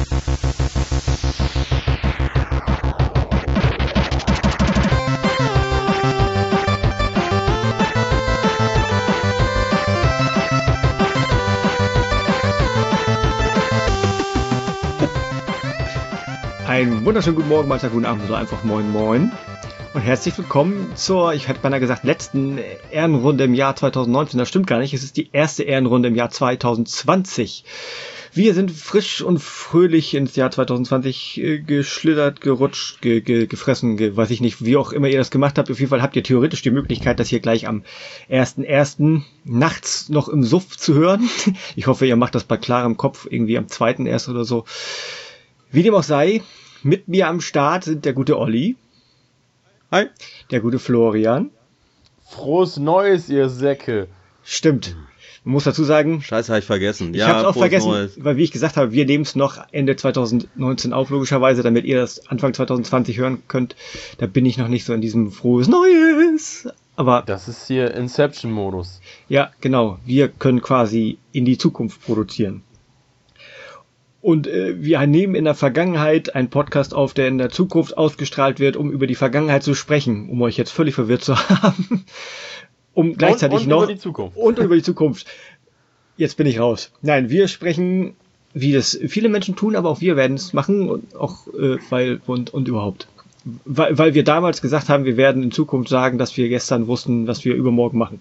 Einen wunderschönen guten Morgen, Mahlzeit, guten Abend oder einfach moin moin und herzlich willkommen zur, ich hätte beinahe gesagt, letzten Ehrenrunde im Jahr 2019. Das stimmt gar nicht, es ist die erste Ehrenrunde im Jahr 2020. Wir sind frisch und fröhlich ins Jahr 2020 geschlittert, gerutscht, gefressen, weiß ich nicht, wie auch immer ihr das gemacht habt. Auf jeden Fall habt ihr theoretisch die Möglichkeit, das hier gleich am 1.1. nachts noch im Suff zu hören. Ich hoffe, ihr macht das bei klarem Kopf, irgendwie am 2.1. oder so. Wie dem auch sei, mit mir am Start sind der gute Olli. Hi. Der gute Florian. Frohes Neues, ihr Säcke. Stimmt. Man muss dazu sagen... Scheiße, habe ich vergessen. Ich habe es auch vergessen, Neues. Weil wie ich gesagt habe, wir nehmen es noch Ende 2019 auf, logischerweise, damit ihr das Anfang 2020 hören könnt. Da bin ich noch nicht so in diesem Frohes Neues. Aber das ist hier Inception-Modus. Ja, genau. Wir können quasi in die Zukunft produzieren. Und wir nehmen in der Vergangenheit einen Podcast auf, der in der Zukunft ausgestrahlt wird, um über die Vergangenheit zu sprechen, um euch jetzt völlig verwirrt zu haben. Um gleichzeitig noch... über die Zukunft. Und über die Zukunft. Jetzt bin ich raus. Nein, wir sprechen, wie das viele Menschen tun, aber auch wir werden es machen, und auch und überhaupt. Weil wir damals gesagt haben, wir werden in Zukunft sagen, dass wir gestern wussten, was wir übermorgen machen.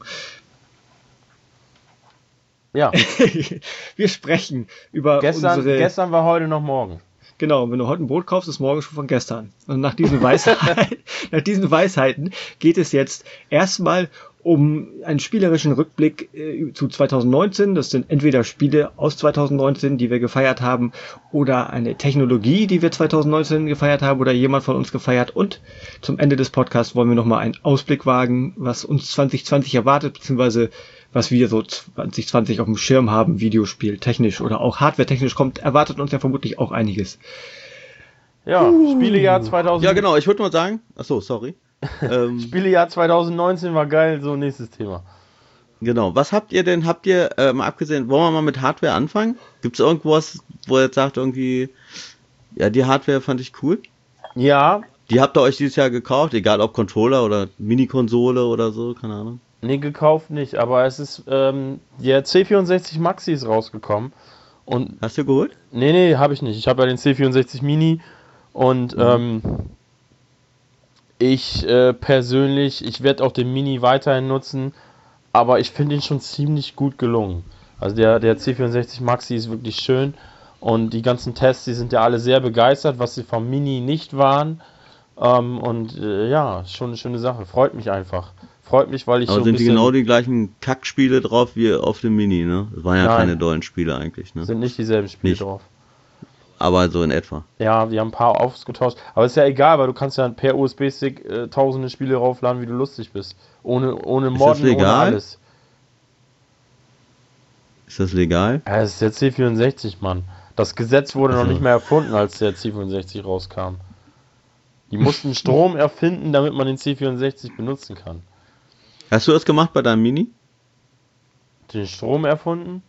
Ja. Wir sprechen über Gestern war heute noch morgen. Genau, wenn du heute ein Brot kaufst, ist morgen schon von gestern. Und nach diesen Weisheiten geht es jetzt erstmal um einen spielerischen Rückblick zu 2019. Das sind entweder Spiele aus 2019, die wir gefeiert haben, oder eine Technologie, die wir 2019 gefeiert haben, oder jemand von uns gefeiert. Und zum Ende des Podcasts wollen wir nochmal einen Ausblick wagen, was uns 2020 erwartet, beziehungsweise was wir so 2020 auf dem Schirm haben, Videospiel technisch oder auch Hardware-technisch erwartet uns ja vermutlich auch einiges. Ja, Spielejahr 2000. Ja, genau, ich würde mal sagen, achso, sorry. Spielejahr 2019 war geil, so nächstes Thema. Genau, was habt ihr, mal abgesehen, wollen wir mal mit Hardware anfangen? Gibt es irgendwas, wo ihr jetzt sagt, irgendwie, ja, die Hardware fand ich cool? Ja. Die habt ihr euch dieses Jahr gekauft, egal ob Controller oder Mini-Konsole oder so, keine Ahnung. Nee, gekauft nicht, aber es ist, der C64 Maxi ist rausgekommen. Und hast du geholt? Nee, habe ich nicht. Ich habe ja den C64 Mini und ich persönlich, ich werde auch den Mini weiterhin nutzen, aber ich finde ihn schon ziemlich gut gelungen. Also der C64 Maxi ist wirklich schön und die ganzen Tests, die sind ja alle sehr begeistert, was sie vom Mini nicht waren. Ja, schon eine schöne Sache. Freut mich einfach. Freut mich, weil ich aber so sind die genau die gleichen Kackspiele drauf wie auf dem Mini, ne? Das waren ja keine dollen Spiele eigentlich, ne? Sind nicht dieselben Spiele drauf. Aber so in etwa. Ja, wir haben ein paar ausgetauscht. Aber ist ja egal, weil du kannst ja per USB-Stick tausende Spiele raufladen, wie du lustig bist. Ohne Modden, ohne alles. Ist das legal? Ja, das ist der C64, Mann. Das Gesetz wurde noch nicht mehr erfunden, als der C64 rauskam. Die mussten Strom erfinden, damit man den C64 benutzen kann. Hast du das gemacht bei deinem Mini? Den Strom erfunden?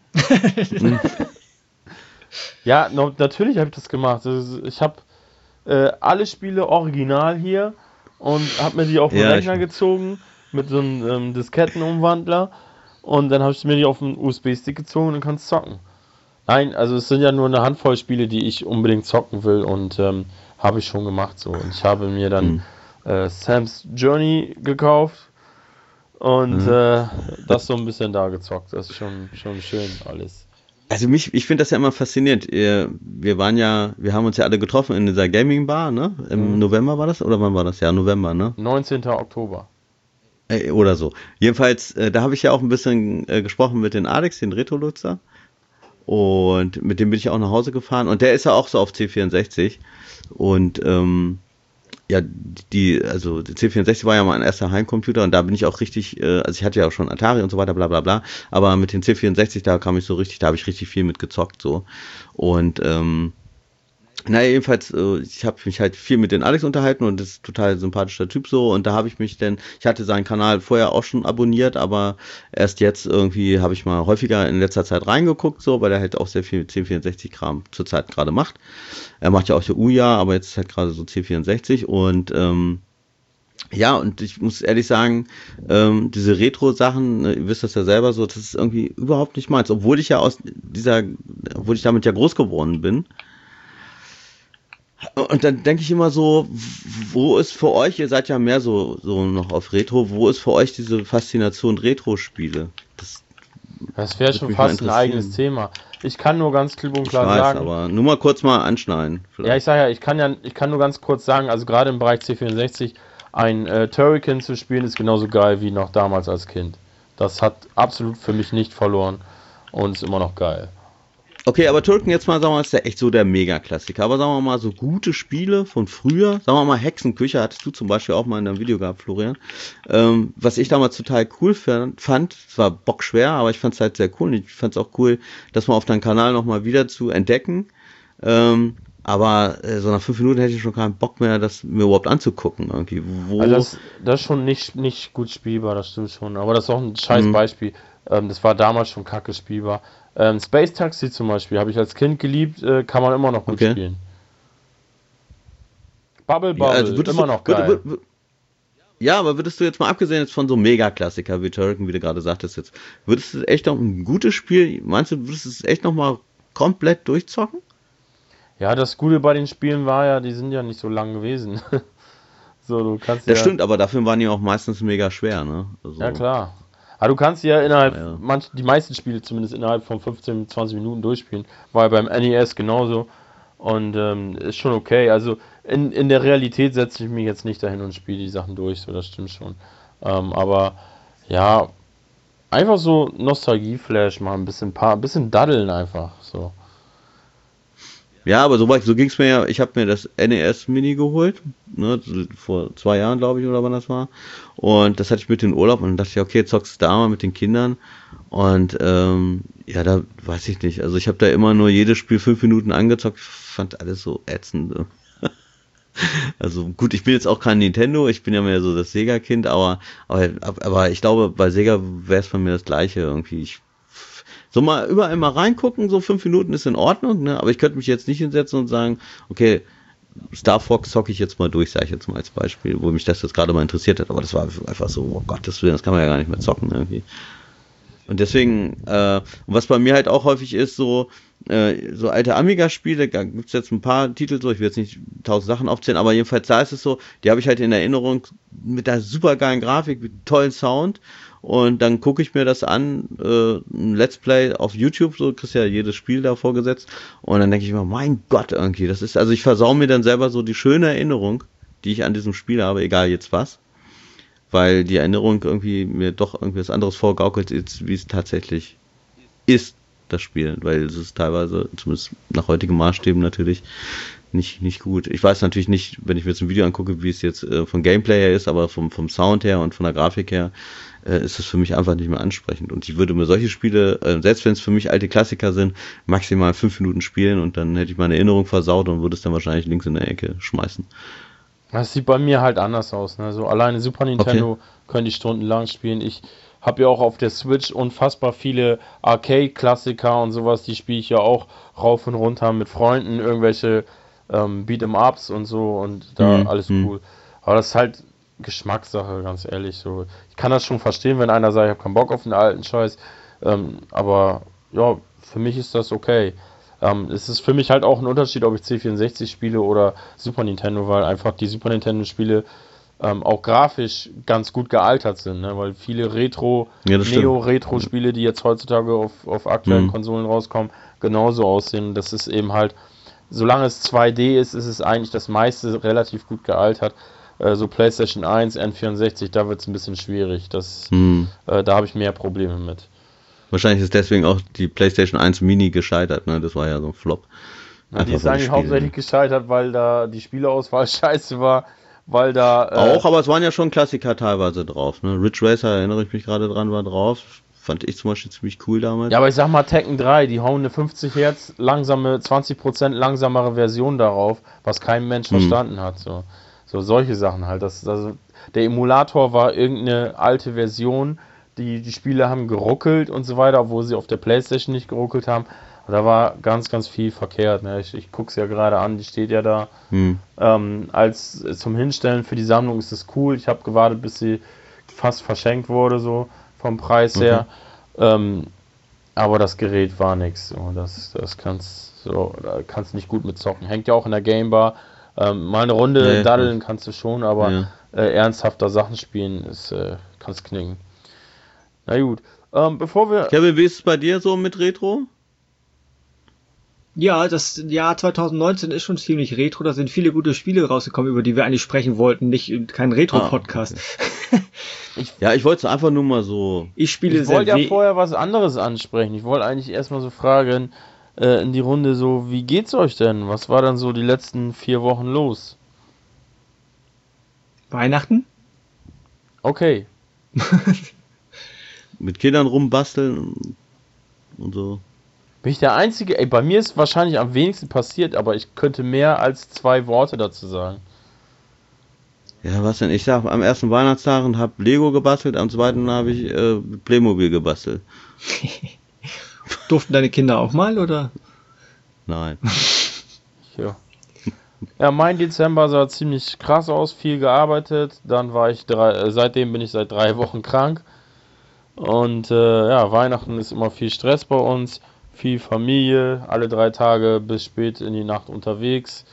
Ja, natürlich habe ich das gemacht. Ich habe alle Spiele original hier und habe mir die auf den Rechner gezogen mit so einem Diskettenumwandler und dann habe ich mir die auf den USB-Stick gezogen und dann kannst du zocken. Nein, also es sind ja nur eine Handvoll Spiele, die ich unbedingt zocken will und habe ich schon gemacht so. Und ich habe mir dann Sam's Journey gekauft und das so ein bisschen da gezockt. Das ist schon schön alles. Also ich finde das ja immer faszinierend. Wir haben uns ja alle getroffen in dieser Gaming-Bar, ne? Im November war das? Oder wann war das? Ja, November, ne? 19. Oktober. Oder so. Jedenfalls, da habe ich ja auch ein bisschen gesprochen mit den Alex, den Retro-Lutzer. Und mit dem bin ich auch nach Hause gefahren. Und der ist ja auch so auf C64. Und ja, also der C64 war ja mein erster Heimcomputer und da bin ich auch richtig, also ich hatte ja auch schon Atari und so weiter, bla bla bla, aber mit dem C64, da habe ich richtig viel mit gezockt, so. Und Naja, jedenfalls, ich habe mich halt viel mit den Alex unterhalten und das ist total sympathischer Typ so und da habe ich mich dann, ich hatte seinen Kanal vorher auch schon abonniert, aber erst jetzt irgendwie habe ich mal häufiger in letzter Zeit reingeguckt so, weil er halt auch sehr viel 1064-Kram zurzeit gerade macht. Er macht ja auch der Uja, aber jetzt ist halt gerade so 1064 und ja, und ich muss ehrlich sagen, diese Retro-Sachen, ihr wisst das ja selber so, das ist irgendwie überhaupt nicht meins, obwohl ich damit ja groß geworden bin. Und dann denke ich immer so, wo ist für euch, ihr seid ja mehr so noch auf Retro, wo ist für euch diese Faszination Retro-Spiele? Das wäre schon fast ein eigenes Thema. Ich kann nur ganz klipp und klar sagen. Aber nur mal kurz mal anschneiden. Vielleicht. Ja, ich sage ja, ich kann nur ganz kurz sagen, also gerade im Bereich C64, ein Turrican zu spielen ist genauso geil wie noch damals als Kind. Das hat absolut für mich nicht verloren und ist immer noch geil. Okay, aber Turrican jetzt mal, sagen wir mal, ist ja echt so der Mega-Klassiker. Aber sagen wir mal, so gute Spiele von früher, sagen wir mal, Hexenküche hattest du zum Beispiel auch mal in deinem Video gehabt, Florian. Was ich damals total cool fand, es war bockschwer, aber ich fand es halt sehr cool. Und ich fand es auch cool, das mal auf deinem Kanal nochmal wieder zu entdecken. Aber so nach 5 Minuten hätte ich schon keinen Bock mehr, das mir überhaupt anzugucken. Irgendwie. Also das ist schon nicht gut spielbar, das stimmt schon. Aber das ist auch ein scheiß Beispiel. Das war damals schon kacke spielbar. Space Taxi zum Beispiel habe ich als Kind geliebt, kann man immer noch gut spielen. Bubble ja, also immer noch geil. Ja, aber würdest du jetzt mal abgesehen jetzt von so Mega-Klassiker wie Turrican, wie du gerade sagtest jetzt, würdest du echt noch ein gutes Spiel, meinst du, würdest du es echt noch mal komplett durchzocken? Ja, das Gute bei den Spielen war ja, die sind ja nicht so lang gewesen. So, du kannst das stimmt, aber dafür waren die auch meistens mega schwer, ne? Also, ja, klar. Aber du kannst ja die meisten Spiele zumindest innerhalb von 15, 20 Minuten durchspielen. War ja beim NES genauso. Und ist schon okay. Also in der Realität setze ich mich jetzt nicht dahin und spiele die Sachen durch, so das stimmt schon. Aber ja, einfach so Nostalgie-Flash machen, ein bisschen daddeln einfach. So. Ja, aber so ging es mir ja, ich habe mir das NES Mini geholt, ne, vor 2 Jahren, glaube ich, oder wann das war. Und das hatte ich mit in den Urlaub und dann dachte ich, okay, zockst du da mal mit den Kindern. Und ja, da weiß ich nicht. Also ich habe da immer nur jedes Spiel 5 Minuten angezockt, fand alles so ätzend. Also gut, ich bin jetzt auch kein Nintendo, ich bin ja mehr so das Sega-Kind, aber ich glaube, bei Sega wäre es bei mir das Gleiche irgendwie. So mal überall mal reingucken, so 5 Minuten ist in Ordnung, ne? Aber ich könnte mich jetzt nicht hinsetzen und sagen, okay, Star Fox zocke ich jetzt mal durch, sage ich jetzt mal als Beispiel, wo mich das jetzt gerade mal interessiert hat, aber das war einfach so, oh Gottes Willen, das kann man ja gar nicht mehr zocken irgendwie. Und deswegen, was bei mir halt auch häufig ist, so alte Amiga-Spiele, da gibt es jetzt ein paar Titel, so, ich will jetzt nicht 1000 Sachen aufzählen, aber jedenfalls da ist es so, die habe ich halt in Erinnerung mit der super geilen Grafik, mit tollen Sound. Und dann gucke ich mir das an, ein Let's Play auf YouTube, so kriegst ja jedes Spiel da vorgesetzt. Und dann denke ich mir, mein Gott, irgendwie, das ist, also ich versau mir dann selber so die schöne Erinnerung, die ich an diesem Spiel habe, egal jetzt was. Weil die Erinnerung irgendwie mir doch irgendwie was anderes vorgaukelt, ist, wie es tatsächlich ist, das Spiel. Weil es ist teilweise, zumindest nach heutigen Maßstäben natürlich, nicht gut. Ich weiß natürlich nicht, wenn ich mir jetzt ein Video angucke, wie es jetzt vom Gameplay her ist, aber vom Sound her und von der Grafik her ist es für mich einfach nicht mehr ansprechend. Und ich würde mir solche Spiele, selbst wenn es für mich alte Klassiker sind, maximal 5 Minuten spielen und dann hätte ich meine Erinnerung versaut und würde es dann wahrscheinlich links in der Ecke schmeißen. Das sieht bei mir halt anders aus. Ne? So alleine Super Nintendo könnte ich stundenlang spielen. Ich habe ja auch auf der Switch unfassbar viele Arcade-Klassiker und sowas. Die spiele ich ja auch rauf und runter mit Freunden, irgendwelche Beat'em-Ups und so und da alles cool. Aber das ist halt Geschmackssache, ganz ehrlich. So. Ich kann das schon verstehen, wenn einer sagt, ich habe keinen Bock auf den alten Scheiß. Aber ja, für mich ist das okay. Es ist für mich halt auch ein Unterschied, ob ich C64 spiele oder Super Nintendo, weil einfach die Super Nintendo-Spiele auch grafisch ganz gut gealtert sind, ne? Weil viele Neo-Retro-Spiele, die jetzt heutzutage auf aktuellen Konsolen rauskommen, genauso aussehen. Das ist eben halt, solange es 2D ist, ist es eigentlich das meiste relativ gut gealtert. So PlayStation 1, N64, da wird es ein bisschen schwierig. Da habe ich mehr Probleme mit. Wahrscheinlich ist deswegen auch die PlayStation 1 Mini gescheitert, ne? Das war ja so ein Flop. Ja, die ist eigentlich hauptsächlich gescheitert, weil da die Spieleauswahl scheiße war, weil da... auch, aber es waren ja schon Klassiker teilweise drauf, ne? Ridge Racer, erinnere ich mich gerade dran, war drauf. fand ich zum Beispiel ziemlich cool damals. Ja, aber ich sag mal Tekken 3, die hauen eine 50 Hertz langsame, 20% langsamere Version darauf, was kein Mensch verstanden hat. So solche Sachen halt. Der Emulator war irgendeine alte Version, die Spiele haben geruckelt und so weiter, obwohl sie auf der Playstation nicht geruckelt haben. Da war ganz, ganz viel verkehrt. Ne? Ich guck's ja gerade an, die steht ja da. Als zum Hinstellen für die Sammlung ist es cool. Ich habe gewartet, bis sie fast verschenkt wurde, so vom Preis her. Aber das Gerät war nix. So, das kannst nicht gut mit zocken. Hängt ja auch in der Gamebar. Mal eine Runde daddeln kannst du schon, aber ernsthafter Sachen spielen kannst knicken. Na gut. Bevor wir... Kevin, wie ist es bei dir so mit Retro? Ja, das Jahr 2019 ist schon ziemlich retro. Da sind viele gute Spiele rausgekommen, über die wir eigentlich sprechen wollten. Kein Retro-Podcast. Okay. Ich wollte es einfach nur mal so... Ich wollte ja vorher was anderes ansprechen. Ich wollte eigentlich erstmal so fragen in die Runde so, wie geht's euch denn? Was war dann so die letzten 4 Wochen los? Weihnachten? Okay. Mit Kindern rumbasteln und so. Bin ich der Einzige? Bei mir ist wahrscheinlich am wenigsten passiert, aber ich könnte mehr als 2 Worte dazu sagen. Ja, was denn? Ich sag, am ersten Weihnachtstag habe Lego gebastelt, am zweiten habe ich Playmobil gebastelt. Durften deine Kinder auch mal, oder? Nein. Ja, mein Dezember sah ziemlich krass aus, viel gearbeitet, dann war seitdem bin ich seit 3 Wochen krank und Weihnachten ist immer viel Stress bei uns. Viel Familie, alle 3 Tage bis spät in die Nacht unterwegs.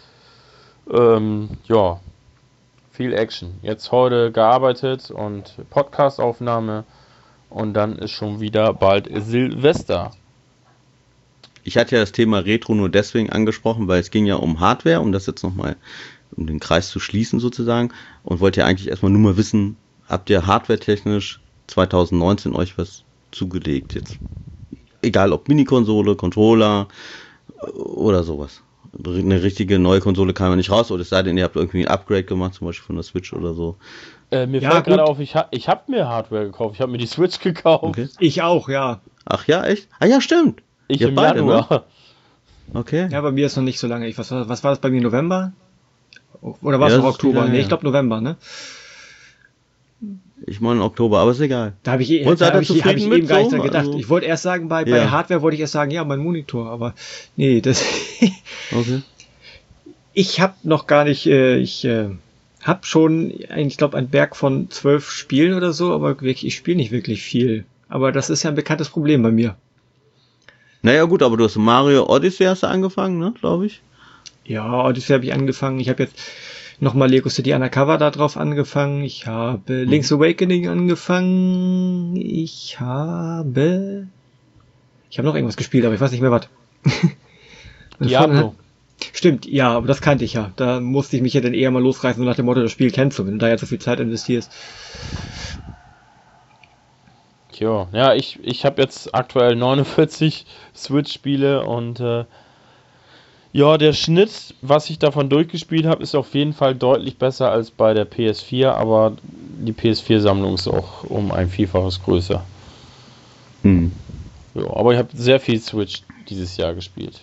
Viel Action. Jetzt heute gearbeitet und Podcast-Aufnahme und dann ist schon wieder bald Silvester. Ich hatte ja das Thema Retro nur deswegen angesprochen, weil es ging ja um Hardware, um das jetzt nochmal, um den Kreis zu schließen sozusagen, und wollte ja eigentlich erstmal nur mal wissen, habt ihr hardware-technisch 2019 euch was zugelegt jetzt? Egal ob Mini-Konsole, Controller oder sowas. Eine richtige neue Konsole kam ja nicht raus, oder es sei denn, ihr habt irgendwie ein Upgrade gemacht, zum Beispiel von der Switch oder so. Mir fällt gerade auf, ich hab mir Hardware gekauft. Ich habe mir die Switch gekauft. Okay. Ich auch, ja. Ach ja, echt? Ah ja, stimmt. Ich im Januar. Ne? Okay. Ja, bei mir ist noch nicht so lange. Was war das bei mir, November? Oder war es noch Oktober? Nee, ich glaube November, ne? Ich meine Oktober, aber ist egal. Da habe ich eben gar nicht dran gedacht. Also, ich wollte erst sagen, bei Hardware wollte ich erst sagen, ja, mein Monitor, aber nee, das... Okay. Ich habe noch gar nicht, ich habe schon, ich glaube, einen Berg von 12 Spielen oder so, aber ich spiele nicht wirklich viel. Aber das ist ja ein bekanntes Problem bei mir. Naja gut, aber du hast Mario Odyssey hast du angefangen, ne, glaube ich? Ja, Odyssey habe ich angefangen. Ich habe jetzt nochmal Lego City Undercover da drauf angefangen. Ich habe Link's Awakening angefangen. Ich habe noch irgendwas gespielt, aber ich weiß nicht mehr was. Diablo. Stimmt, ja, aber das kannte ich ja. Da musste ich mich ja dann eher mal losreißen, so nach dem Motto, das Spiel kennst du, wenn du da jetzt so viel Zeit investierst. Tja, ja, ich habe jetzt aktuell 49 Switch-Spiele und der Schnitt, was ich davon durchgespielt habe, ist auf jeden Fall deutlich besser als bei der PS4, aber die PS4-Sammlung ist auch um ein Vielfaches größer. Ja, aber ich habe sehr viel Switch dieses Jahr gespielt.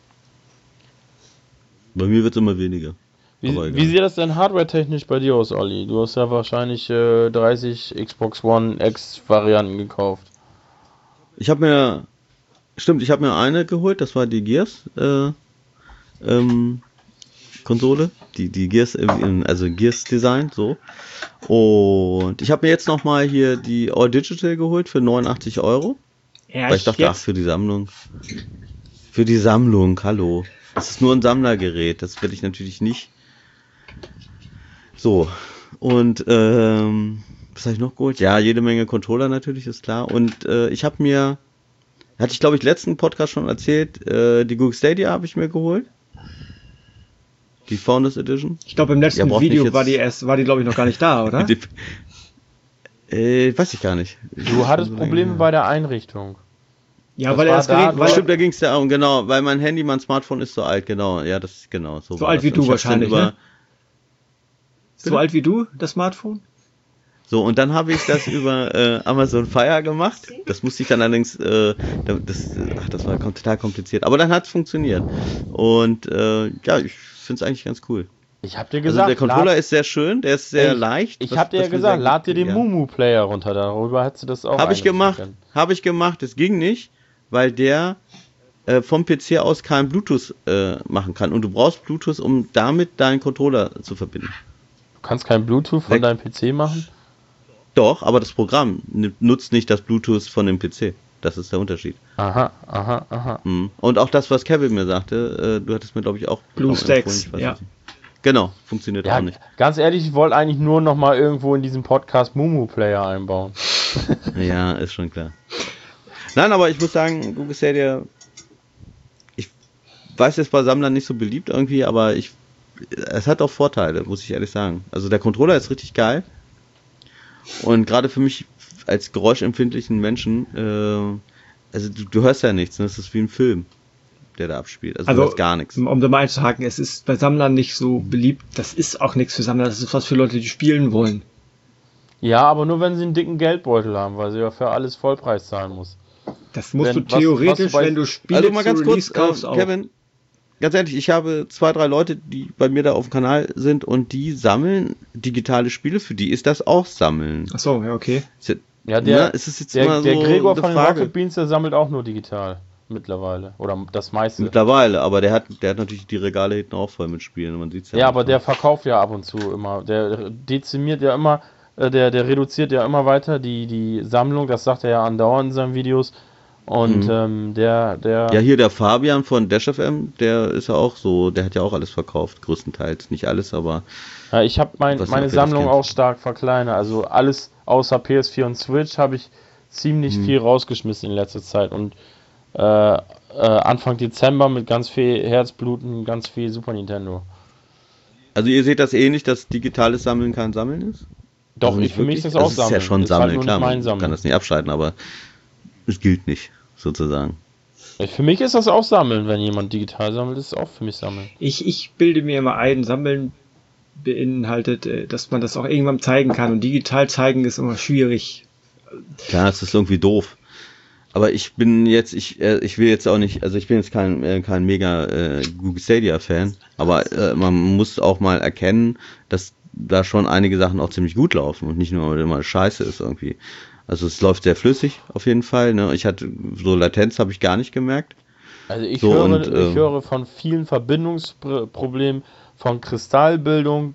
Bei mir wird es immer weniger. Wie sieht das denn hardware-technisch bei dir aus, Olli? Du hast ja wahrscheinlich 30 Xbox One X-Varianten gekauft. Ich habe mir eine geholt, das war die Gears Konsole, die Gears, also Gears Design, so. Und ich habe mir jetzt nochmal hier die All Digital geholt für 89 €. Weil ich dachte, für die Sammlung. Für die Sammlung, hallo. Das ist nur ein Sammlergerät, das will ich natürlich nicht. So, und was habe ich noch geholt? Ja, jede Menge Controller natürlich, ist klar. Und ich habe mir, hatte ich glaube ich letzten Podcast schon erzählt, die Google Stadia habe ich mir geholt. Die Founders Edition. Ich glaube im letzten Video war die glaube ich noch gar nicht da, oder? Weiß ich gar nicht. Du hattest Probleme bei der Einrichtung. Ja, weil er das Gerät... Stimmt, da ging es ja um, genau, weil mein Handy, mein Smartphone ist so alt, genau. Ja, das ist genau so. So alt wie du wahrscheinlich, ne? So alt wie du, das Smartphone? So, und dann habe ich das über Amazon Fire gemacht. Das musste ich dann allerdings, das war total kompliziert. Aber dann hat es funktioniert. Und ja, ich finde es eigentlich ganz cool. Ich habe dir gesagt, der Controller ist sehr schön, der ist sehr leicht. Ich habe dir ja gesagt, lad dir den Mumu-Player runter, darüber hättest du das auch. Habe ich gemacht, es ging nicht, weil der vom PC aus kein Bluetooth machen kann. Und du brauchst Bluetooth, um damit deinen Controller zu verbinden. Du kannst kein Bluetooth von deinem PC machen? Doch, aber das Programm nutzt nicht das Bluetooth von dem PC. Das ist der Unterschied. Aha. Und auch das, was Kevin mir sagte, du hattest mir, glaube ich, auch BlueStacks, ja. Genau, funktioniert auch nicht. Ganz ehrlich, ich wollte eigentlich nur noch mal irgendwo in diesem Podcast Mumu-Player einbauen. Ja, ist schon klar. Nein, aber ich muss sagen, Google Stadia, ich weiß, jetzt bei Sammlern nicht so beliebt irgendwie, aber es hat auch Vorteile, muss ich ehrlich sagen. Also der Controller ist richtig geil. Und gerade für mich als geräuschempfindlichen Menschen, also du hörst ja nichts, ne? Das ist wie ein Film, der da abspielt. Also du hörst gar nichts. Um da mal einzuhaken, es ist bei Sammlern nicht so beliebt. Das ist auch nichts für Sammler, das ist was für Leute, die spielen wollen. Ja, aber nur wenn sie einen dicken Geldbeutel haben, weil sie ja für alles Vollpreis zahlen muss. Das musst du theoretisch, wenn du Spiele also mal ganz kurz, kaufst, Kevin, ganz ehrlich, ich habe 2, 3 Leute, die bei mir da auf dem Kanal sind und die sammeln digitale Spiele, für die ist das auch Sammeln. Ach so, ja, okay. Ja, der Gregor von den Rocket Beans, der sammelt auch nur digital mittlerweile. Oder das meiste. Mittlerweile, aber der hat natürlich die Regale hinten auch voll mit Spielen. Man sieht's ja. Ja, aber der verkauft ja ab und zu immer. Der dezimiert ja immer, der reduziert ja immer weiter die Sammlung, das sagt er ja andauernd in seinen Videos. Und der... Ja, hier der Fabian von Dash FM, der ist ja auch so, der hat ja auch alles verkauft, größtenteils. Nicht alles, aber... Ja, ich habe meine Sammlung auch stark verkleinert. Also alles außer PS4 und Switch habe ich ziemlich viel rausgeschmissen in letzter Zeit. Und Anfang Dezember mit ganz viel Herzbluten, ganz viel Super Nintendo. Also ihr seht das ähnlich, dass digitales Sammeln kein Sammeln ist? Doch, also für mich ist das auch Sammeln. Das ist ja schon Sammeln, halt klar, man kann das nicht abschalten, aber es gilt nicht, sozusagen. Für mich ist das auch Sammeln, wenn jemand digital sammelt, ist es auch für mich Sammeln. Ich bilde mir immer ein, Sammeln beinhaltet, dass man das auch irgendwann zeigen kann, und digital zeigen ist immer schwierig. Klar, es ist irgendwie doof. Aber ich bin jetzt, ich will jetzt auch nicht, also ich bin jetzt kein mega Google Stadia Fan, aber man muss auch mal erkennen, dass da schon einige Sachen auch ziemlich gut laufen und nicht nur immer scheiße ist irgendwie. Also es läuft sehr flüssig auf jeden Fall, ne? Ich hatte so Latenz habe ich gar nicht gemerkt. Also ich höre von vielen Verbindungsproblemen, von Kristallbildung,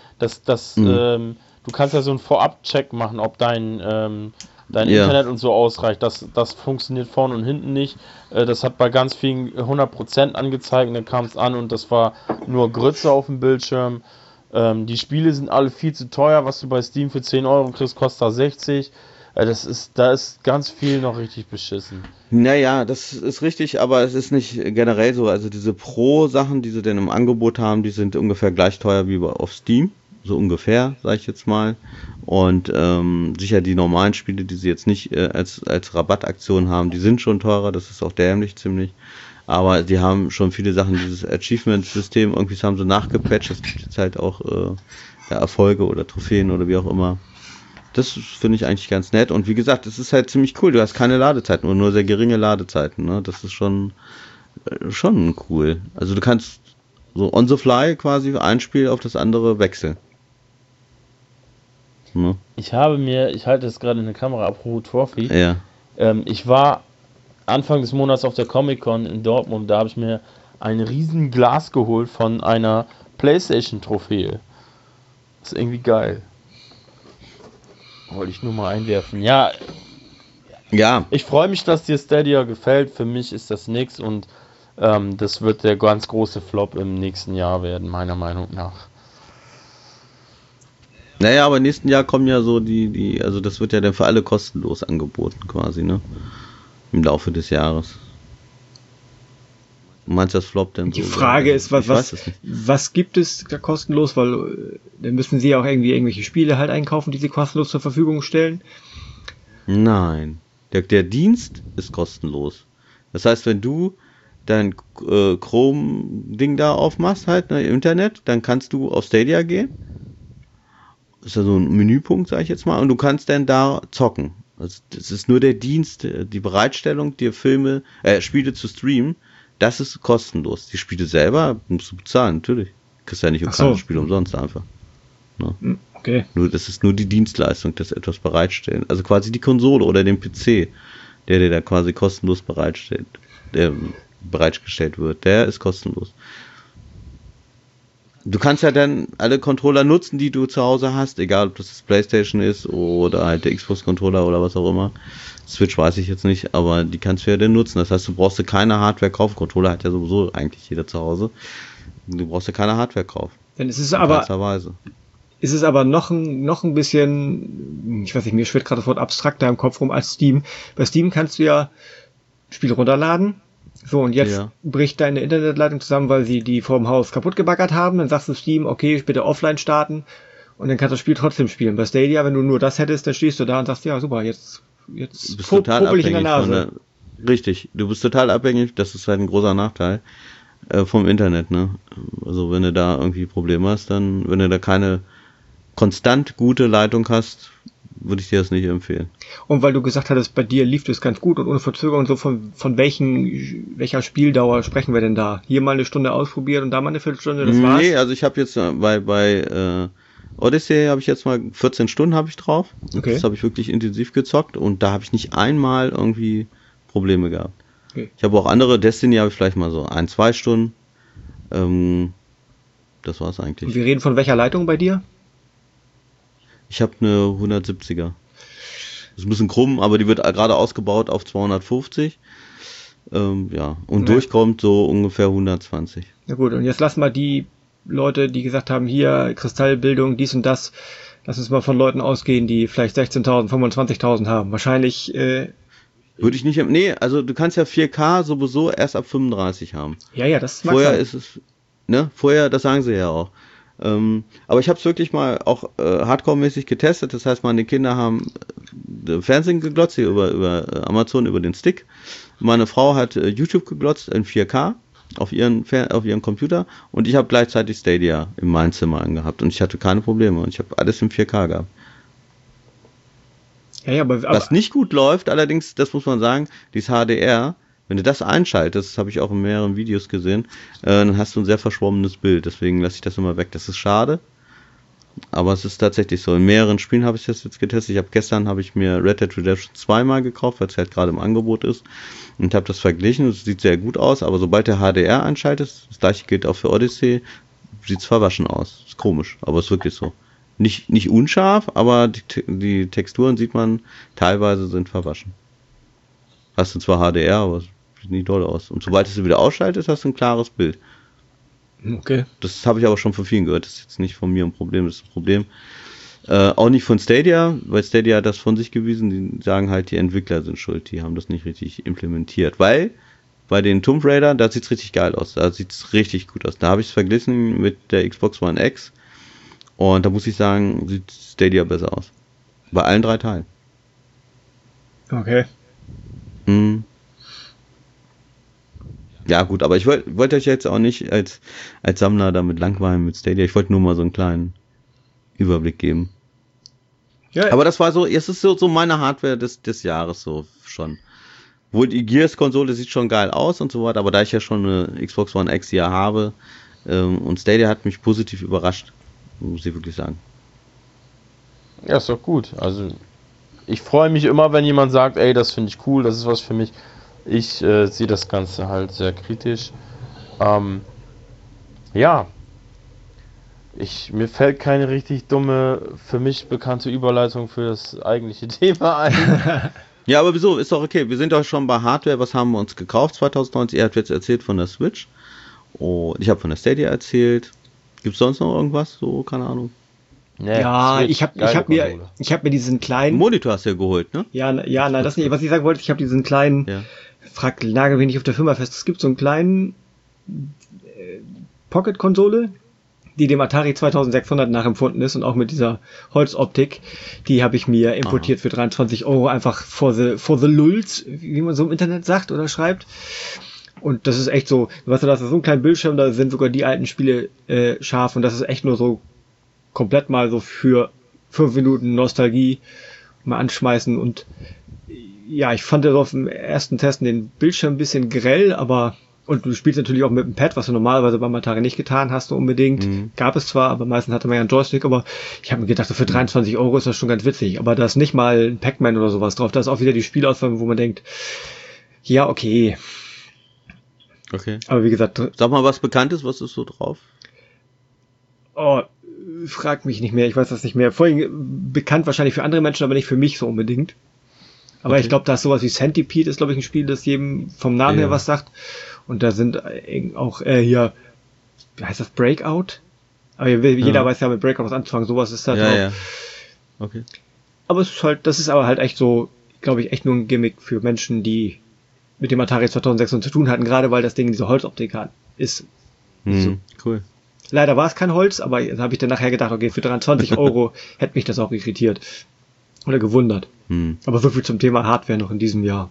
du kannst ja so einen Vorab-Check machen, ob dein Internet und so ausreicht. Das funktioniert vorne und hinten nicht. Das hat bei ganz vielen 100% angezeigt, und dann kam es an und das war nur Grütze auf dem Bildschirm. Die Spiele sind alle viel zu teuer. Was du bei Steam für 10 Euro kriegst, kostet da 60. Da ist ganz viel noch richtig beschissen. Naja, das ist richtig, aber es ist nicht generell so. Also diese Pro-Sachen, die sie denn im Angebot haben, die sind ungefähr gleich teuer wie auf Steam. So ungefähr, sag ich jetzt mal. Und sicher die normalen Spiele, die sie jetzt nicht als Rabattaktion haben, die sind schon teurer. Das ist auch dämlich ziemlich. Aber die haben schon viele Sachen, dieses Achievement-System, irgendwie haben sie nachgepatcht. Es gibt jetzt halt auch Erfolge oder Trophäen oder wie auch immer. Das finde ich eigentlich ganz nett. Und wie gesagt, das ist halt ziemlich cool. Du hast keine Ladezeiten oder nur sehr geringe Ladezeiten. Ne? Das ist schon cool. Also du kannst so on the fly quasi ein Spiel auf das andere wechseln. Ne? Ich halte jetzt gerade eine Kamera ab, Trophy. Ja. Ich war Anfang des Monats auf der Comic-Con in Dortmund. Da habe ich mir ein riesen Glas geholt von einer PlayStation-Trophäe. Das ist irgendwie geil. Wollte ich nur mal einwerfen. Ja. Ich freue mich, dass dir Stadia gefällt. Für mich ist das nix und das wird der ganz große Flop im nächsten Jahr werden, meiner Meinung nach. Naja, aber im nächsten Jahr kommen ja so also das wird ja dann für alle kostenlos angeboten quasi, ne? Im Laufe des Jahres. Du meinst das Flop denn so? Die Frage ist, was gibt es da kostenlos, weil dann müssen sie auch irgendwie irgendwelche Spiele halt einkaufen, die sie kostenlos zur Verfügung stellen. Nein, der Dienst ist kostenlos. Das heißt, wenn du dein Chrome-Ding da aufmachst, halt, ne, im Internet, dann kannst du auf Stadia gehen ist ja so ein Menüpunkt, sag ich jetzt mal, und du kannst dann da zocken. Also das ist nur der Dienst, die Bereitstellung, dir Spiele zu streamen, das ist kostenlos. Die Spiele selber musst du bezahlen, natürlich. Du kriegst ja nicht keine Spiele umsonst einfach. Ne? Okay. Das ist nur die Dienstleistung, das etwas bereitstellen. Also quasi die Konsole oder den PC, der dir da quasi kostenlos bereitgestellt wird, der ist kostenlos. Du kannst ja dann alle Controller nutzen, die du zu Hause hast, egal ob das PlayStation ist oder halt der Xbox-Controller oder was auch immer. Switch weiß ich jetzt nicht, aber die kannst du ja dann nutzen. Das heißt, du brauchst dir keine Hardware kaufen. Controller hat ja sowieso eigentlich jeder zu Hause. Du brauchst dir keine Hardware kaufen. Dann ist es aber noch ein bisschen, ich weiß nicht, mir schwirrt gerade das Wort abstrakter im Kopf rum als Steam. Bei Steam kannst du ja Spiele runterladen. So, und jetzt bricht deine Internetleitung zusammen, weil sie die vorm Haus kaputt gebaggert haben. Dann sagst du Steam, okay, bitte offline starten. Und dann kannst du das Spiel trotzdem spielen. Bei Stadia, wenn du nur das hättest, dann stehst du da und sagst, ja, super, jetzt puppel ich in der Nase. Richtig, du bist total abhängig, das ist halt ein großer Nachteil vom Internet, ne? Also wenn du da irgendwie Probleme hast, dann, wenn du da keine konstant gute Leitung hast, würde ich dir das nicht empfehlen. Und weil du gesagt hattest, bei dir lief das ganz gut und ohne Verzögerung, so von welcher Spieldauer sprechen wir denn da? Hier mal eine Stunde ausprobiert und da mal eine Viertelstunde, das war's? Nee, also ich habe jetzt bei Odyssey habe ich jetzt mal 14 Stunden habe ich drauf. Okay. Das habe ich wirklich intensiv gezockt und da habe ich nicht einmal irgendwie Probleme gehabt. Okay. Ich habe auch andere, Destiny habe ich vielleicht mal so 1-2 Stunden. Das war's eigentlich. Und wir reden von welcher Leitung bei dir? Ich habe eine 170er. Das ist ein bisschen krumm, aber die wird gerade ausgebaut auf 250. Und durchkommt so ungefähr 120. Na gut, und jetzt lassen wir die Leute, die gesagt haben, hier Kristallbildung, dies und das, lass uns mal von Leuten ausgehen, die vielleicht 16.000, 25.000 haben. Wahrscheinlich würde ich nicht, also du kannst ja 4K sowieso erst ab 35 haben. Ja, das mag Vorher sein. ist es, vorher, das sagen sie ja auch. Aber ich habe es wirklich mal auch Hardcore-mäßig getestet. Das heißt, meine Kinder haben Fernsehen geglotzt, hier über Amazon, über den Stick. Meine Frau hat YouTube geglotzt in 4K auf ihren Computer und ich habe gleichzeitig Stadia in meinem Zimmer angehabt und ich hatte keine Probleme und ich habe alles in 4K gehabt. Ja, aber was nicht gut läuft, allerdings, das muss man sagen, dieses HDR, wenn du das einschaltest, das habe ich auch in mehreren Videos gesehen, dann hast du ein sehr verschwommenes Bild, deswegen lasse ich das immer weg. Das ist schade, aber es ist tatsächlich so. In mehreren Spielen habe ich das jetzt getestet. Gestern habe ich mir Red Dead Redemption 2 mal gekauft, weil es halt gerade im Angebot ist und habe das verglichen. Es sieht sehr gut aus, aber sobald der HDR einschaltet, das gleiche gilt auch für Odyssey, sieht es verwaschen aus. Ist komisch, aber es ist wirklich so. Nicht unscharf, aber die Texturen sieht man, teilweise sind verwaschen. Hast du zwar HDR, aber es sieht nicht doll aus. Und sobald es wieder ausschaltet, hast du ein klares Bild. Okay. Das habe ich aber schon von vielen gehört. Das ist jetzt nicht von mir ein Problem, das ist ein Problem. Auch nicht von Stadia, weil Stadia hat das von sich gewiesen. Die sagen halt, die Entwickler sind schuld. Die haben das nicht richtig implementiert. Weil bei den Tomb Raider, da sieht es richtig geil aus. Da sieht es richtig gut aus. Da habe ich es verglichen mit der Xbox One X. Und da muss ich sagen, sieht Stadia besser aus. Bei allen 3 Teilen. Okay. Ja gut, aber ich wollte euch jetzt auch nicht als Sammler damit langweilen mit Stadia. Ich wollte nur mal so einen kleinen Überblick geben. Ja. Aber das war so, es ist so meine Hardware des Jahres so schon. Wohl die Gears-Konsole sieht schon geil aus und so weiter, aber da ich ja schon eine Xbox One X hier habe und Stadia hat mich positiv überrascht. Muss ich wirklich sagen. Ja, ist doch gut. Also ich freue mich immer, wenn jemand sagt, ey, das finde ich cool, das ist was für mich. Ich sehe das Ganze halt sehr kritisch. Mir fällt keine richtig dumme, für mich bekannte Überleitung für das eigentliche Thema ein. Ja, aber wieso? Ist doch okay. Wir sind doch schon bei Hardware. Was haben wir uns gekauft 2019? Ihr habt jetzt erzählt von der Switch. Und ich habe von der Stadia erzählt. Gibt es sonst noch irgendwas? So, keine Ahnung. Nee, ja, Switch, ich hab mir diesen kleinen Monitor hast du ja geholt, ne? Ja, nein, das nicht. Was ich sagen wollte, ich habe diesen kleinen, nagel mich nicht auf der Firma fest. Es gibt so einen kleinen Pocket-Konsole, die dem Atari 2600 nachempfunden ist und auch mit dieser Holzoptik. Die habe ich mir importiert für 23 €, einfach for the lulz, wie man so im Internet sagt oder schreibt. Und das ist echt so, weißt du, das ist so ein kleiner Bildschirm, da sind sogar die alten Spiele scharf und das ist echt nur so komplett mal so für 5 Minuten Nostalgie mal anschmeißen und ja, ich fand auf dem ersten Testen den Bildschirm ein bisschen grell, aber und du spielst natürlich auch mit dem Pad, was du normalerweise beim Atari nicht getan hast, so unbedingt. Gab es zwar, aber meistens hatte man ja einen Joystick, aber ich habe mir gedacht, so für 23 € ist das schon ganz witzig. Aber da ist nicht mal ein Pac-Man oder sowas drauf. Da ist auch wieder die Spielauswahl, wo man denkt, ja, okay. Okay. Aber wie gesagt... Sag mal was Bekanntes, was ist so drauf? Oh, frag mich nicht mehr, ich weiß das nicht mehr. Vorhin bekannt wahrscheinlich für andere Menschen, aber nicht für mich so unbedingt. Aber ich glaube, da ist sowas wie Centipede, ist glaube ich ein Spiel, das jedem vom Namen her was sagt. Und da sind auch hier, wie heißt das, Breakout? Aber jeder weiß ja mit Breakout was anzufangen, sowas ist da drauf. Ja. Okay. Aber es ist halt, das ist aber halt echt so, glaube ich, echt nur ein Gimmick für Menschen, die mit dem Atari 2600 zu tun hatten, gerade weil das Ding diese Holzoptik hat. Ist so. Cool. Leider war es kein Holz, aber da habe ich dann nachher gedacht, okay, für 23 € hätte mich das auch irritiert. Oder gewundert. Aber so viel zum Thema Hardware noch in diesem Jahr.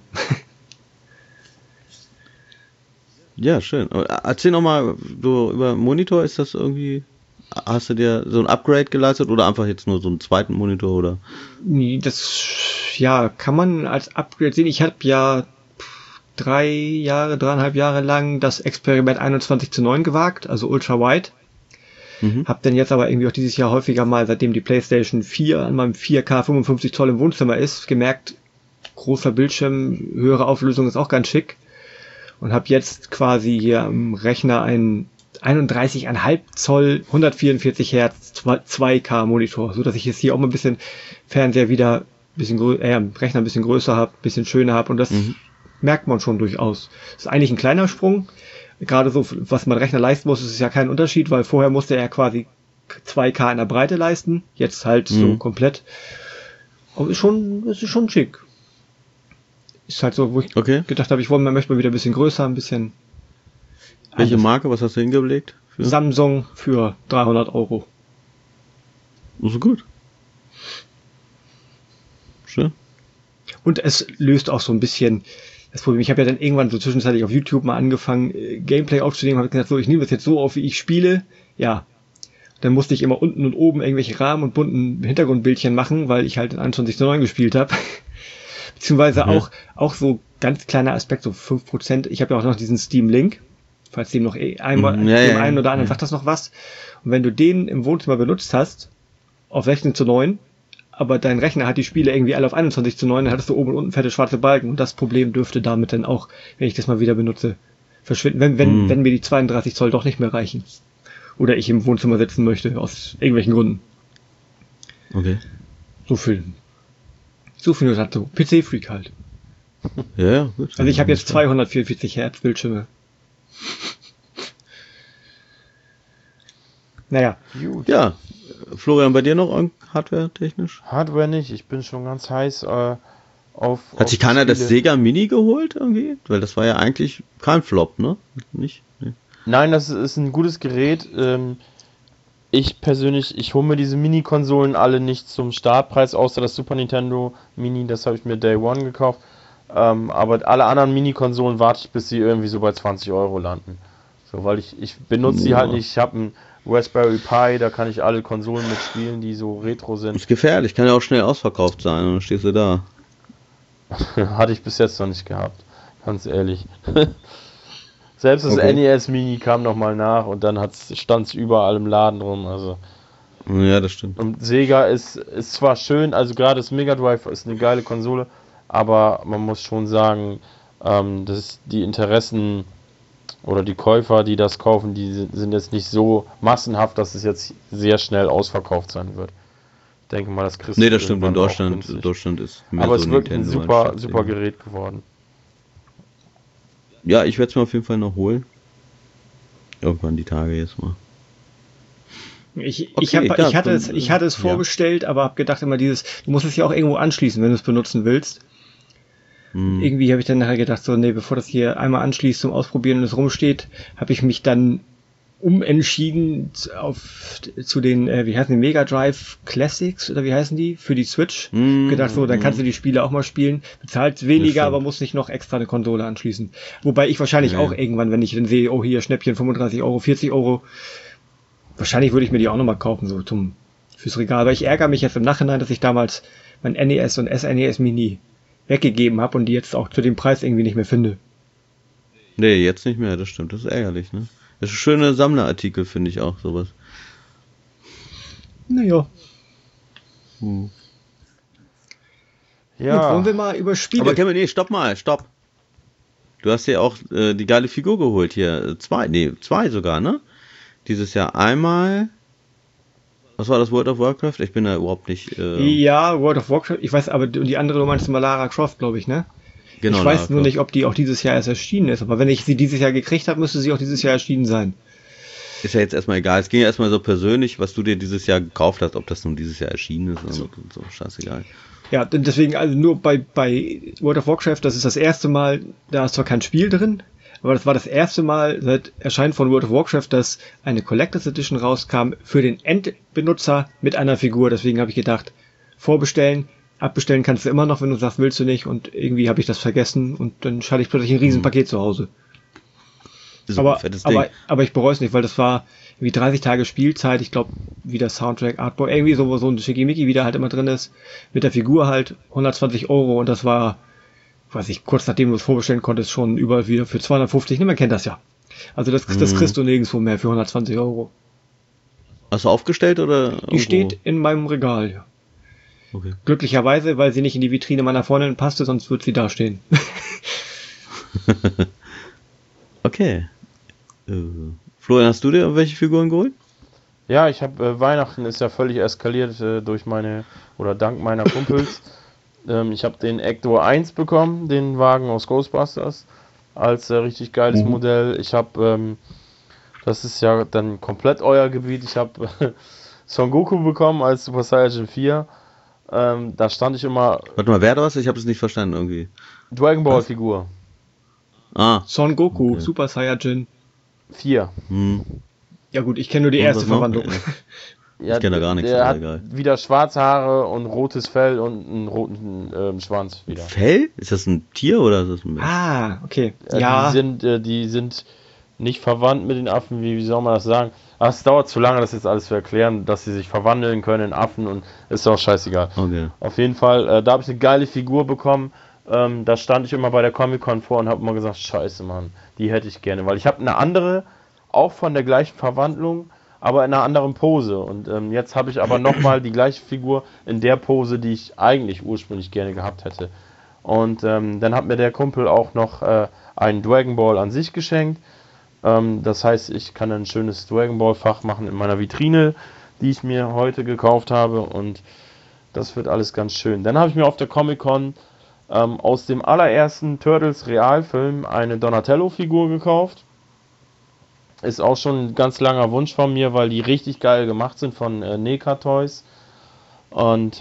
Ja, schön. Erzähl nochmal, so über Monitor, ist das irgendwie, hast du dir so ein Upgrade geleistet oder einfach jetzt nur so einen zweiten Monitor oder? Das, ja, kann man als Upgrade sehen. Ich habe ja 3,5 Jahre lang das Experiment 21:9 gewagt, also Ultra Wide. Hab dann jetzt aber irgendwie auch dieses Jahr häufiger mal, seitdem die PlayStation 4 an meinem 4K 55 Zoll im Wohnzimmer ist, gemerkt, großer Bildschirm, höhere Auflösung ist auch ganz schick. Und habe jetzt quasi hier am Rechner einen 31,5 Zoll, 144 Hertz, 2K Monitor, so dass ich jetzt hier auch mal ein bisschen Fernseher wieder ein bisschen Rechner ein bisschen größer habe, ein bisschen schöner habe und das merkt man schon durchaus. Das ist eigentlich ein kleiner Sprung. Gerade so, was man Rechner leisten muss, ist ja kein Unterschied, weil vorher musste er quasi 2K in der Breite leisten, jetzt halt so komplett. Aber es ist schon schick. Ist halt so, wo ich gedacht habe, man möchte mal wieder ein bisschen größer, ein bisschen... Welche Marke, was hast du hingelegt? Für? Samsung für 300 €. So gut. Schön. Und es löst auch so ein bisschen das Problem. Ich habe ja dann irgendwann so zwischenzeitlich auf YouTube mal angefangen, Gameplay aufzunehmen, habe gesagt, so, ich nehme das jetzt so auf, wie ich spiele. Ja. Dann musste ich immer unten und oben irgendwelche Rahmen und bunten Hintergrundbildchen machen, weil ich halt in 21:9 gespielt habe. Beziehungsweise auch so ganz kleiner Aspekt, so 5%. Ich habe ja auch noch diesen Steam Link, falls dem noch einmal dem einen oder anderen sagt das noch was. Und wenn du den im Wohnzimmer benutzt hast, auf 16:9, aber dein Rechner hat die Spiele irgendwie alle auf 21:9, dann hattest du oben und unten fette schwarze Balken und das Problem dürfte damit dann auch, wenn ich das mal wieder benutze, verschwinden, wenn mir die 32 Zoll doch nicht mehr reichen. Oder ich im Wohnzimmer sitzen möchte, aus irgendwelchen Gründen. Okay. So viel nur dazu. PC-Freak halt. Ja, gut. Also ich habe jetzt 244 Hertz Bildschirme. Naja. Gut. Ja, Florian, bei dir noch Hardware-technisch? Hardware nicht, ich bin schon ganz heiß auf... Hat sich keiner das Sega Mini geholt irgendwie? Weil das war ja eigentlich kein Flop, ne? Nicht? Nee. Nein, das ist ein gutes Gerät. Ich persönlich, ich hole mir diese Mini-Konsolen alle nicht zum Startpreis, außer das Super Nintendo Mini, das habe ich mir Day One gekauft. Aber alle anderen Mini-Konsolen warte ich, bis sie irgendwie so bei 20 € landen. So, weil ich benutze die halt nicht. Ich habe einen Raspberry Pi, da kann ich alle Konsolen mitspielen, die so retro sind. Ist gefährlich, kann ja auch schnell ausverkauft sein und dann stehst du da. Hatte ich bis jetzt noch nicht gehabt, ganz ehrlich. Selbst das NES Mini kam nochmal nach und dann stand es überall im Laden rum. Also. Ja, das stimmt. Und Sega ist zwar schön, also gerade das Mega Drive ist eine geile Konsole, aber man muss schon sagen, dass die Interessen oder die Käufer, die das kaufen, die sind jetzt nicht so massenhaft, dass es jetzt sehr schnell ausverkauft sein wird. Ich denke mal, das kriegst du. Nee, das stimmt, in Deutschland ist mehr aber so es wird ein Nintendo super Gerät geworden. Ja, ich werde es mir auf jeden Fall noch holen. Irgendwann die Tage jetzt mal. Ich hatte es vorbestellt, aber habe gedacht immer du musst es ja auch irgendwo anschließen, wenn du es benutzen willst. Irgendwie habe ich dann nachher gedacht, so, nee, bevor das hier einmal anschließt zum Ausprobieren und es rumsteht, habe ich mich dann umentschieden zu den, wie heißen die, Mega Drive Classics oder wie heißen die, für die Switch. Gedacht, so, dann kannst du die Spiele auch mal spielen, bezahlst weniger, aber musst nicht noch extra eine Konsole anschließen. Wobei ich wahrscheinlich auch irgendwann, wenn ich dann sehe, oh hier, Schnäppchen, 35 €, 40 €, wahrscheinlich würde ich mir die auch nochmal kaufen, so fürs Regal. Aber ich ärgere mich jetzt im Nachhinein, dass ich damals mein NES und SNES Mini weggegeben habe und die jetzt auch zu dem Preis irgendwie nicht mehr finde. Nee, jetzt nicht mehr, das stimmt. Das ist ärgerlich, ne? Das ist ein schöner Sammlerartikel, finde ich auch, sowas. Naja. Ja. Gut, wollen wir mal über Spiele... Aber Kevin, nee, stopp. Du hast ja auch die geile Figur geholt hier. Zwei sogar, ne? Dieses Jahr einmal... Was war das, World of Warcraft? Ich bin da überhaupt nicht... Ja, World of Warcraft. Ich weiß, aber die andere, du meinst mal Lara Croft, glaube ich, ne? Genau, ich weiß nur nicht, ob die auch dieses Jahr erst erschienen ist. Aber wenn ich sie dieses Jahr gekriegt habe, müsste sie auch dieses Jahr erschienen sein. Ist ja jetzt erstmal egal. Es ging ja erstmal so persönlich, was du dir dieses Jahr gekauft hast, ob das nun dieses Jahr erschienen ist oder so, scheißegal. Ja, deswegen, also nur bei World of Warcraft, das ist das erste Mal, da ist zwar kein Spiel drin, aber das war das erste Mal seit Erscheinen von World of Warcraft, dass eine Collectors Edition rauskam für den Endbenutzer mit einer Figur. Deswegen habe ich gedacht, vorbestellen, abbestellen kannst du immer noch, wenn du sagst, willst du nicht. Und irgendwie habe ich das vergessen und dann hatte ich plötzlich ein Riesenpaket zu Hause. Aber ich bereue es nicht, weil das war irgendwie 30 Tage Spielzeit. Ich glaube, wie der Soundtrack, Artbook, irgendwie so ein Schickimicki, wie der halt immer drin ist. Mit der Figur halt 120 € und das war, weiß ich, kurz nachdem du es vorbestellen konntest, schon überall wieder für 250. Ne, man kennt das ja. Also das kriegst du nirgendwo mehr für 120 €. Hast du aufgestellt oder? Die irgendwo? steht in meinem Regal, ja. Okay. Glücklicherweise, weil sie nicht in die Vitrine meiner Freundin passte, sonst würde sie da stehen. Okay. Florian, hast du dir irgendwelche Figuren geholt? Ja, ich habe Weihnachten ist ja völlig eskaliert dank meiner Kumpels. Ich habe den Ector 1 bekommen, den Wagen aus Ghostbusters, als richtig geiles Modell. Ich habe, das ist ja dann komplett euer Gebiet, ich habe Son Goku bekommen als Super Saiyan 4. Da stand ich immer... Warte mal, wer hat was? Ich habe es nicht verstanden irgendwie. Dragon Ball Figur. Son Goku, Okay. Super Saiyajin 4. Ja gut, ich kenne nur die Und erste was noch? Verwandlung. Ja, Ich kenn da gar nichts, Der aber hat egal. wieder schwarze Haare und rotes Fell und einen roten Schwanz wieder. Fell? Ist das ein Tier oder ist das ein Mensch? Ah, okay. Ja, Die sind nicht verwandt mit den Affen, wie soll man das sagen? Aber es dauert zu lange, das jetzt alles zu erklären, dass sie sich verwandeln können in Affen und ist auch scheißegal. Okay. Auf jeden Fall, da habe ich eine geile Figur bekommen. Da stand ich immer bei der Comic-Con vor und habe immer gesagt, scheiße, Mann, die hätte ich gerne. Weil ich habe eine andere, auch von der gleichen Verwandlung, aber in einer anderen Pose. Und jetzt habe ich aber nochmal die gleiche Figur in der Pose, die ich eigentlich ursprünglich gerne gehabt hätte. Und dann hat mir der Kumpel auch noch einen Dragon Ball an sich geschenkt. Das heißt, ich kann ein schönes Dragon Ball Fach machen in meiner Vitrine, die ich mir heute gekauft habe. Und das wird alles ganz schön. Dann habe ich mir auf der Comic-Con aus dem allerersten Turtles Realfilm eine Donatello-Figur gekauft. Ist auch schon ein ganz langer Wunsch von mir, weil die richtig geil gemacht sind von NECA Toys. Und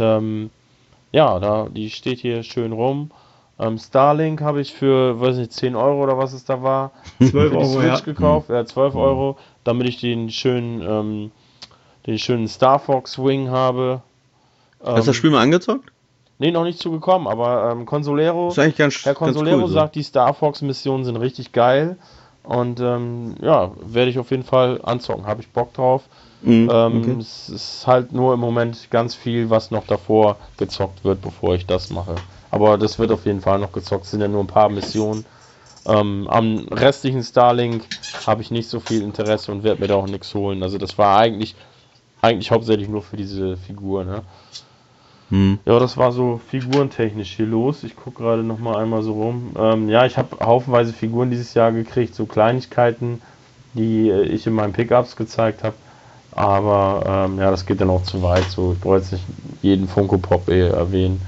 die steht hier schön rum. Starlink habe ich für, weiß nicht, 10 € oder was es da war, 12 für die €, Switch ja. gekauft. 12 €, damit ich den schönen Star Fox Wing habe. Hast du das Spiel mal angezockt? Nee, noch nicht zugekommen, aber Consolero, Ist eigentlich ganz, Herr Consolero ganz cool, sagt, die Star Fox Missionen sind richtig geil. Und werde ich auf jeden Fall anzocken, habe ich Bock drauf. Okay. Es ist halt nur im Moment ganz viel, was noch davor gezockt wird, bevor ich das mache. Aber das wird auf jeden Fall noch gezockt, es sind ja nur ein paar Missionen. Am restlichen Starlink habe ich nicht so viel Interesse und werde mir da auch nichts holen. Also das war eigentlich hauptsächlich nur für diese Figur, ne? Ja, das war so figurentechnisch hier los. Ich gucke gerade noch mal einmal so rum. Ich habe haufenweise Figuren dieses Jahr gekriegt, so Kleinigkeiten, die ich in meinen Pickups gezeigt habe. Aber das geht dann auch zu weit. So, ich brauche jetzt nicht jeden Funko Pop erwähnen.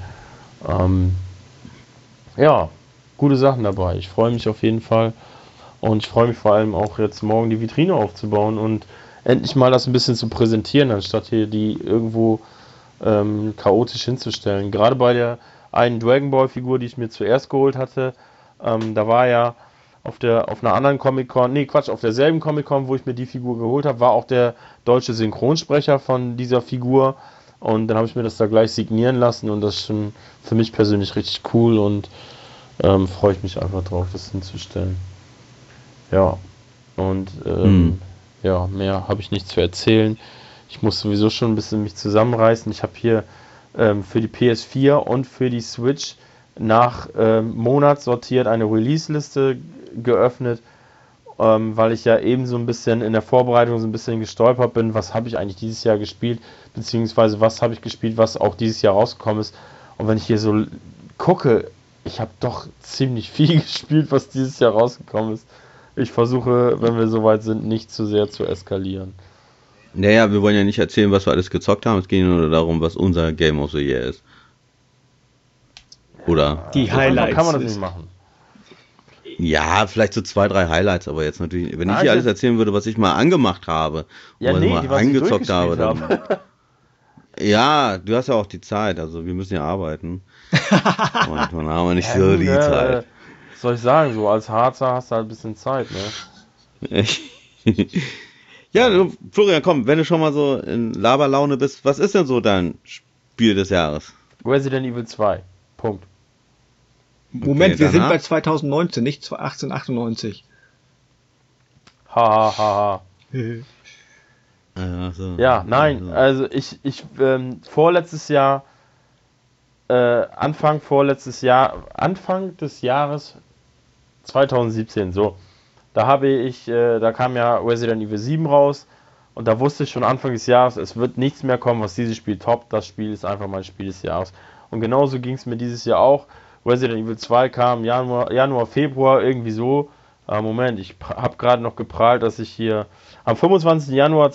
Gute Sachen dabei. Ich freue mich auf jeden Fall. Und ich freue mich vor allem auch jetzt morgen die Vitrine aufzubauen und endlich mal das ein bisschen zu präsentieren, anstatt hier die irgendwo chaotisch hinzustellen. Gerade bei der einen Dragon Ball Figur, die ich mir zuerst geholt hatte, da war ja auf einer anderen Comic-Con, auf derselben Comic-Con, wo ich mir die Figur geholt habe, war auch der deutsche Synchronsprecher von dieser Figur und dann habe ich mir das da gleich signieren lassen und das ist schon für mich persönlich richtig cool und freue ich mich einfach drauf, das hinzustellen. Ja, und mehr habe ich nicht zu erzählen. ich muss sowieso schon ein bisschen mich zusammenreißen. Ich habe hier für die PS4 und für die Switch nach Monat sortiert eine Release-Liste geöffnet, weil ich ja eben so ein bisschen in der Vorbereitung so ein bisschen gestolpert bin, was habe ich eigentlich dieses Jahr gespielt, beziehungsweise was habe ich gespielt, was auch dieses Jahr rausgekommen ist. Und wenn ich hier so gucke, ich habe doch ziemlich viel gespielt, was dieses Jahr rausgekommen ist. Ich versuche, wenn wir soweit sind, nicht zu sehr zu eskalieren. Naja, wir wollen ja nicht erzählen, was wir alles gezockt haben. Es geht nur darum, was unser Game of the Year ist. Oder? Die Highlights. Kann man das nicht machen. Ja, vielleicht so 2, 3 Highlights, aber jetzt natürlich, wenn ich hier alles erzählen würde, was ich mal angemacht habe, ja, was nee, ich mal was angezockt habe, dann. Ja, du hast ja auch die Zeit, also wir müssen ja arbeiten. Und dann haben wir nicht so die Zeit. Was soll ich sagen, so als Harzer hast du halt ein bisschen Zeit, ne? Ja, Florian, komm, wenn du schon mal so in Laberlaune bist, was ist denn so dein Spiel des Jahres? Resident Evil 2. Punkt. Moment, wir sind bei 2019, nicht 1898. Hahaha. Also, Ja, nein, also ich vorletztes Jahr, Anfang des Jahres 2017, so, da kam ja Resident Evil 7 raus und da wusste ich schon Anfang des Jahres, es wird nichts mehr kommen, was dieses Spiel toppt, das Spiel ist einfach mein Spiel des Jahres. Und genauso ging es mir dieses Jahr auch. Resident Evil 2 kam Januar, Februar, irgendwie so. Moment, ich habe gerade noch geprahlt, dass ich hier am 25. Januar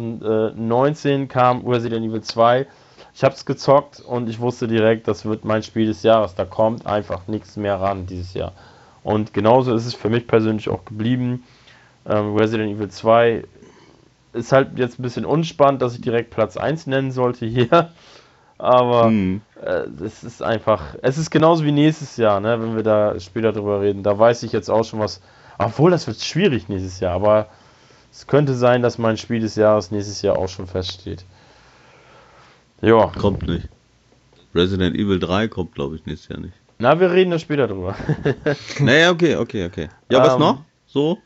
2019 kam Resident Evil 2. Ich habe es gezockt und ich wusste direkt, das wird mein Spiel des Jahres. Da kommt einfach nichts mehr ran dieses Jahr. Und genauso ist es für mich persönlich auch geblieben. Resident Evil 2 ist halt jetzt ein bisschen unspannend, dass ich direkt Platz 1 nennen sollte hier. Aber es ist einfach, es ist genauso wie nächstes Jahr, ne, wenn wir da später drüber reden. Da weiß ich jetzt auch schon was. Obwohl, das wird schwierig nächstes Jahr. Aber es könnte sein, dass mein Spiel des Jahres nächstes Jahr auch schon feststeht. Ja. Kommt nicht. Resident Evil 3 kommt, glaube ich, nächstes Jahr nicht. Na, wir reden da später drüber. Naja, okay. Ja, was noch? So?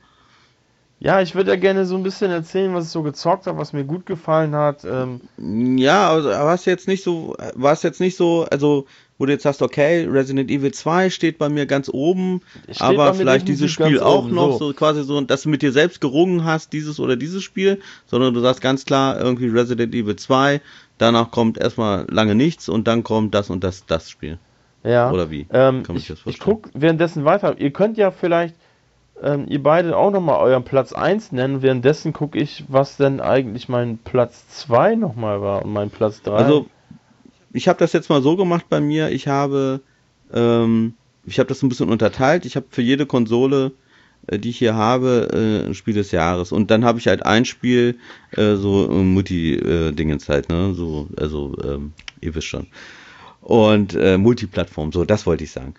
Ja, ich würde ja gerne so ein bisschen erzählen, was ich so gezockt habe, was mir gut gefallen hat. Ja, also war es jetzt nicht so, also wo du jetzt sagst, okay, Resident Evil 2 steht bei mir ganz oben, aber vielleicht dieses Spiel auch noch, so quasi so, dass du mit dir selbst gerungen hast, dieses oder dieses Spiel, sondern du sagst ganz klar, irgendwie Resident Evil 2, danach kommt erstmal lange nichts und dann kommt das und das Spiel. Ja. Oder wie? Kann man sich das vorstellen? Ich gucke währenddessen weiter. Ihr könnt ja vielleicht ihr beide auch nochmal euren Platz 1 nennen. Währenddessen gucke ich, was denn eigentlich mein Platz 2 nochmal war und mein Platz 3. Also, ich habe das jetzt mal so gemacht bei mir. Ich habe das ein bisschen unterteilt. Ich habe für jede Konsole, die ich hier habe, ein Spiel des Jahres. Und dann habe ich halt ein Spiel, so Multi-Dingens halt, ne? So, also, ihr wisst schon. Und Multiplattform, so, das wollte ich sagen.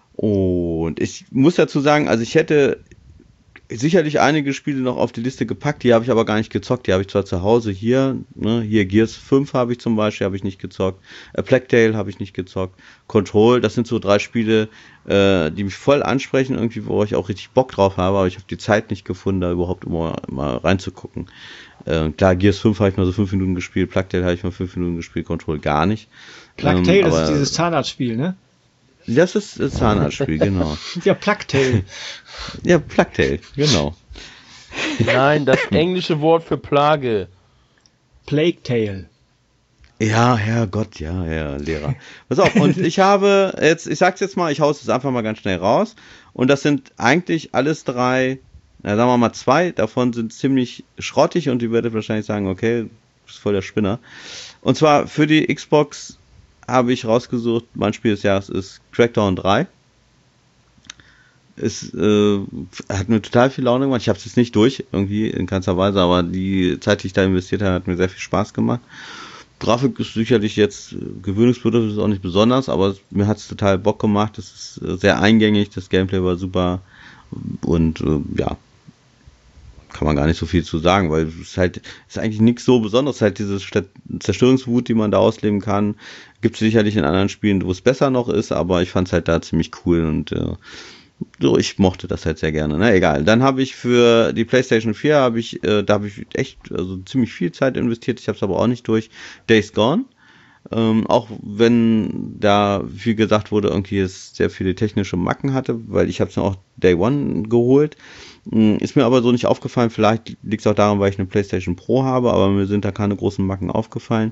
Und ich muss dazu sagen, also ich hätte sicherlich einige Spiele noch auf die Liste gepackt, die habe ich aber gar nicht gezockt, die habe ich zwar zu Hause hier, ne, hier Gears 5 habe ich zum Beispiel, habe ich nicht gezockt, Plague Tale habe ich nicht gezockt, Control, das sind so 3 Spiele, die mich voll ansprechen, irgendwie, wo ich auch richtig Bock drauf habe, aber ich habe die Zeit nicht gefunden, da überhaupt mal reinzugucken. Klar, Gears 5 habe ich mal so 5 Minuten gespielt, Plague Tale habe ich mal 5 Minuten gespielt, Control gar nicht. Plague Tale, das ist dieses Zahnarztspiel, ne? Das ist das Zahnarztspiel, genau. Ja, Plague Tale. Ja, Plague Tale, genau. Nein, das englische Wort für Plage. Plague Tale. Ja, Herrgott, ja, Herr Lehrer. Pass auf, und ich habe jetzt, ich sag's jetzt mal, ich hau's es einfach mal ganz schnell raus. Und das sind eigentlich alles 3, sagen wir mal 2, davon sind ziemlich schrottig und ihr werdet wahrscheinlich sagen, okay, du bist voll der Spinner. Und zwar für die Xbox habe ich rausgesucht, mein Spiel des Jahres ist Crackdown 3. Es hat mir total viel Laune gemacht. Ich habe es jetzt nicht durch, irgendwie in keinster Weise, aber die Zeit, die ich da investiert habe, hat mir sehr viel Spaß gemacht. Grafik ist sicherlich jetzt gewöhnungsbedürftig, ist auch nicht besonders, aber mir hat es total Bock gemacht. Es ist sehr eingängig, das Gameplay war super und ja, kann man gar nicht so viel zu sagen, weil es halt ist eigentlich nichts so Besonderes, halt diese Zerstörungswut, die man da ausleben kann, gibt es sicherlich in anderen Spielen, wo es besser noch ist, aber ich fand es halt da ziemlich cool und So, ich mochte das halt sehr gerne. Na egal. Dann habe ich für die PlayStation 4 da habe ich echt ziemlich viel Zeit investiert. Ich habe es aber auch nicht durch. Days Gone. Auch wenn da viel gesagt wurde, irgendwie es sehr viele technische Macken hatte, weil ich habe es auch Day One geholt. Ist mir aber so nicht aufgefallen. Vielleicht liegt es auch daran, weil ich eine PlayStation Pro habe, aber mir sind da keine großen Macken aufgefallen.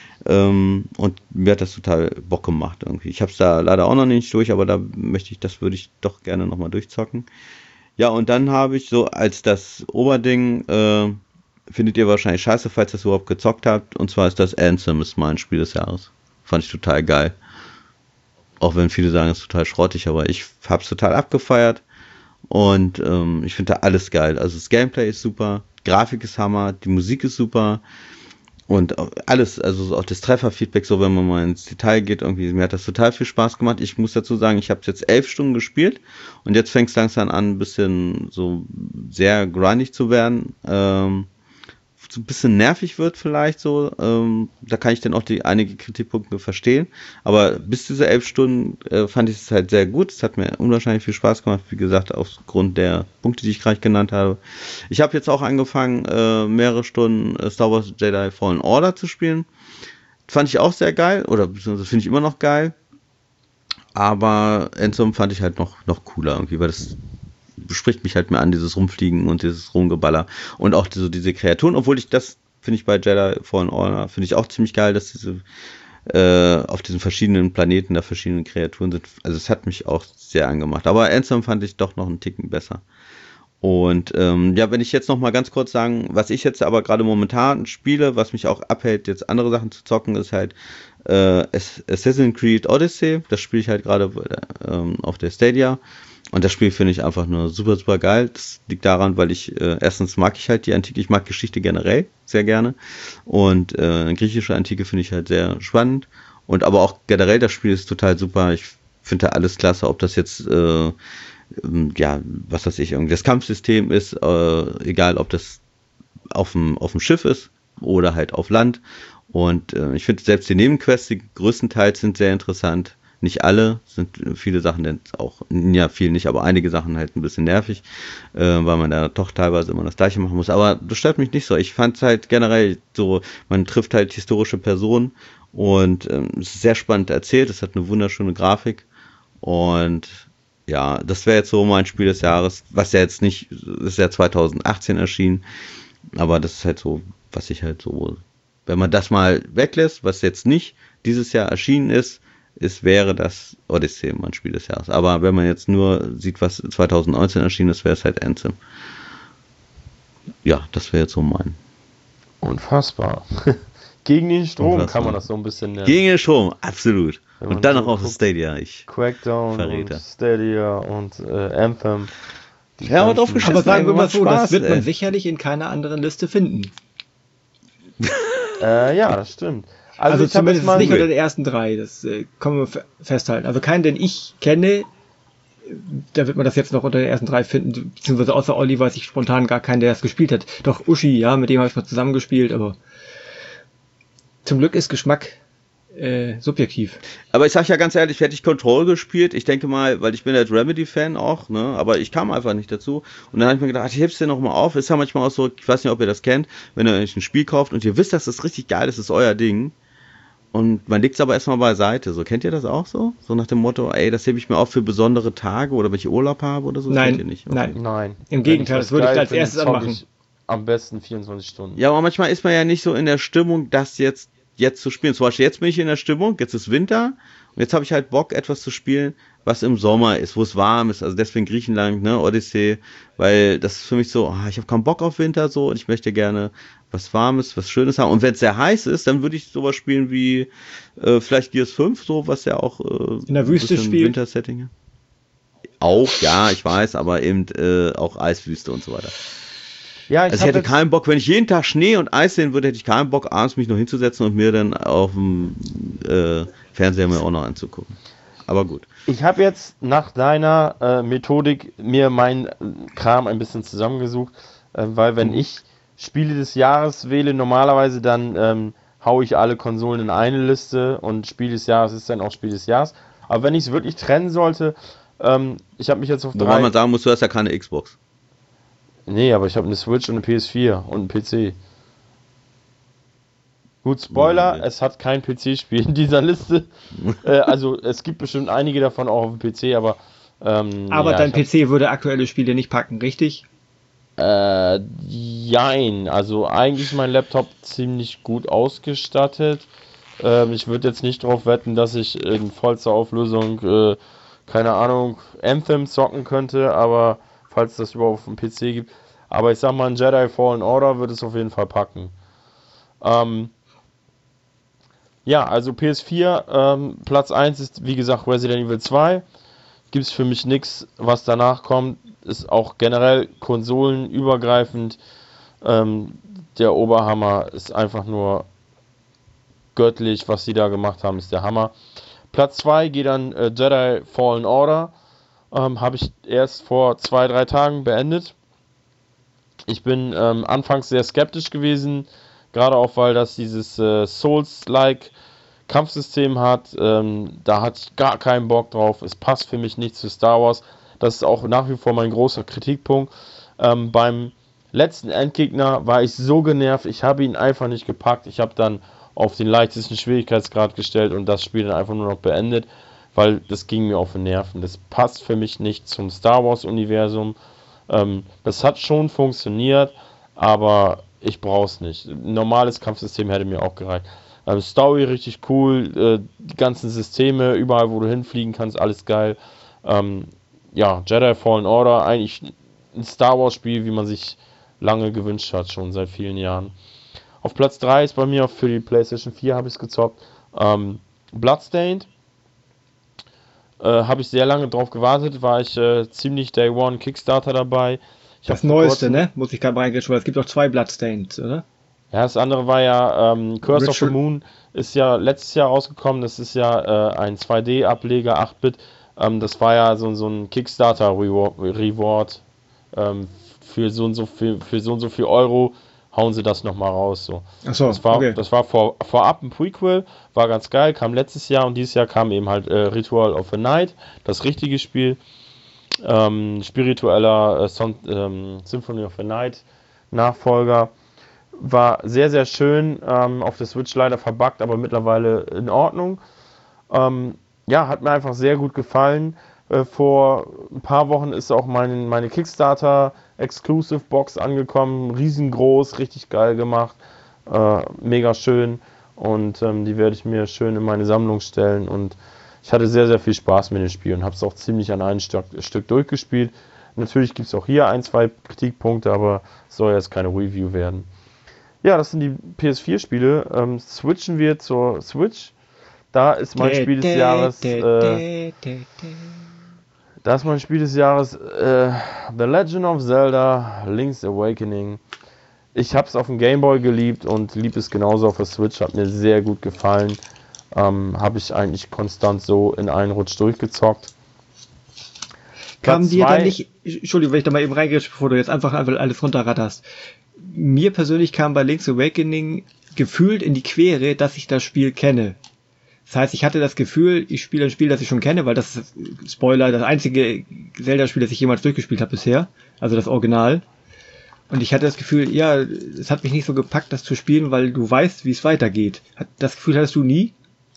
Und mir hat das total Bock gemacht irgendwie. Ich habe es da leider auch noch nicht durch, aber das würde ich doch gerne nochmal durchzocken. Ja, und dann habe ich so als das Oberding, findet ihr wahrscheinlich scheiße, falls ihr das überhaupt gezockt habt, und zwar ist das Anthem, ist mein Spiel des Jahres. Fand ich total geil. Auch wenn viele sagen, es ist total schrottig, aber ich habe es total abgefeiert und ich finde da alles geil. Also das Gameplay ist super, Grafik ist Hammer, die Musik ist super. Und alles, also auch das Trefferfeedback, so wenn man mal ins Detail geht, irgendwie, mir hat das total viel Spaß gemacht. Ich muss dazu sagen, ich habe es jetzt 11 Stunden gespielt und jetzt fängt es langsam an, ein bisschen so sehr grindig zu werden. So ein bisschen nervig wird vielleicht so. Da kann ich dann auch einige Kritikpunkte verstehen. Aber bis diese 11 Stunden fand ich es halt sehr gut. Es hat mir unwahrscheinlich viel Spaß gemacht, wie gesagt, aufgrund der Punkte, die ich gerade genannt habe. Ich habe jetzt auch angefangen, mehrere Stunden Star Wars Jedi Fallen Order zu spielen. Fand ich auch sehr geil, oder beziehungsweise finde ich immer noch geil. Aber Anthem fand ich halt noch cooler irgendwie, weil das bespricht mich halt mehr an, dieses Rumfliegen und dieses Rumgeballer und auch diese Kreaturen, obwohl das finde ich bei Jedi Fallen Order, finde ich auch ziemlich geil, dass diese auf diesen verschiedenen Planeten da verschiedene Kreaturen sind. Also es hat mich auch sehr angemacht. Aber Anthem fand ich doch noch einen Ticken besser. Und ja, wenn ich jetzt noch mal ganz kurz sagen, was ich jetzt aber gerade momentan spiele, was mich auch abhält, jetzt andere Sachen zu zocken, ist halt Assassin's Creed Odyssey. Das spiele ich halt gerade auf der Stadia. Und das Spiel finde ich einfach nur super, super geil. Das liegt daran, weil erstens mag ich halt die Antike, ich mag Geschichte generell sehr gerne. Und griechische Antike finde ich halt sehr spannend. Und aber auch generell, das Spiel ist total super. Ich finde da alles klasse, ob das jetzt, ja, was weiß ich, irgendwie das Kampfsystem ist, egal ob das auf dem Schiff ist oder halt auf Land. Und ich finde selbst die Nebenquests, die größtenteils sind sehr interessant. Nicht alle, sind viele Sachen denn auch, ja viel nicht, aber einige Sachen halt ein bisschen nervig, weil man da doch teilweise immer das Gleiche machen muss. Aber das stört mich nicht so. Ich fand es halt generell so, man trifft halt historische Personen und es ist sehr spannend erzählt, es hat eine wunderschöne Grafik und ja, das wäre jetzt so mein Spiel des Jahres, was ja jetzt nicht, ist ja 2018 erschienen, aber das ist halt so, was ich halt so, wenn man das mal weglässt, was jetzt nicht dieses Jahr erschienen ist, wäre das Odyssey mein Spiel des Jahres. Aber wenn man jetzt nur sieht, was 2019 erschienen ist, wäre es halt Anthem. Ja, das wäre jetzt so mein. Unfassbar. Gegen den Strom kann man das so ein bisschen nennen. Gegen den Strom, absolut. Und dann noch auf Stadia. Crackdown Verräter. Und Stadia und Anthem. Ja, aber drauf geschissen. Aber sagen wir mal so, das wird man sicherlich in keiner anderen Liste finden. Ja, das stimmt. Also zumindest nicht unter den ersten 3, das können wir festhalten. Also keinen, den ich kenne, da wird man das jetzt noch unter den ersten 3 finden, beziehungsweise außer Olli weiß ich spontan gar keinen, der das gespielt hat. Doch Uschi, ja, mit dem habe ich mal zusammengespielt, aber zum Glück ist Geschmack subjektiv. Aber ich sag ja ganz ehrlich, hätte ich Control gespielt, ich denke mal, weil ich bin halt Remedy-Fan auch, ne, aber ich kam einfach nicht dazu. Und dann habe ich mir gedacht, ich heb's dir nochmal auf. Ist ja manchmal auch so, ich weiß nicht, ob ihr das kennt, wenn ihr euch ein Spiel kauft und ihr wisst, dass das richtig geil ist, das ist euer Ding. Und man legt es aber erstmal beiseite. So, kennt ihr das auch so? So nach dem Motto, ey, das hebe ich mir auf für besondere Tage oder wenn ich Urlaub habe oder so? Das nein, kennt ihr nicht. Okay. Nein. Im Gegenteil, das würde ich als erstes anmachen. Am besten 24 Stunden. Ja, aber manchmal ist man ja nicht so in der Stimmung, das jetzt zu spielen. Zum Beispiel jetzt bin ich in der Stimmung, jetzt ist Winter und jetzt habe ich halt Bock, etwas zu spielen, was im Sommer ist, wo es warm ist. Also deswegen Griechenland, ne, Odyssey, weil das ist für mich so, ich habe keinen Bock auf Winter so und ich möchte gerne was Warmes, was Schönes haben. Und wenn es sehr heiß ist, dann würde ich sowas spielen wie vielleicht Gears 5, so, was ja auch in der Wüste spielt. Wintersetting. Auch, ja, ich weiß, aber eben auch Eiswüste und so weiter. Ja, ich hätte keinen Bock, wenn ich jeden Tag Schnee und Eis sehen würde, hätte ich keinen Bock, abends mich noch hinzusetzen und mir dann auf dem Fernseher mir auch noch anzugucken. Aber gut. Ich habe jetzt nach deiner Methodik mir meinen Kram ein bisschen zusammengesucht, weil wenn ich Spiele des Jahres wähle, normalerweise dann haue ich alle Konsolen in eine Liste und Spiel des Jahres ist dann auch Spiel des Jahres. Aber wenn ich es wirklich trennen sollte, Ich habe mich jetzt auf 3... Wobei man sagen muss, du hast ja keine Xbox. Nee, aber ich habe eine Switch und eine PS4 und einen PC. Gut, Spoiler, Ja. es hat kein PC-Spiel in dieser Liste. Also es gibt bestimmt einige davon auch auf dem PC, aber... Aber ja, dein PC würde aktuelle Spiele nicht packen, richtig? Jein. Also eigentlich ist mein Laptop ziemlich gut ausgestattet. Ich würde jetzt nicht drauf wetten, dass ich in vollster Auflösung, keine Ahnung, Anthem zocken könnte, aber falls das überhaupt auf dem PC gibt. Aber ich sag mal, ein Jedi Fallen Order würde es auf jeden Fall packen. Ja, also PS4, Platz 1 ist wie gesagt Resident Evil 2. Gibt es für mich nichts, was danach kommt. Ist auch generell konsolenübergreifend. Der Oberhammer ist einfach nur göttlich, was sie da gemacht haben, ist der Hammer. Platz 2 geht an Jedi Fallen Order. Habe ich erst vor 2-3 Tagen beendet. Ich bin anfangs sehr skeptisch gewesen, gerade auch weil das dieses Souls-like Kampfsystem hat. Da hatte ich gar keinen Bock drauf. Es passt für mich nicht zu Star Wars. Das ist auch nach wie vor mein großer Kritikpunkt. Beim letzten Endgegner war ich so genervt, ich habe ihn einfach nicht gepackt. Ich habe dann auf den leichtesten Schwierigkeitsgrad gestellt und das Spiel dann einfach nur noch beendet, weil das ging mir auf den Nerven. Das passt für mich nicht zum Star Wars Universum. Das hat schon funktioniert, aber ich brauche es nicht. Ein normales Kampfsystem hätte mir auch gereicht. Story richtig cool, die ganzen Systeme, überall wo du hinfliegen kannst, alles geil. Ja, Jedi Fallen Order, eigentlich ein Star Wars Spiel, wie man sich lange gewünscht hat, schon seit vielen Jahren. Auf Platz 3 ist bei mir, für die PlayStation 4 habe ich es gezockt, Bloodstained. Habe ich sehr lange drauf gewartet, war ich ziemlich Day One Kickstarter dabei. Das Neueste, ne? Muss ich gerade reingehen, weil es gibt auch 2 Bloodstains, oder? Ja, das andere war ja Curse of the Moon, ist ja letztes Jahr rausgekommen. Das ist ja ein 2D-Ableger, 8-Bit. Das war ja so ein Kickstarter-Reward. Für so und so viel Euro hauen sie das nochmal raus. So. Ach so, das war, okay. das war vorab ein Prequel, war ganz geil, kam letztes Jahr und dieses Jahr kam eben halt Ritual of the Night, das richtige Spiel. Spiritueller Symphony of the Night Nachfolger. War sehr, sehr schön, auf der Switch leider verbuggt, aber mittlerweile in Ordnung. Ja, hat mir einfach sehr gut gefallen. Vor ein paar Wochen ist auch meine Kickstarter Exclusive Box angekommen. Riesengroß, richtig geil gemacht. Mega schön. Und die werde ich mir schön in meine Sammlung stellen. Und ich hatte sehr, sehr viel Spaß mit dem Spiel und habe es auch ziemlich an einem Stück durchgespielt. Natürlich gibt es auch hier 1-2 Kritikpunkte, aber es soll jetzt keine Review werden. Ja, das sind die PS4-Spiele. Switchen wir zur Switch. Da ist mein Spiel des Jahres. Da ist mein Spiel des Jahres The Legend of Zelda Link's Awakening. Ich habe es auf dem Game Boy geliebt und liebe es genauso auf der Switch. Hat mir sehr gut gefallen. Habe ich eigentlich konstant so in einen Rutsch durchgezockt. Kam dir dann nicht, Entschuldigung, wenn ich da mal eben reingehe, bevor du jetzt einfach alles runterratterst. Mir persönlich kam bei Link's Awakening gefühlt in die Quere, dass ich das Spiel kenne. Das heißt, ich hatte das Gefühl, ich spiele ein Spiel, das ich schon kenne, weil das ist, Spoiler, das einzige Zelda-Spiel, das ich jemals durchgespielt habe bisher. Also das Original. Und ich hatte das Gefühl, ja, es hat mich nicht so gepackt, das zu spielen, weil du weißt, wie es weitergeht. Das Gefühl hattest du nie?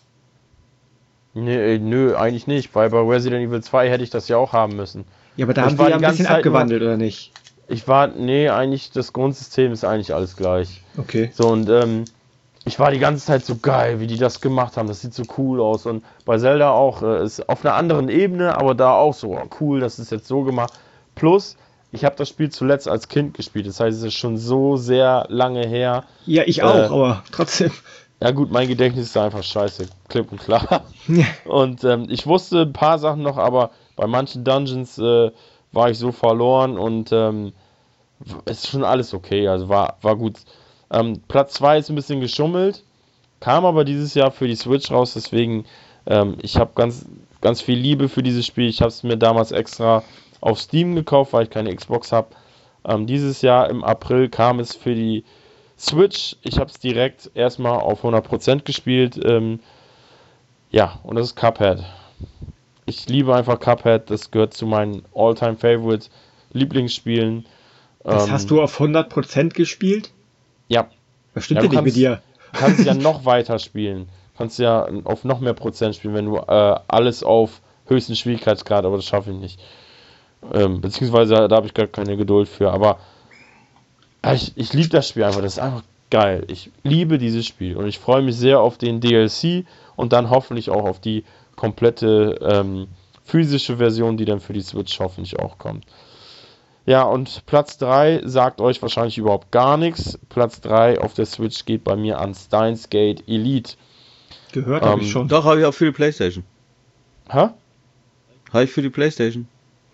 Nee, nö, eigentlich nicht, weil bei Resident Evil 2 hätte ich das ja auch haben müssen. Ja, aber da haben wir ja ein bisschen abgewandelt, oder nicht? Eigentlich, das Grundsystem ist eigentlich alles gleich. Okay. So, und ich war die ganze Zeit so geil, wie die das gemacht haben. Das sieht so cool aus. Und bei Zelda auch, ist auf einer anderen Ebene, aber da auch so, cool, das ist jetzt so gemacht. Plus, ich habe das Spiel zuletzt als Kind gespielt. Das heißt, es ist schon so sehr lange her. Ja, ich auch, aber trotzdem. Ja gut, mein Gedächtnis ist einfach scheiße, klipp und klar. Und ich wusste ein paar Sachen noch, aber bei manchen Dungeons war ich so verloren und es ist schon alles okay, also war gut. Platz 2 ist ein bisschen geschummelt, kam aber dieses Jahr für die Switch raus, deswegen ich habe ganz viel Liebe für dieses Spiel. Ich habe es mir damals extra auf Steam gekauft, weil ich keine Xbox habe. Dieses Jahr im April kam es für die Switch. Ich habe es direkt erstmal auf 100% gespielt. Ja, und das ist Cuphead. Ich liebe einfach Cuphead, das gehört zu meinen All-Time-Favorite Lieblingsspielen. Das hast du auf 100% gespielt? Ja. Was stimmt denn nicht mit dir? Du kannst ja noch weiter spielen. Du kannst ja auf noch mehr Prozent spielen, wenn du alles auf höchsten Schwierigkeitsgrad, aber das schaffe ich nicht. Beziehungsweise da habe ich gar keine Geduld für, aber ich liebe das Spiel einfach, das ist einfach geil. Ich liebe dieses Spiel und ich freue mich sehr auf den DLC und dann hoffentlich auch auf die komplette physische Version, die dann für die Switch hoffentlich auch kommt. Ja, und Platz 3 sagt euch wahrscheinlich überhaupt gar nichts. Platz 3 auf der Switch geht bei mir an Steins Gate Elite. Gehört habe ich schon. Doch, habe ich auch für die PlayStation. Hä? Habe ich für die PlayStation.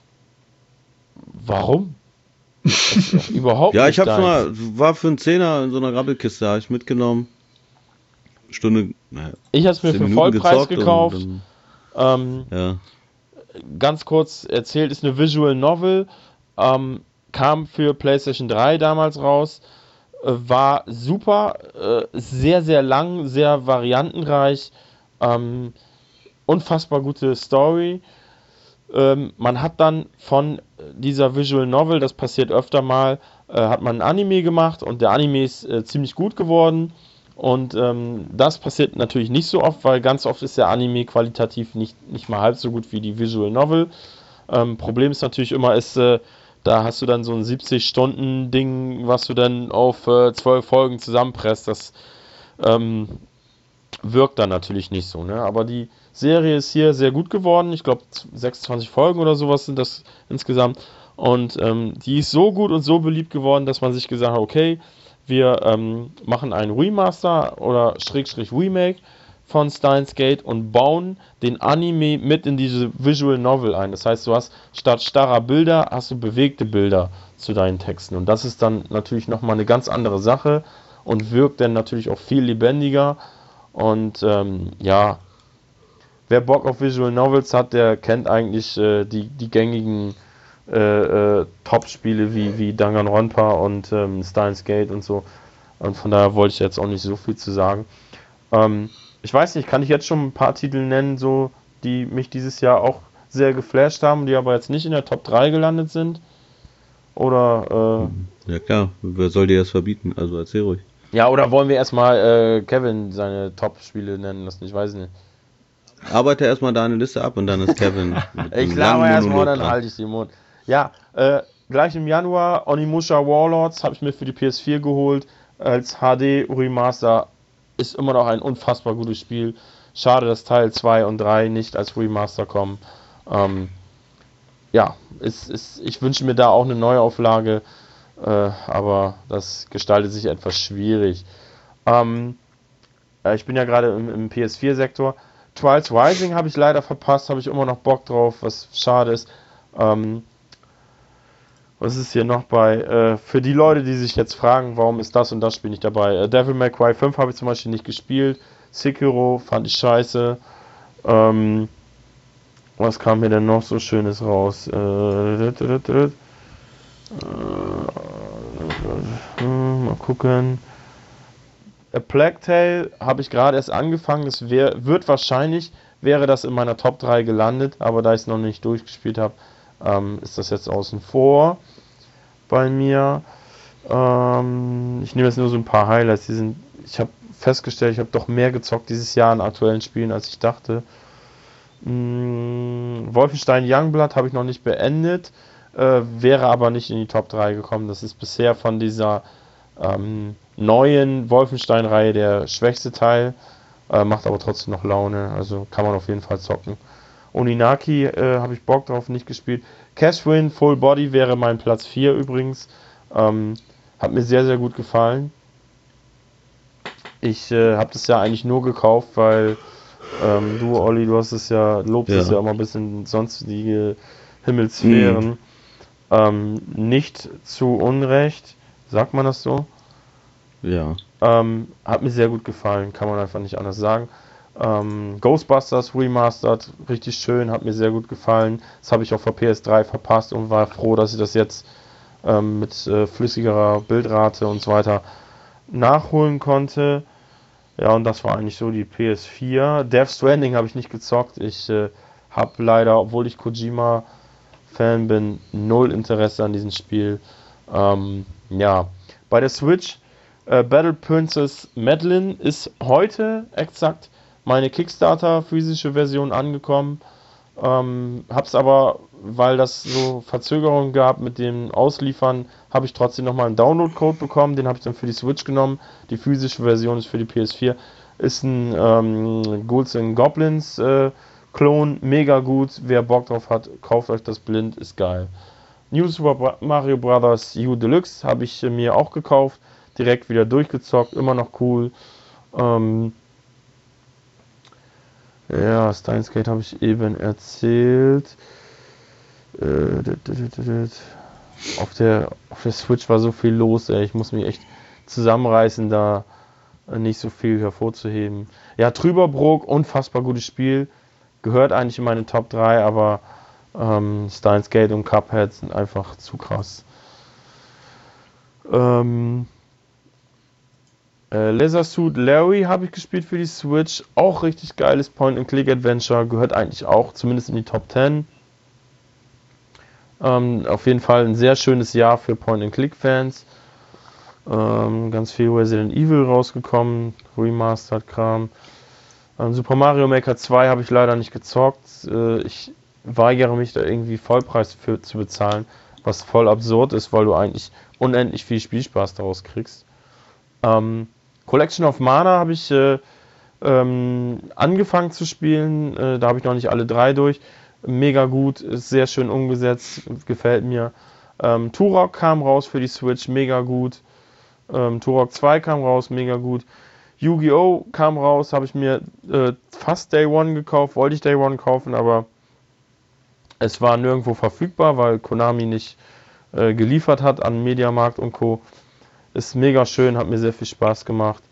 Warum? Das ist überhaupt ja, nicht ich hab's deins. mal, war für einen Zehner in so einer Grabbelkiste, habe ich mitgenommen. Stunde. Ich hab's mir für Vollpreis gekauft. Ja. Ganz kurz erzählt, ist eine Visual Novel. Kam für PlayStation 3 damals raus. War super. Sehr, sehr lang, sehr variantenreich. Unfassbar gute Story. Man hat dann von dieser Visual Novel, das passiert öfter mal, hat man ein Anime gemacht und der Anime ist ziemlich gut geworden und das passiert natürlich nicht so oft, weil ganz oft ist der Anime qualitativ nicht mal halb so gut wie die Visual Novel. Problem ist natürlich immer, da hast du dann so ein 70-Stunden-Ding, was du dann auf 12 Folgen zusammenpresst, das wirkt dann natürlich nicht so, ne? Aber die Serie ist hier sehr gut geworden. Ich glaube, 26 Folgen oder sowas sind das insgesamt. Und die ist so gut und so beliebt geworden, dass man sich gesagt hat, okay, wir machen ein Remaster oder Schrägstrich Remake von Steins Gate und bauen den Anime mit in diese Visual Novel ein. Das heißt, du hast statt starrer Bilder, hast du bewegte Bilder zu deinen Texten. Und das ist dann natürlich nochmal eine ganz andere Sache und wirkt dann natürlich auch viel lebendiger. Und ja, wer Bock auf Visual Novels hat, der kennt eigentlich die gängigen Top-Spiele wie Danganronpa und Steins Gate und so. Und von daher wollte ich jetzt auch nicht so viel zu sagen. Ich weiß nicht, kann ich jetzt schon ein paar Titel nennen, so die mich dieses Jahr auch sehr geflasht haben, die aber jetzt nicht in der Top 3 gelandet sind? Oder ja klar, wer soll dir das verbieten? Also erzähl ruhig. ja, oder wollen wir erstmal Kevin seine Top-Spiele nennen lassen? Ich weiß nicht. Arbeite erstmal deine Liste ab und dann ist Kevin. Ich laber erstmal, dann halte ich den Mund. Ja, gleich im Januar Onimusha Warlords habe ich mir für die PS4 geholt. Als HD Remaster ist immer noch ein unfassbar gutes Spiel. Schade, dass Teil 2 und 3 nicht als Remaster kommen. Ja, ich wünsche mir da auch eine Neuauflage. Aber das gestaltet sich etwas schwierig. Ich bin ja gerade im PS4-Sektor. Trials Rising habe ich leider verpasst, habe ich immer noch Bock drauf, was schade ist. Was ist hier noch bei? Für die Leute, die sich jetzt fragen, warum ist das und das Spiel nicht dabei? Devil May Cry 5 habe ich zum Beispiel nicht gespielt. Sekiro fand ich scheiße. Was kam mir denn noch so Schönes raus? Mal gucken. A Plague Tale habe ich gerade erst angefangen. Das wird wahrscheinlich, wäre das in meiner Top 3 gelandet, aber da ich es noch nicht durchgespielt habe, ist das jetzt außen vor bei mir. Ich nehme jetzt nur so ein paar Highlights. Ich habe festgestellt, ich habe doch mehr gezockt dieses Jahr an aktuellen Spielen, als ich dachte. Wolfenstein Youngblood habe ich noch nicht beendet. Wäre aber nicht in die Top 3 gekommen. Das ist bisher von dieser neuen Wolfenstein-Reihe der schwächste Teil. Macht aber trotzdem noch Laune. Also kann man auf jeden Fall zocken. Oninaki habe ich Bock drauf, nicht gespielt. Catherine Full Body wäre mein Platz 4 übrigens. Hat mir sehr, sehr gut gefallen. Ich habe das ja eigentlich nur gekauft, weil du, Olli, lobst es ja immer ein bisschen sonstige Himmelsphären. Nicht zu Unrecht, sagt man das so? Ja. Hat mir sehr gut gefallen, kann man einfach nicht anders sagen. Ghostbusters Remastered, richtig schön, hat mir sehr gut gefallen. Das habe ich auf der PS3 verpasst und war froh, dass ich das jetzt mit flüssigerer Bildrate und so weiter nachholen konnte. Ja, und das war eigentlich so die PS4. Death Stranding habe ich nicht gezockt. Ich Hab leider, obwohl ich Kojima-Fan bin, null Interesse an diesem Spiel. Ja, bei der Switch, Battle Princess Madeline ist heute exakt meine Kickstarter physische Version angekommen. Hab's aber, weil das so Verzögerungen gab mit dem Ausliefern, habe ich trotzdem nochmal einen Download-Code bekommen. Den habe ich dann für die Switch genommen. Die physische Version ist für die PS4. Ist ein Ghouls and Goblins Klon. Mega gut. Wer Bock drauf hat, kauft euch das blind. Ist geil. New Super Mario Bros. U Deluxe habe ich mir auch gekauft. Direkt wieder durchgezockt. Immer noch cool. Ja, Steins Gate habe ich eben erzählt. Auf der Switch war so viel los, ey. Ich muss mich echt zusammenreißen, da nicht so viel hervorzuheben. Ja, Trüberbrook, unfassbar gutes Spiel. Gehört eigentlich in meine Top 3, aber Steins Gate und Cuphead sind einfach zu krass. Leisure Suit Larry habe ich gespielt für die Switch. Auch richtig geiles Point-and-Click-Adventure. Gehört eigentlich auch zumindest in die Top 10. Auf jeden Fall ein sehr schönes Jahr für Point-and-Click-Fans. Ganz viel Resident Evil rausgekommen. Remastered-Kram. Super Mario Maker 2 habe ich leider nicht gezockt. Ich weigere mich da irgendwie Vollpreis für zu bezahlen. Was voll absurd ist, weil du eigentlich unendlich viel Spielspaß daraus kriegst. Collection of Mana habe ich angefangen zu spielen. Da habe ich noch nicht alle 3 durch. Mega gut, ist sehr schön umgesetzt, gefällt mir. Turok kam raus für die Switch, mega gut. Turok 2 kam raus, mega gut. Yu-Gi-Oh! Kam raus, habe ich mir fast Day One gekauft, wollte ich Day One kaufen, aber es war nirgendwo verfügbar, weil Konami nicht geliefert hat an Mediamarkt und Co. Ist mega schön, hat mir sehr viel Spaß gemacht.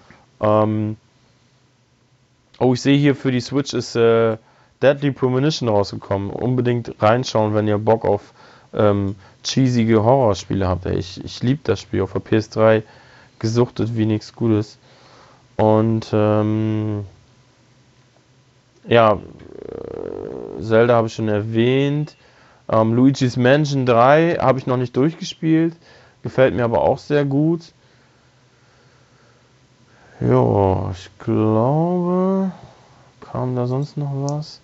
Ich sehe hier für die Switch ist Deadly Premonition rausgekommen. Unbedingt reinschauen, wenn ihr Bock auf cheesige Horrorspiele habt. Ich liebe das Spiel, auf der PS3 gesuchtet wie nichts Gutes. Und Zelda habe ich schon erwähnt. Luigi's Mansion 3 habe ich noch nicht durchgespielt. Gefällt mir aber auch sehr gut. Ja, ich glaube, kam da sonst noch was?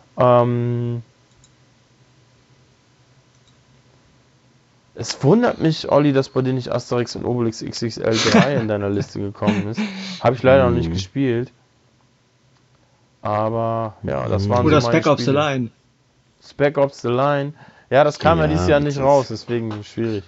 Es wundert mich, Olli, dass bei dir nicht Asterix und Obelix XXL 3 in deiner Liste gekommen ist. Habe ich leider noch nicht gespielt. Aber ja, das waren Oder so meine Spec Ops The Spiele. Line. Spec Ops The Line. Ja, das kam ja dieses Jahr nicht raus, deswegen schwierig.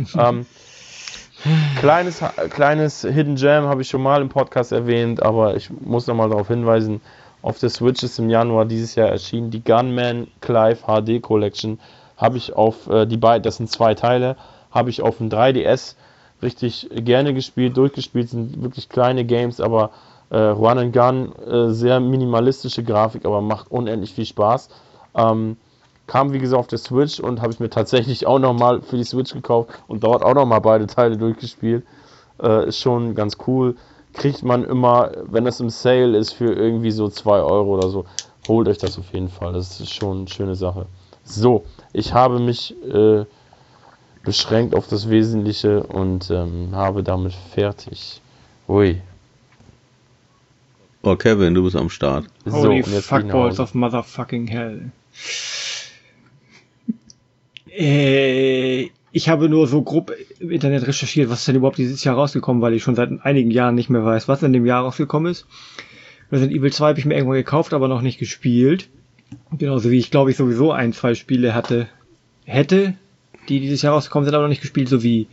Kleines Hidden Gem habe ich schon mal im Podcast erwähnt, aber ich muss nochmal darauf hinweisen, auf der Switch ist im Januar dieses Jahr erschienen die Gunman Clive HD Collection. Habe ich auf die beiden, das sind 2 Teile, habe ich auf dem 3DS richtig gerne gespielt, durchgespielt, sind wirklich kleine Games, aber Run and Gun, sehr minimalistische Grafik, aber macht unendlich viel Spaß. Kam wie gesagt auf der Switch und habe ich mir tatsächlich auch nochmal für die Switch gekauft und dort auch nochmal beide Teile durchgespielt. Ist schon ganz cool. Kriegt man immer, wenn das im Sale ist, für irgendwie so 2 Euro oder so. Holt euch das auf jeden Fall. Das ist schon eine schöne Sache. So, ich habe mich beschränkt auf das Wesentliche und habe damit fertig. Ui. Oh, Kevin, du bist am Start. Holy und jetzt fuckballs of motherfucking hell. Ich habe nur so grob im Internet recherchiert, was ist denn überhaupt dieses Jahr rausgekommen, weil ich schon seit einigen Jahren nicht mehr weiß, was in dem Jahr rausgekommen ist. Resident Evil 2 habe ich mir irgendwann gekauft, aber noch nicht gespielt. Genauso wie ich, glaube ich, sowieso 1-2 Spiele hätte, die dieses Jahr rausgekommen sind, aber noch nicht gespielt, so wie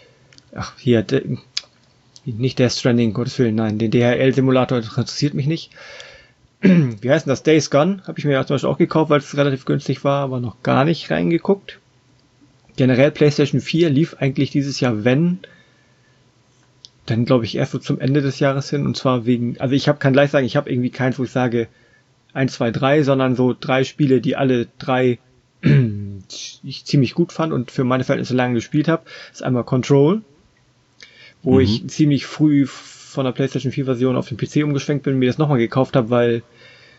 nicht Death Stranding, Gottes Willen, nein, den DHL-Simulator interessiert mich nicht. Wie heißt denn das? Days Gone habe ich mir ja zum Beispiel auch gekauft, weil es relativ günstig war, aber noch gar nicht reingeguckt. Generell PlayStation 4 lief eigentlich dieses Jahr, wenn, dann glaube ich erst so zum Ende des Jahres hin, und zwar also ich kann gleich sagen, ich habe irgendwie keins, wo ich sage 1, 2, 3, sondern so 3 Spiele, die alle 3 ich ziemlich gut fand und für meine Verhältnisse lange gespielt habe. Das ist einmal Control, wo ich ziemlich früh von der PlayStation 4 Version auf den PC umgeschwenkt bin und mir das nochmal gekauft habe, weil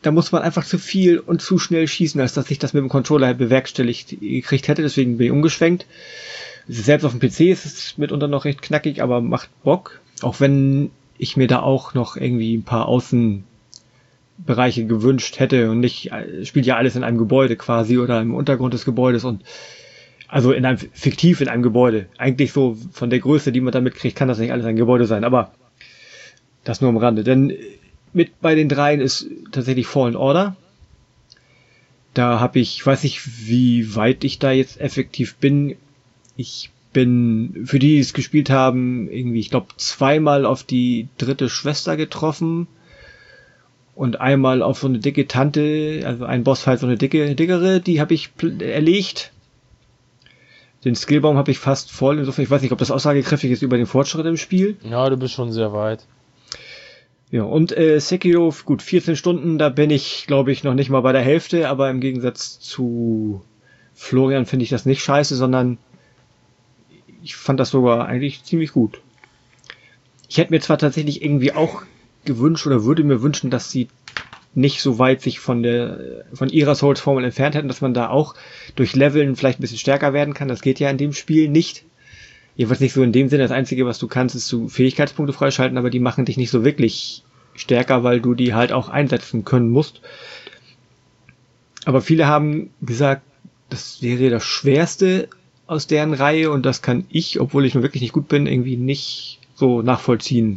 da muss man einfach zu viel und zu schnell schießen, als dass ich das mit dem Controller halt bewerkstelligt gekriegt hätte, deswegen bin ich umgeschwenkt. Selbst auf dem PC ist es mitunter noch recht knackig, aber macht Bock, auch wenn ich mir da auch noch irgendwie ein paar Außenbereiche gewünscht hätte und nicht, spielt ja alles in einem Gebäude quasi oder im Untergrund des Gebäudes und also fiktiv in einem Gebäude. Eigentlich so von der Größe, die man da mitkriegt, kann das nicht alles ein Gebäude sein, aber das nur am Rande. Denn mit bei den dreien ist tatsächlich Fallen Order. Da habe ich, weiß nicht, wie weit ich da jetzt effektiv bin. Ich bin, für die es gespielt haben, irgendwie, ich glaube, zweimal auf die dritte Schwester getroffen und einmal auf so eine dicke Tante, also ein Bossfight, so eine dickere, die habe ich erlegt. Den Skillbaum habe ich fast voll, insofern, ich weiß nicht, ob das aussagekräftig ist über den Fortschritt im Spiel. Ja, du bist schon sehr weit. Ja, und Sekiro, gut, 14 Stunden, da bin ich, glaube ich, noch nicht mal bei der Hälfte, aber im Gegensatz zu Florian finde ich das nicht scheiße, sondern ich fand das sogar eigentlich ziemlich gut. Ich hätte mir zwar tatsächlich irgendwie auch gewünscht oder würde mir wünschen, dass sie nicht so weit sich von ihrer Souls-Formel entfernt hätten, dass man da auch durch Leveln vielleicht ein bisschen stärker werden kann. Das geht ja in dem Spiel nicht. Jedenfalls nicht so in dem Sinne. Das Einzige, was du kannst, ist so Fähigkeitspunkte freischalten, aber die machen dich nicht so wirklich stärker, weil du die halt auch einsetzen können musst. Aber viele haben gesagt, das wäre das Schwerste aus deren Reihe und das kann ich, obwohl ich nur wirklich nicht gut bin, irgendwie nicht so nachvollziehen.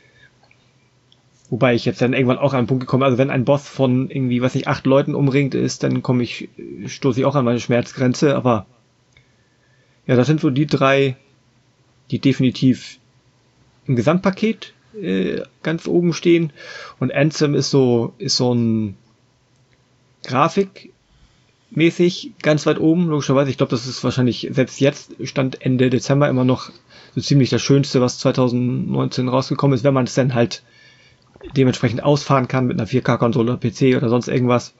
Wobei ich jetzt dann irgendwann auch an einen Punkt gekommen bin, also wenn ein Boss von irgendwie, 8 Leuten umringt ist, dann stoße ich auch an meine Schmerzgrenze, aber ja, das sind so die drei, die definitiv im Gesamtpaket ganz oben stehen. Und Anthem ist so ein grafikmäßig ganz weit oben, logischerweise. Ich glaube, das ist wahrscheinlich selbst jetzt, Stand Ende Dezember, immer noch so ziemlich das Schönste, was 2019 rausgekommen ist, wenn man es dann halt dementsprechend ausfahren kann mit einer 4K-Konsole, PC oder sonst irgendwas.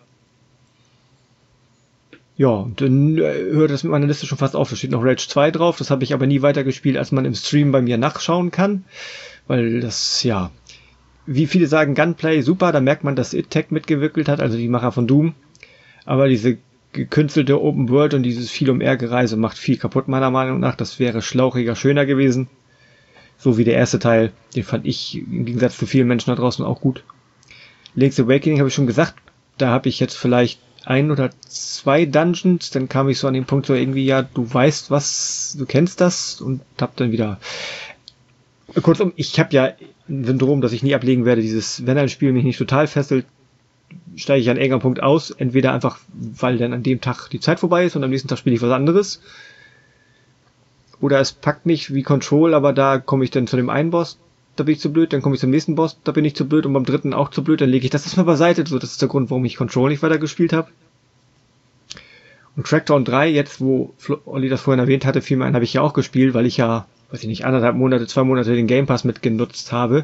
Ja, und dann hört das mit meiner Liste schon fast auf. Da steht noch Rage 2 drauf. Das habe ich aber nie weitergespielt, als man im Stream bei mir nachschauen kann. Weil das, ja, wie viele sagen, Gunplay super. Da merkt man, dass It-Tech mitgewirkelt hat, also die Macher von Doom. Aber diese gekünstelte Open World und dieses viel Umhergereise macht viel kaputt, meiner Meinung nach. Das wäre schlauchiger, schöner gewesen. So wie der erste Teil. Den fand ich im Gegensatz zu vielen Menschen da draußen auch gut. Link's Awakening habe ich schon gesagt. Da habe ich jetzt vielleicht 1 oder 2 Dungeons, dann kam ich so an den Punkt so irgendwie, ja, du weißt was, du kennst das und hab dann wieder, kurzum, ich habe ja ein Syndrom, dass ich nie ablegen werde, wenn ein Spiel mich nicht total fesselt, steige ich an irgendeinem Punkt aus, entweder einfach, weil dann an dem Tag die Zeit vorbei ist und am nächsten Tag spiele ich was anderes, oder es packt mich wie Control, aber da komme ich dann zu dem einen Boss, da bin ich zu blöd, dann komme ich zum nächsten Boss, da bin ich zu blöd und beim dritten auch zu blöd, dann lege ich das erstmal beiseite, so, das ist der Grund, warum ich Control nicht weiter gespielt habe. Und Crackdown 3, jetzt wo Olli das vorhin erwähnt hatte, fiel mir ein, habe ich ja auch gespielt, weil ich ja, 2 Monate den Game Pass mitgenutzt habe.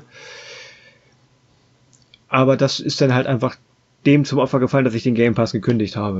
Aber das ist dann halt einfach dem zum Opfer gefallen, dass ich den Game Pass gekündigt habe.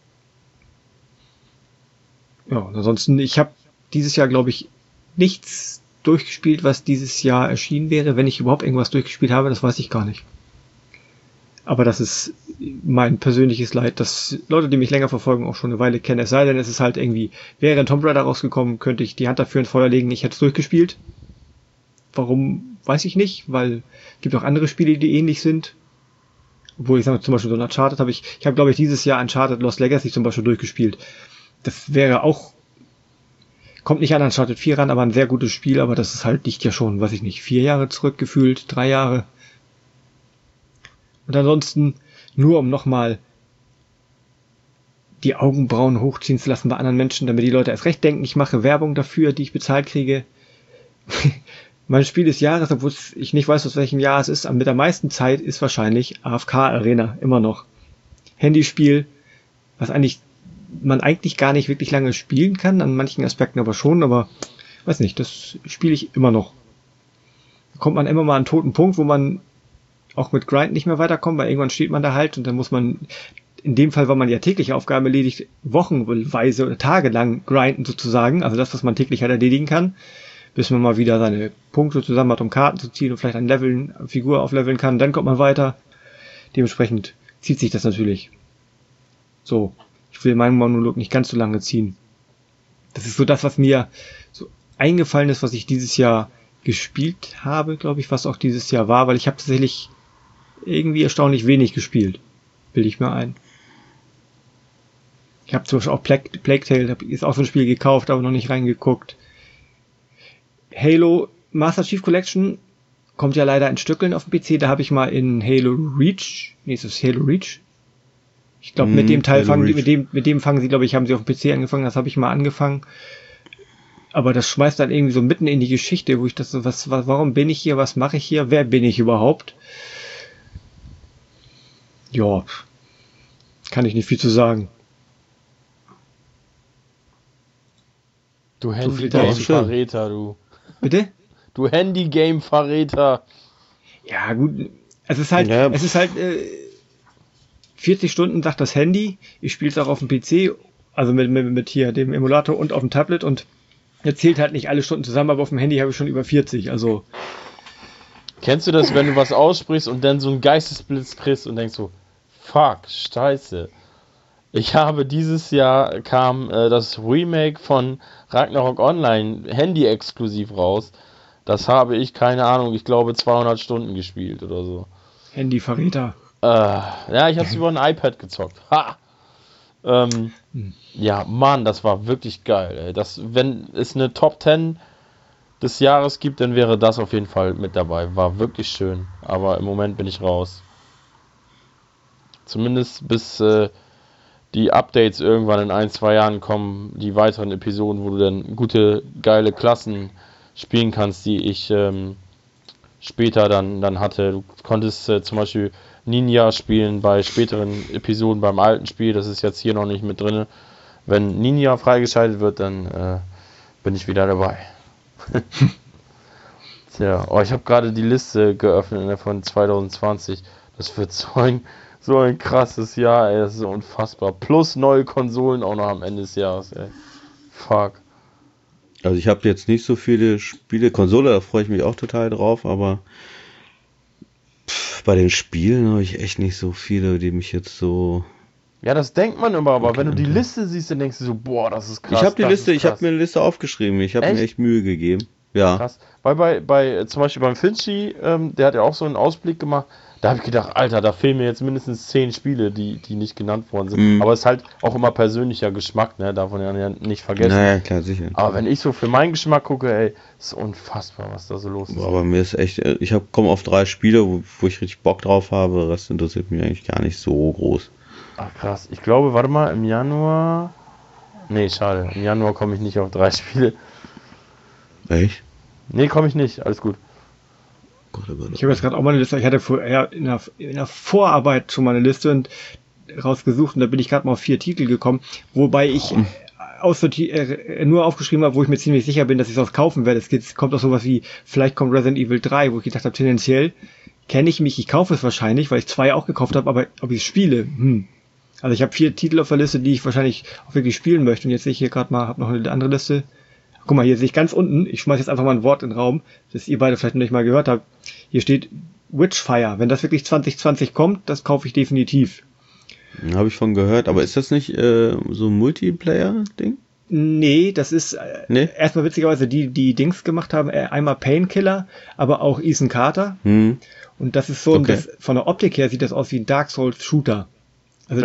Ja, ansonsten, ich habe dieses Jahr, glaube ich, nichts durchgespielt, was dieses Jahr erschienen wäre. Wenn ich überhaupt irgendwas durchgespielt habe, das weiß ich gar nicht. Aber das ist mein persönliches Leid, dass Leute, die mich länger verfolgen, auch schon eine Weile kennen. Es sei denn, es ist halt irgendwie, wäre ein Tomb Raider rausgekommen, könnte ich die Hand dafür ins Feuer legen, ich hätte es durchgespielt. Warum, weiß ich nicht, weil es gibt auch andere Spiele, die ähnlich sind. Obwohl ich sage, zum Beispiel so ein Uncharted habe ich glaube ich dieses Jahr Uncharted Lost Legacy zum Beispiel durchgespielt. Das wäre auch, kommt nicht an Uncharted 4 ran, aber ein sehr gutes Spiel, aber das ist halt, liegt ja schon, 4 Jahre zurückgefühlt, 3 Jahre. Und ansonsten, nur um nochmal die Augenbrauen hochziehen zu lassen bei anderen Menschen, damit die Leute erst recht denken, ich mache Werbung dafür, die ich bezahlt kriege. Mein Spiel des Jahres, obwohl ich nicht weiß, aus welchem Jahr es ist, aber mit der meisten Zeit ist wahrscheinlich AFK Arena, immer noch. Handyspiel, was man eigentlich gar nicht wirklich lange spielen kann, an manchen Aspekten aber schon, aber weiß nicht, das spiele ich immer noch. Da kommt man immer mal an einen toten Punkt, wo man auch mit Grind nicht mehr weiterkommt, weil irgendwann steht man da halt und dann muss man, in dem Fall, weil man ja tägliche Aufgaben erledigt, wochenweise oder tagelang grinden sozusagen, also das, was man täglich halt erledigen kann, bis man mal wieder seine Punkte zusammen hat, um Karten zu ziehen und vielleicht eine Figur aufleveln kann, dann kommt man weiter. Dementsprechend zieht sich das natürlich. So, ich will meinen Monolog nicht ganz so lange ziehen. Das ist so das, was mir so eingefallen ist, was ich dieses Jahr gespielt habe, glaube ich, was auch dieses Jahr war, weil ich habe tatsächlich irgendwie erstaunlich wenig gespielt, bilde ich mir ein. Ich habe zum Beispiel auch Plague Tale, ist auch so ein Spiel gekauft, aber noch nicht reingeguckt. Halo Master Chief Collection kommt ja leider in Stückeln auf dem PC, da habe ich mal in Halo Reach, nee, ist das Halo Reach? Ich glaube, mit dem Teil fangen sie, glaube ich, haben sie auf dem PC angefangen, das habe ich mal angefangen. Aber das schmeißt dann irgendwie so mitten in die Geschichte, wo ich das so, warum bin ich hier, was mache ich hier, wer bin ich überhaupt? Ja, kann ich nicht viel zu sagen. Du Handy-Game-Verräter, du. Bitte? Du Handy-Game-Verräter. Ja, gut. Es ist halt 40 Stunden, sagt das Handy. Ich spiele es auch auf dem PC, also mit hier dem Emulator und auf dem Tablet und er zählt halt nicht alle Stunden zusammen, aber auf dem Handy habe ich schon über 40, also. Kennst du das, wenn du was aussprichst und dann so einen Geistesblitz kriegst und denkst so, fuck, scheiße. Ich habe dieses Jahr kam das Remake von Ragnarok Online Handy-exklusiv raus. Das habe ich, keine Ahnung, ich glaube 200 Stunden gespielt oder so. Handy-Verräter. Ja, ich habe es über ein iPad gezockt. Ha! Ja, Mann, das war wirklich geil. Ey. Wenn es eine Top 10 des Jahres gibt, dann wäre das auf jeden Fall mit dabei. War wirklich schön. Aber im Moment bin ich raus. Zumindest bis die Updates irgendwann in 1-2 Jahren kommen, die weiteren Episoden, wo du dann gute, geile Klassen spielen kannst, die ich später dann hatte. Du konntest zum Beispiel Ninja spielen bei späteren Episoden beim alten Spiel. Das ist jetzt hier noch nicht mit drin. Wenn Ninja freigeschaltet wird, dann bin ich wieder dabei. Tja, ich habe gerade die Liste geöffnet von 2020. Das wird so ein krasses Jahr, ey. Das ist unfassbar. Plus neue Konsolen auch noch am Ende des Jahres, ey. Fuck. Also ich habe jetzt nicht so viele Spiele. Konsole, da freue ich mich auch total drauf, aber bei den Spielen habe ich echt nicht so viele, die mich jetzt so... Ja, das denkt man immer, aber wenn du die Liste siehst, dann denkst du so, boah, das ist krass. Ich habe mir eine Liste aufgeschrieben, ich habe mir echt Mühe gegeben. Ja. Krass. Weil bei zum Beispiel beim Finchi, der hat ja auch so einen Ausblick gemacht, da habe ich gedacht, Alter, da fehlen mir jetzt mindestens 10 Spiele, die nicht genannt worden sind. Aber es ist halt auch immer persönlicher Geschmack, ne? Darf man ja nicht vergessen. Naja, klar, sicher. Aber wenn ich so für meinen Geschmack gucke, ey, ist unfassbar, was da so los ist. Aber mir ist echt, ich komme auf 3 Spiele, wo ich richtig Bock drauf habe, das interessiert mich eigentlich gar nicht so groß. Ach krass, ich glaube, warte mal, im Januar... Nee, schade, im Januar komme ich nicht auf 3 Spiele. Echt? Nee, komme ich nicht, alles gut. Ich habe jetzt gerade auch mal eine Liste, ich hatte vorher in der Vorarbeit schon mal eine Liste und rausgesucht und da bin ich gerade mal auf 4 Titel gekommen, wobei ich nur aufgeschrieben habe, wo ich mir ziemlich sicher bin, dass ich es auch kaufen werde. Es kommt auch sowas wie, vielleicht kommt Resident Evil 3, wo ich gedacht habe, tendenziell kenne ich mich, ich kaufe es wahrscheinlich, weil ich 2 auch gekauft habe, aber ob ich es spiele, Also ich habe 4 Titel auf der Liste, die ich wahrscheinlich auch wirklich spielen möchte und jetzt sehe ich hier gerade mal, habe noch eine andere Liste. Guck mal, hier sehe ich ganz unten, ich schmeiße jetzt einfach mal ein Wort in den Raum, das ihr beide vielleicht noch nicht mal gehört habt. Hier steht Witchfire. Wenn das wirklich 2020 kommt, das kaufe ich definitiv. Habe ich von gehört, aber ist das nicht so ein Multiplayer-Ding? Nee, das ist erstmal witzigerweise die Dings gemacht haben, einmal Painkiller, aber auch Ethan Carter. Und das ist so, von der Optik her sieht das aus wie ein Dark Souls Shooter. Also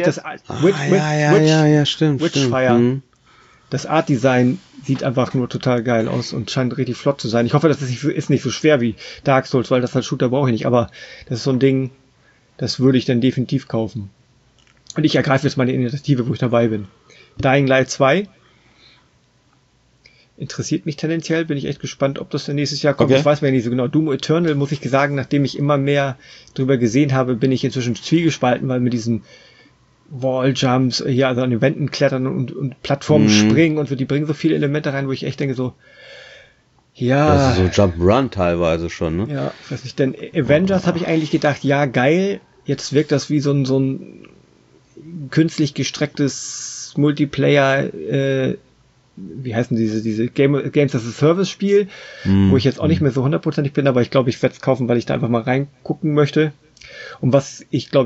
stimmt. Witchfire. Das Art-Design sieht einfach nur total geil aus und scheint richtig flott zu sein. Ich hoffe, das ist nicht so schwer wie Dark Souls, weil das als Shooter brauche ich nicht. Aber das ist so ein Ding, das würde ich dann definitiv kaufen. Und ich ergreife jetzt meine Initiative, wo ich dabei bin. Dying Light 2 interessiert mich tendenziell. Bin ich echt gespannt, ob das dann nächstes Jahr kommt. Okay. Ich weiß mir nicht so genau. Doom Eternal, muss ich sagen, nachdem ich immer mehr drüber gesehen habe, bin ich inzwischen zwiegespalten, weil mit diesen Walljumps, hier also an den Wänden klettern und Plattformen springen und so, die bringen so viele Elemente rein, wo ich echt denke so, ja. Das ist so Jump'n'Run teilweise schon, ne? Ja, ich weiß nicht, denn Avengers habe ich eigentlich gedacht, ja geil, jetzt wirkt das wie so ein künstlich gestrecktes Multiplayer, wie heißen diese Games as a Service Spiel, wo ich jetzt auch nicht mehr so 100% bin, aber ich glaube, ich werde es kaufen, weil ich da einfach mal reingucken möchte. Und was ich, glaube ich,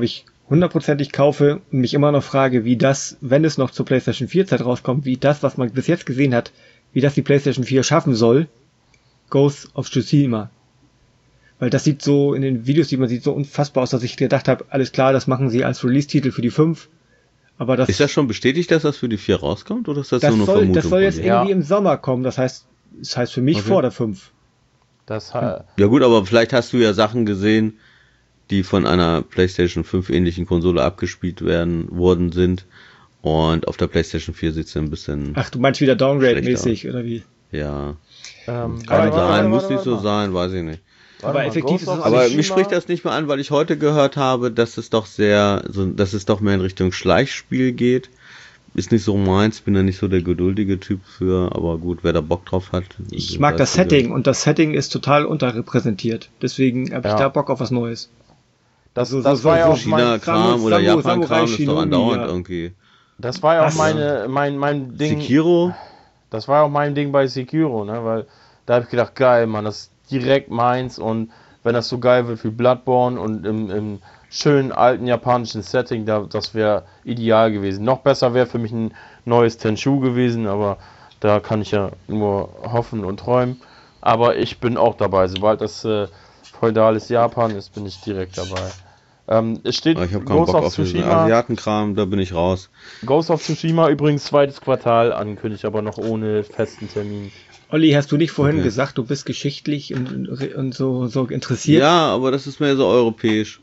hundertprozentig kaufe und mich immer noch frage, wie das, wenn es noch zur PlayStation 4 Zeit rauskommt, wie das, was man bis jetzt gesehen hat, wie das die PlayStation 4 schaffen soll, Ghost of Tsushima. Weil das sieht so in den Videos, die man sieht, so unfassbar aus, dass ich gedacht habe, alles klar, das machen sie als Release-Titel für die 5. Aber das... Ist das schon bestätigt, dass das für die 4 rauskommt, oder ist das nur eine Vermutung? Das soll jetzt irgendwie im Sommer kommen, das heißt für mich vor der 5. Ja gut, aber vielleicht hast du ja Sachen gesehen, die von einer PlayStation 5 ähnlichen Konsole abgespielt worden sind. Und auf der PlayStation 4 sieht es ein bisschen... Ach, du meinst wieder Downgrade-mäßig, oder wie? Ja. Kann sein, muss nicht so sein, weiß ich nicht. Aber effektiv ist es... Aber mich spricht das nicht mehr an, weil ich heute gehört habe, dass es doch dass es doch mehr in Richtung Schleichspiel geht. Ist nicht so meins, bin da nicht so der geduldige Typ für, aber gut, wer da Bock drauf hat. Ich mag das Setting und das Setting ist total unterrepräsentiert. Deswegen habe ich da Bock auf was Neues. Das war ja auch China-Kram oder Japan-Kram ist doch andauernd irgendwie. Das war ja auch mein Ding. Sekiro? Das war ja auch mein Ding bei Sekiro, ne, weil da habe ich gedacht, geil, Mann, das ist direkt meins und wenn das so geil wird wie Bloodborne und im schönen alten japanischen Setting, das wäre ideal gewesen. Noch besser wäre für mich ein neues Tenchu gewesen, aber da kann ich ja nur hoffen und träumen. Aber ich bin auch dabei, sobald das feudales Japan ist, bin ich direkt dabei. Es steht ich habe keinen Bock auf diesen Asiatenkram, da bin ich raus. Ghost of Tsushima übrigens 2. Quartal angekündigt, aber noch ohne festen Termin. Olli, hast du nicht vorhin gesagt, du bist geschichtlich und so interessiert? Ja, aber das ist mehr so europäisch.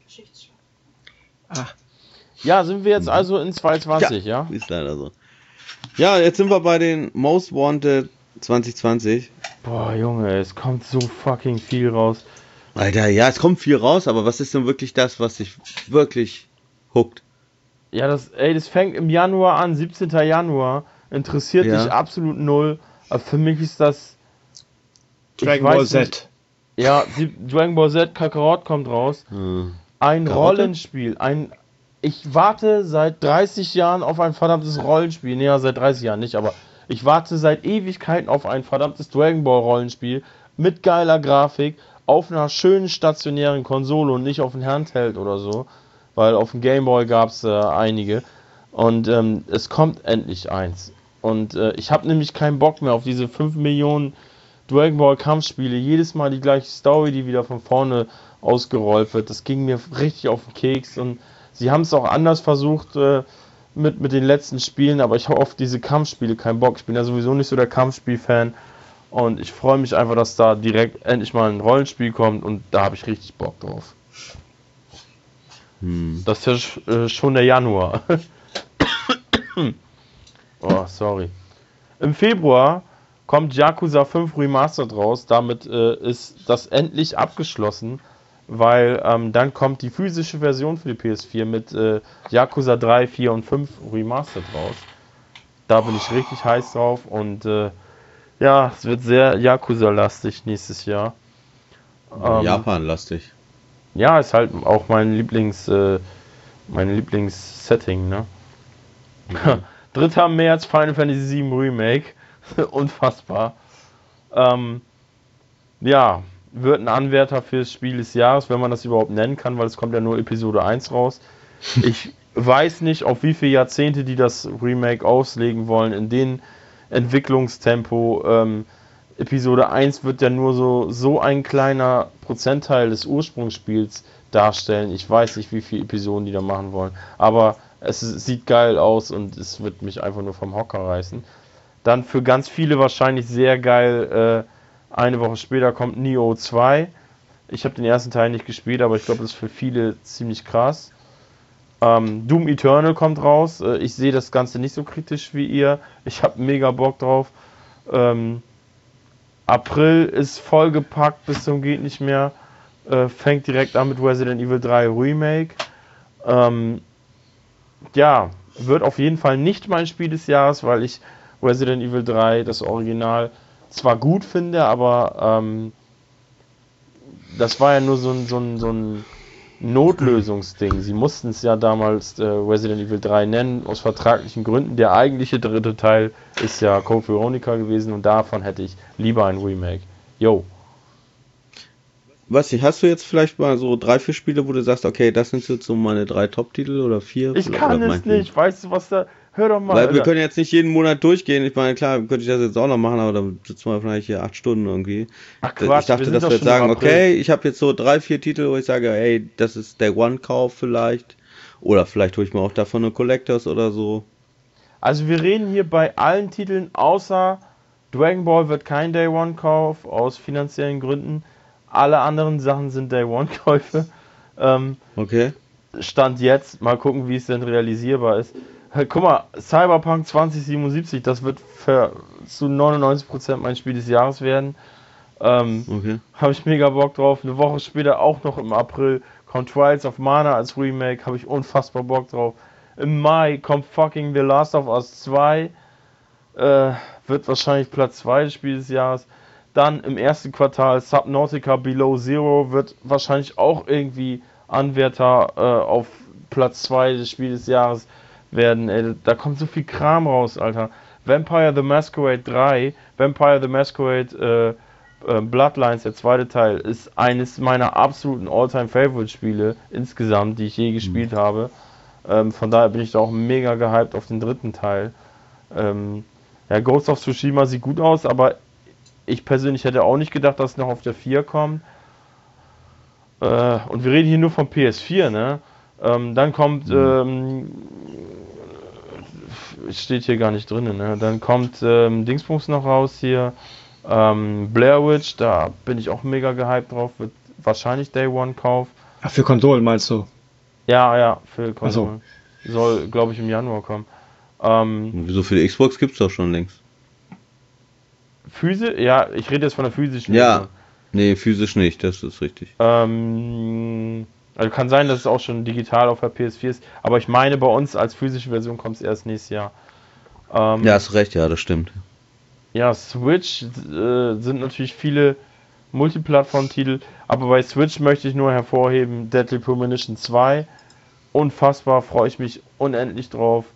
Ja, sind wir jetzt also in 2020, ja? Ist leider so. Ja, jetzt sind wir bei den Most Wanted 2020. Boah, Junge, es kommt so fucking viel raus. Alter, ja, es kommt viel raus, aber was ist denn wirklich das, was dich wirklich hookt? Ja, das fängt im Januar an, 17. Januar. Interessiert dich absolut null. Aber für mich ist das... Dragon Ball Z. Ja, Dragon Ball Z, Kakarot kommt raus. Ein Rollenspiel. Ich warte seit 30 Jahren auf ein verdammtes Rollenspiel. Naja, seit 30 Jahren nicht, aber ich warte seit Ewigkeiten auf ein verdammtes Dragon Ball Rollenspiel mit geiler Grafik auf einer schönen stationären Konsole und nicht auf ein Handheld oder so, weil auf dem Game Boy gab es einige und es kommt endlich eins. Und ich habe nämlich keinen Bock mehr auf diese 5 Millionen Dragon Ball Kampfspiele, jedes Mal die gleiche Story, die wieder von vorne ausgerollt wird. Das ging mir richtig auf den Keks und sie haben es auch anders versucht mit den letzten Spielen, aber ich habe auf diese Kampfspiele keinen Bock. Ich bin ja sowieso nicht so der Kampfspiel-Fan und ich freue mich einfach, dass da direkt endlich mal ein Rollenspiel kommt und da habe ich richtig Bock drauf. Das ist ja schon der Januar. Oh, sorry. Im Februar kommt Yakuza 5 Remastered raus. Damit ist das endlich abgeschlossen, weil dann kommt die physische Version für die PS4 mit Yakuza 3, 4 und 5 Remastered raus. Da bin ich richtig heiß drauf und ja, es wird sehr Yakuza-lastig nächstes Jahr. Japan-lastig. Ja, ist halt auch mein Lieblings-Setting, ne? 3. März Final Fantasy 7 Remake. Unfassbar. Ja, wird ein Anwärter fürs Spiel des Jahres, wenn man das überhaupt nennen kann, weil es kommt ja nur Episode 1 raus. Ich weiß nicht, auf wie viele Jahrzehnte die das Remake auslegen wollen, in den Entwicklungstempo. Episode 1 wird ja nur so ein kleiner Prozentteil des Ursprungsspiels darstellen. Ich weiß nicht, wie viele Episoden die da machen wollen, aber es sieht geil aus und es wird mich einfach nur vom Hocker reißen. Dann für ganz viele wahrscheinlich sehr geil, eine Woche später kommt Nioh 2. Ich habe den ersten Teil nicht gespielt, aber ich glaube, das ist für viele ziemlich krass. Doom Eternal kommt raus. Ich sehe das Ganze nicht so kritisch wie ihr. Ich habe mega Bock drauf. April ist vollgepackt bis zum geht nicht mehr. Fängt direkt an mit Resident Evil 3 Remake. Ja, wird auf jeden Fall nicht mein Spiel des Jahres, weil ich Resident Evil 3, das Original, zwar gut finde, aber das war ja nur so ein Notlösungsding. Sie mussten es ja damals Resident Evil 3 nennen, aus vertraglichen Gründen. Der eigentliche 3. Teil ist ja Code Veronica gewesen und davon hätte ich lieber ein Remake. Yo. weiß nicht, hast du jetzt vielleicht mal so 3, 4 Spiele, wo du sagst, okay, das sind jetzt so meine 3 Top-Titel oder 4? Ich kann es nicht, weißt du, was da... Hör doch mal. Weil wir können jetzt nicht jeden Monat durchgehen. Ich meine, klar, könnte ich das jetzt auch noch machen, aber dann sitzen wir vielleicht hier 8 Stunden irgendwie. Ach Quatsch, ich dachte, dass wir jetzt sagen, okay, ich habe jetzt so 3, 4 Titel, wo ich sage, hey, das ist der One-Kauf vielleicht. Oder vielleicht hole ich mir auch davon eine Collectors oder so. Also wir reden hier bei allen Titeln, außer Dragon Ball wird kein Day-One-Kauf, aus finanziellen Gründen. Alle anderen Sachen sind Day-One-Käufe. Okay. Stand jetzt, mal gucken, wie es denn realisierbar ist. Guck mal, Cyberpunk 2077, das wird zu 99% mein Spiel des Jahres werden. Okay. Habe ich mega Bock drauf. Eine Woche später, auch noch im April, kommt Trials of Mana als Remake. Habe ich unfassbar Bock drauf. Im Mai kommt fucking The Last of Us 2. Wird wahrscheinlich Platz 2 des Spiels des Jahres. Dann im ersten Quartal Subnautica Below Zero wird wahrscheinlich auch irgendwie Anwärter auf Platz 2 des Spiels des Jahres werden. Ey, da kommt so viel Kram raus, Alter. Vampire the Masquerade 3, Vampire the Masquerade Bloodlines, der zweite Teil, ist eines meiner absoluten All-Time-Favorite-Spiele insgesamt, die ich je gespielt habe. Von daher bin ich da auch mega gehypt auf den dritten Teil. Ja, Ghost of Tsushima sieht gut aus, aber ich persönlich hätte auch nicht gedacht, dass es noch auf der 4 kommt. Und wir reden hier nur von PS4, ne? Dann kommt, steht hier gar nicht drin, ne? Dann kommt Dingsbums noch raus hier, Blair Witch, da bin ich auch mega gehypt drauf, wird wahrscheinlich Day One Kauf. Ach, für Konsolen meinst du? Ja, für Konsolen. Soll, glaube ich, im Januar kommen. Wieso, für die Xbox gibt's doch schon längst. Ja, ich rede jetzt von der physischen. Ja, nee, physisch nicht, das ist richtig. Also kann sein, dass es auch schon digital auf der PS4 ist, aber ich meine, bei uns als physische Version kommt es erst nächstes Jahr. Ja, hast recht, ja, das stimmt. Ja, Switch sind natürlich viele Multiplattform-Titel, aber bei Switch möchte ich nur hervorheben, Deadly Premonition 2. Unfassbar, freue ich mich unendlich drauf.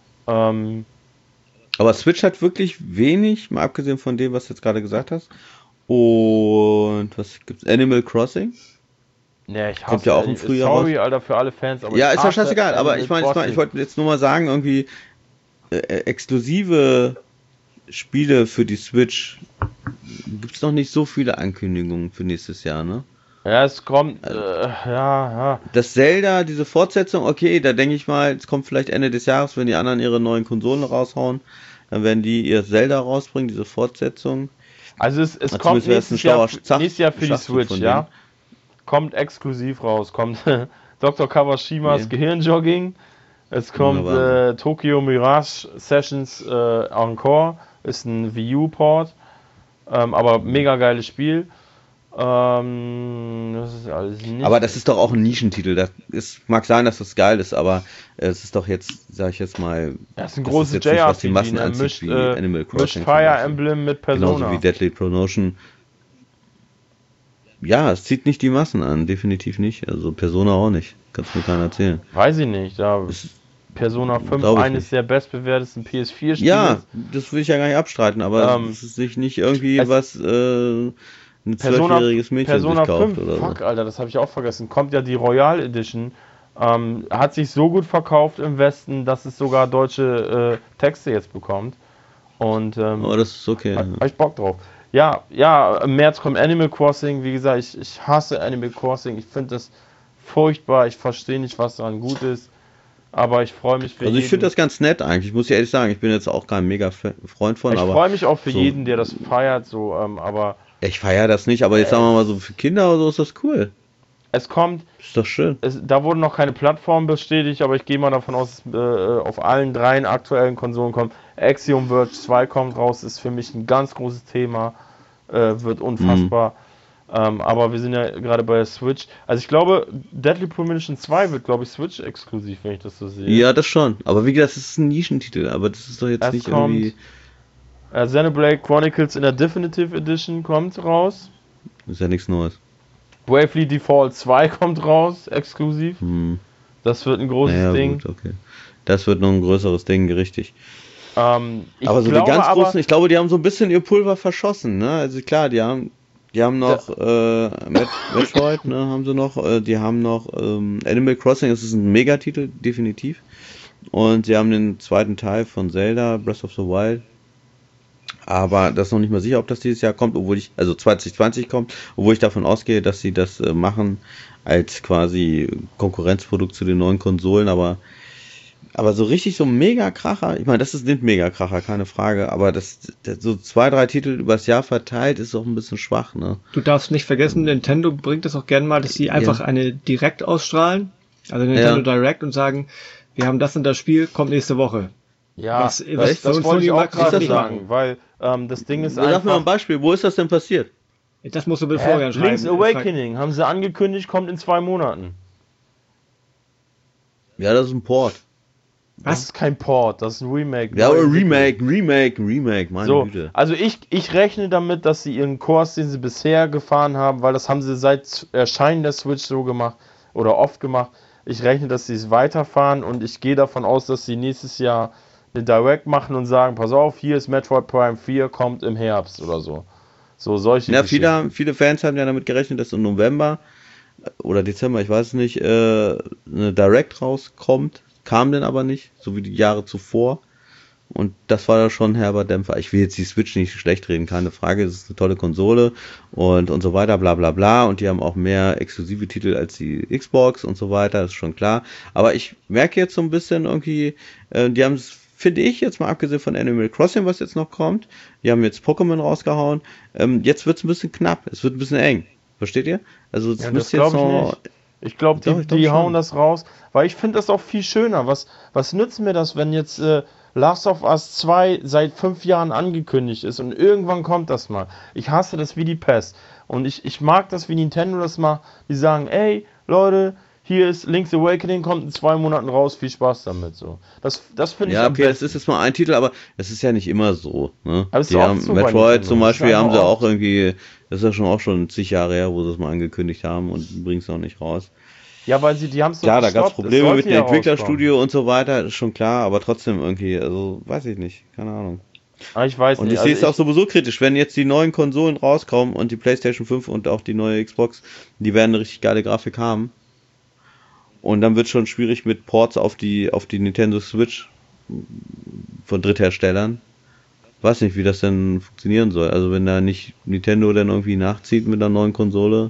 Aber Switch hat wirklich wenig, mal abgesehen von dem, was du jetzt gerade gesagt hast. Und was gibt's? Animal Crossing? Ja, ich hasse, kommt ja auch im Frühjahr sorry, Alter, für alle Fans. Aber ja, ist ja scheißegal, aber ich wollte jetzt nur mal sagen, irgendwie exklusive Spiele für die Switch gibt's noch nicht so viele Ankündigungen für nächstes Jahr, ne? Ja, es kommt, ja. Das Zelda, diese Fortsetzung, okay, da denke ich mal, es kommt vielleicht Ende des Jahres, wenn die anderen ihre neuen Konsolen raushauen, dann werden die ihr Zelda rausbringen, diese Fortsetzung. Also es kommt nächstes Jahr für die Switch, ja. Kommt exklusiv raus, kommt Dr. Kawashimas Gehirnjogging, es kommt Tokyo Mirage Sessions Encore, ist ein Wii U-Port, aber mega geiles Spiel. Das ist alles nicht. Aber das ist doch auch ein Nischentitel. Mag sein, dass das geil ist, aber es ist doch jetzt, sag ich jetzt mal, das ist ein großes JRPG, was die Massen anzieht, wie Animal Crossing. Mischt Fire Emblem mit Persona. Genauso wie Deadly Premonition. Ja, es zieht nicht die Massen an, definitiv nicht. Also Persona auch nicht. Kannst mir keiner erzählen. Weiß ich nicht. Persona 5 eines der bestbewertesten PS4-Spiele. Ja, das will ich ja gar nicht abstreiten, aber es ist nicht irgendwie was ein 12-jähriges Mädchen Persona sich kauft 5, oder fuck, so. Alter, das habe ich auch vergessen. Kommt ja die Royal Edition. Hat sich so gut verkauft im Westen, dass es sogar deutsche Texte jetzt bekommt. Und aber das ist okay. Hab ich Bock drauf. Ja, im März kommt Animal Crossing. Wie gesagt, ich hasse Animal Crossing. Ich finde das furchtbar. Ich verstehe nicht, was daran gut ist. Aber ich freue mich für jeden. Also ich finde das ganz nett eigentlich. Muss ich ehrlich sagen, ich bin jetzt auch kein mega Freund von. Ich freue mich auch für jeden, der das feiert. So, aber ich feiere das nicht, aber jetzt sagen wir mal so, für Kinder oder so ist das cool. Es kommt. Ist doch schön. Da wurden noch keine Plattformen bestätigt, aber ich gehe mal davon aus, auf allen 3 aktuellen Konsolen kommt. Axiom Verge 2 kommt raus, ist für mich ein ganz großes Thema. Wird unfassbar. Aber wir sind ja gerade bei der Switch. Also ich glaube, Deadly Premonition 2 wird, glaube ich, Switch-exklusiv, wenn ich das so sehe. Ja, das schon. Aber wie gesagt, das ist ein Nischentitel, aber das ist doch jetzt nicht irgendwie... Xenoblade Chronicles in der Definitive Edition kommt raus. Ist ja nichts Neues. Bravely Default 2 kommt raus, exklusiv. Das wird ein großes Ding. Gut, okay. Das wird noch ein größeres Ding, richtig. Aber so die ganz großen, ich glaube, die haben so ein bisschen ihr Pulver verschossen, ne? Also klar, die haben Die haben noch Metroid, ne, haben sie noch. Die haben noch Animal Crossing, das ist ein Megatitel, definitiv. Und sie haben den zweiten Teil von Zelda, Breath of the Wild. Aber das ist noch nicht mal sicher, ob das dieses Jahr kommt, also 2020 kommt, obwohl ich davon ausgehe, dass sie das machen als quasi Konkurrenzprodukt zu den neuen Konsolen, aber so richtig so ein Mega-Kracher, ich meine, das ist nicht Mega-Kracher, keine Frage, aber das so 2, 3 Titel übers Jahr verteilt ist auch ein bisschen schwach, ne? Du darfst nicht vergessen, Nintendo bringt das auch gerne mal, dass sie einfach eine Direct ausstrahlen, also Nintendo Direct, und sagen, wir haben das und das Spiel, kommt nächste Woche. Ja, das wollte ich auch gerade sagen, weil das Ding ist einfach... Sag mir mal ein Beispiel, wo ist das denn passiert? Das musst du bitte vorher schreiben. Link's Awakening, haben sie angekündigt, kommt in 2 Monaten. Ja, das ist ein Port. Was? Das ist kein Port, das ist ein Remake. Ja, aber Remake, meine Güte. Also ich rechne damit, dass sie ihren Kurs, den sie bisher gefahren haben, weil das haben sie seit Erscheinen der Switch so gemacht oder oft gemacht. Ich rechne, dass sie es weiterfahren und ich gehe davon aus, dass sie nächstes Jahr eine Direct machen und sagen, pass auf, hier ist Metroid Prime 4, kommt im Herbst oder so. So solche Geschichten. Viele Fans haben ja damit gerechnet, dass im November oder Dezember, ich weiß nicht, eine Direct rauskommt. Kam denn aber nicht, so wie die Jahre zuvor. Und das war ja schon ein herber Dämpfer. Ich will jetzt die Switch nicht schlecht reden, keine Frage. Es ist eine tolle Konsole und so weiter, bla bla bla. Und die haben auch mehr exklusive Titel als die Xbox und so weiter, das ist schon klar. Aber ich merke jetzt so ein bisschen irgendwie, die haben es, finde ich, jetzt mal abgesehen von Animal Crossing, was jetzt noch kommt, die haben jetzt Pokémon rausgehauen. Jetzt wird es ein bisschen knapp, es wird ein bisschen eng. Versteht ihr? Also es müsste jetzt noch... Ich glaube, die hauen das raus, weil ich finde das auch viel schöner. Was nützt mir das, wenn jetzt Last of Us 2 seit 5 Jahren angekündigt ist und irgendwann kommt das mal. Ich hasse das wie die Pest. Und ich mag das, wie Nintendo das macht. Die sagen, ey, Leute, hier ist Link's Awakening, kommt in 2 Monaten raus, viel Spaß damit. So. Das finde ich am besten. Das ist jetzt mal ein Titel, aber es ist ja nicht immer so. Ne? Aber die haben, so Metroid zum Beispiel haben sie auch irgendwie, das ist ja schon zig Jahre her, wo sie es mal angekündigt haben und bringen es noch nicht raus. Ja, weil die haben es so. Ja, da gab es Probleme mit dem Entwicklerstudio und so weiter, ist schon klar, aber trotzdem irgendwie, also weiß ich nicht, keine Ahnung. Ich weiß nicht. Und ich sehe es auch sowieso kritisch, wenn jetzt die neuen Konsolen rauskommen und die PlayStation 5 und auch die neue Xbox, die werden eine richtig geile Grafik haben. Und dann wird es schon schwierig mit Ports auf die Nintendo Switch von Drittherstellern. Weiß nicht, wie das denn funktionieren soll. Also wenn da nicht Nintendo dann irgendwie nachzieht mit einer neuen Konsole.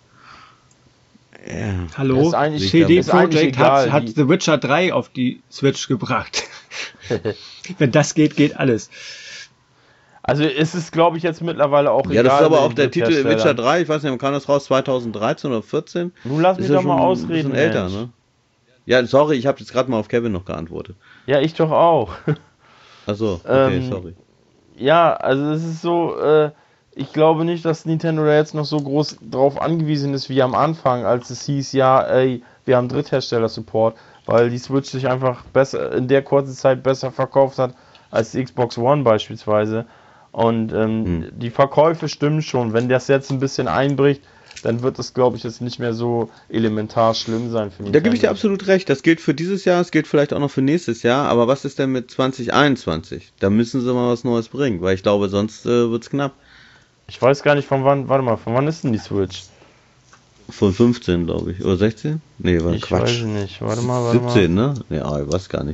Ja. Hallo, CD Projekt hat The Witcher 3 auf die Switch gebracht. Wenn das geht alles. Also es ist, glaube ich, jetzt mittlerweile auch egal. Ja, das ist aber auch der Titel Witcher 3, ich weiß nicht, kam das raus 2013 oder 14? Nun lass mich doch mal ausreden. Ein bisschen älter, ne? Ja, sorry, ich habe jetzt gerade mal auf Kevin noch geantwortet. Ja, ich doch auch. Achso, okay, sorry. Ja, also es ist so, ich glaube nicht, dass Nintendo da jetzt noch so groß drauf angewiesen ist wie am Anfang, als es hieß, ja, ey, wir haben Dritthersteller-Support, weil die Switch sich einfach besser in der kurzen Zeit besser verkauft hat als die Xbox One beispielsweise. Und die Verkäufe stimmen schon. Wenn das jetzt ein bisschen einbricht, dann wird das, glaube ich, jetzt nicht mehr so elementar schlimm sein für mich. Da gebe ich dir absolut recht. Das gilt für dieses Jahr, es gilt vielleicht auch noch für nächstes Jahr. Aber was ist denn mit 2021? Da müssen sie mal was Neues bringen, weil ich glaube, sonst wird es knapp. Ich weiß gar nicht von wann ist denn die Switch? Von 15, glaube ich. Oder 16? Nee, war Quatsch. Ich weiß nicht. Warte 17, ne? Ja, ich weiß gar nicht.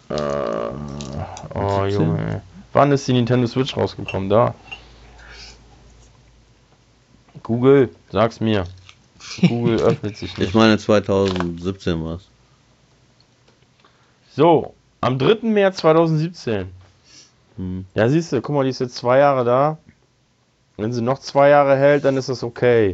Oh, Junge. Wann ist die Nintendo Switch rausgekommen? Da. Google, sag's mir. Google öffnet sich nicht. Ich meine 2017 war's. So, am 3. März 2017. Ja, siehst du, guck mal, die ist jetzt 2 Jahre da. Wenn sie noch 2 Jahre hält, dann ist das okay.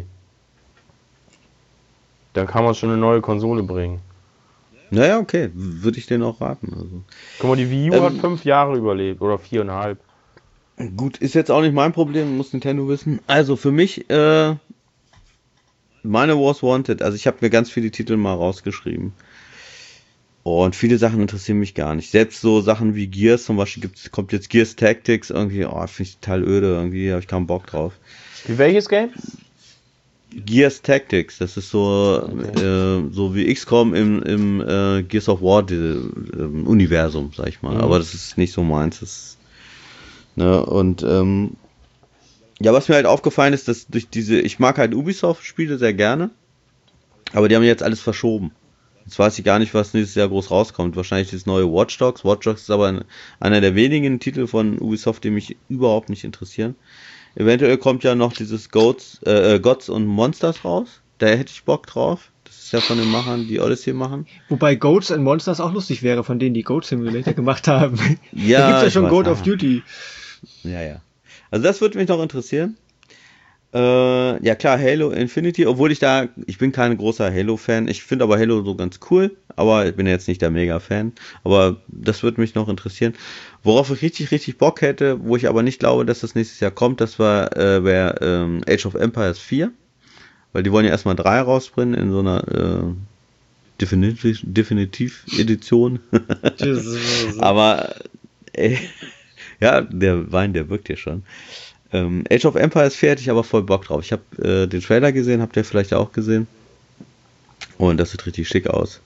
Dann kann man schon eine neue Konsole bringen. Naja, okay, würde ich denen auch raten. Also. Guck mal, die Wii U hat 5 Jahre überlebt, oder 4,5. Gut, ist jetzt auch nicht mein Problem, muss Nintendo wissen. Also für mich, meine Was Wanted, also ich habe mir ganz viele Titel mal rausgeschrieben. Und viele Sachen interessieren mich gar nicht. Selbst so Sachen wie Gears zum Beispiel, kommt jetzt Gears Tactics, irgendwie, finde ich total öde, irgendwie habe ich keinen Bock drauf. Wie welches Game? Gears Tactics, das ist so, okay. So wie XCOM im Gears of War Universum, sag ich mal. Aber das ist nicht so meins. Das, ne, und Ja, was mir halt aufgefallen ist, dass ich mag halt Ubisoft-Spiele sehr gerne, aber die haben jetzt alles verschoben. Jetzt weiß ich gar nicht, was nächstes Jahr groß rauskommt. Wahrscheinlich das neue Watch Dogs. Watch Dogs ist aber einer der wenigen Titel von Ubisoft, die mich überhaupt nicht interessieren. Eventuell kommt ja noch dieses Gods und Monsters raus. Da hätte ich Bock drauf. Das ist ja von den Machern, die Odyssey machen. Wobei Goats and Monsters auch lustig wäre, von denen die Goat Simulator gemacht haben. Ja, da gibt's ja schon Goat of Duty. Ja. Also das würde mich noch interessieren. Ja klar, Halo Infinity, obwohl ich bin kein großer Halo-Fan. Ich finde aber Halo so ganz cool, aber ich bin jetzt nicht der Mega-Fan. Aber das würde mich noch interessieren. Worauf ich richtig, richtig Bock hätte, wo ich aber nicht glaube, dass das nächstes Jahr kommt, das wäre Age of Empires 4. Weil die wollen ja erstmal 3 rausbringen in so einer Definitiv-Edition. Aber ja, der Wein, der wirkt hier schon. Age of Empires 4 hätte ich aber voll Bock drauf. Ich habe den Trailer gesehen, habt ihr vielleicht auch gesehen. Und das sieht richtig schick aus.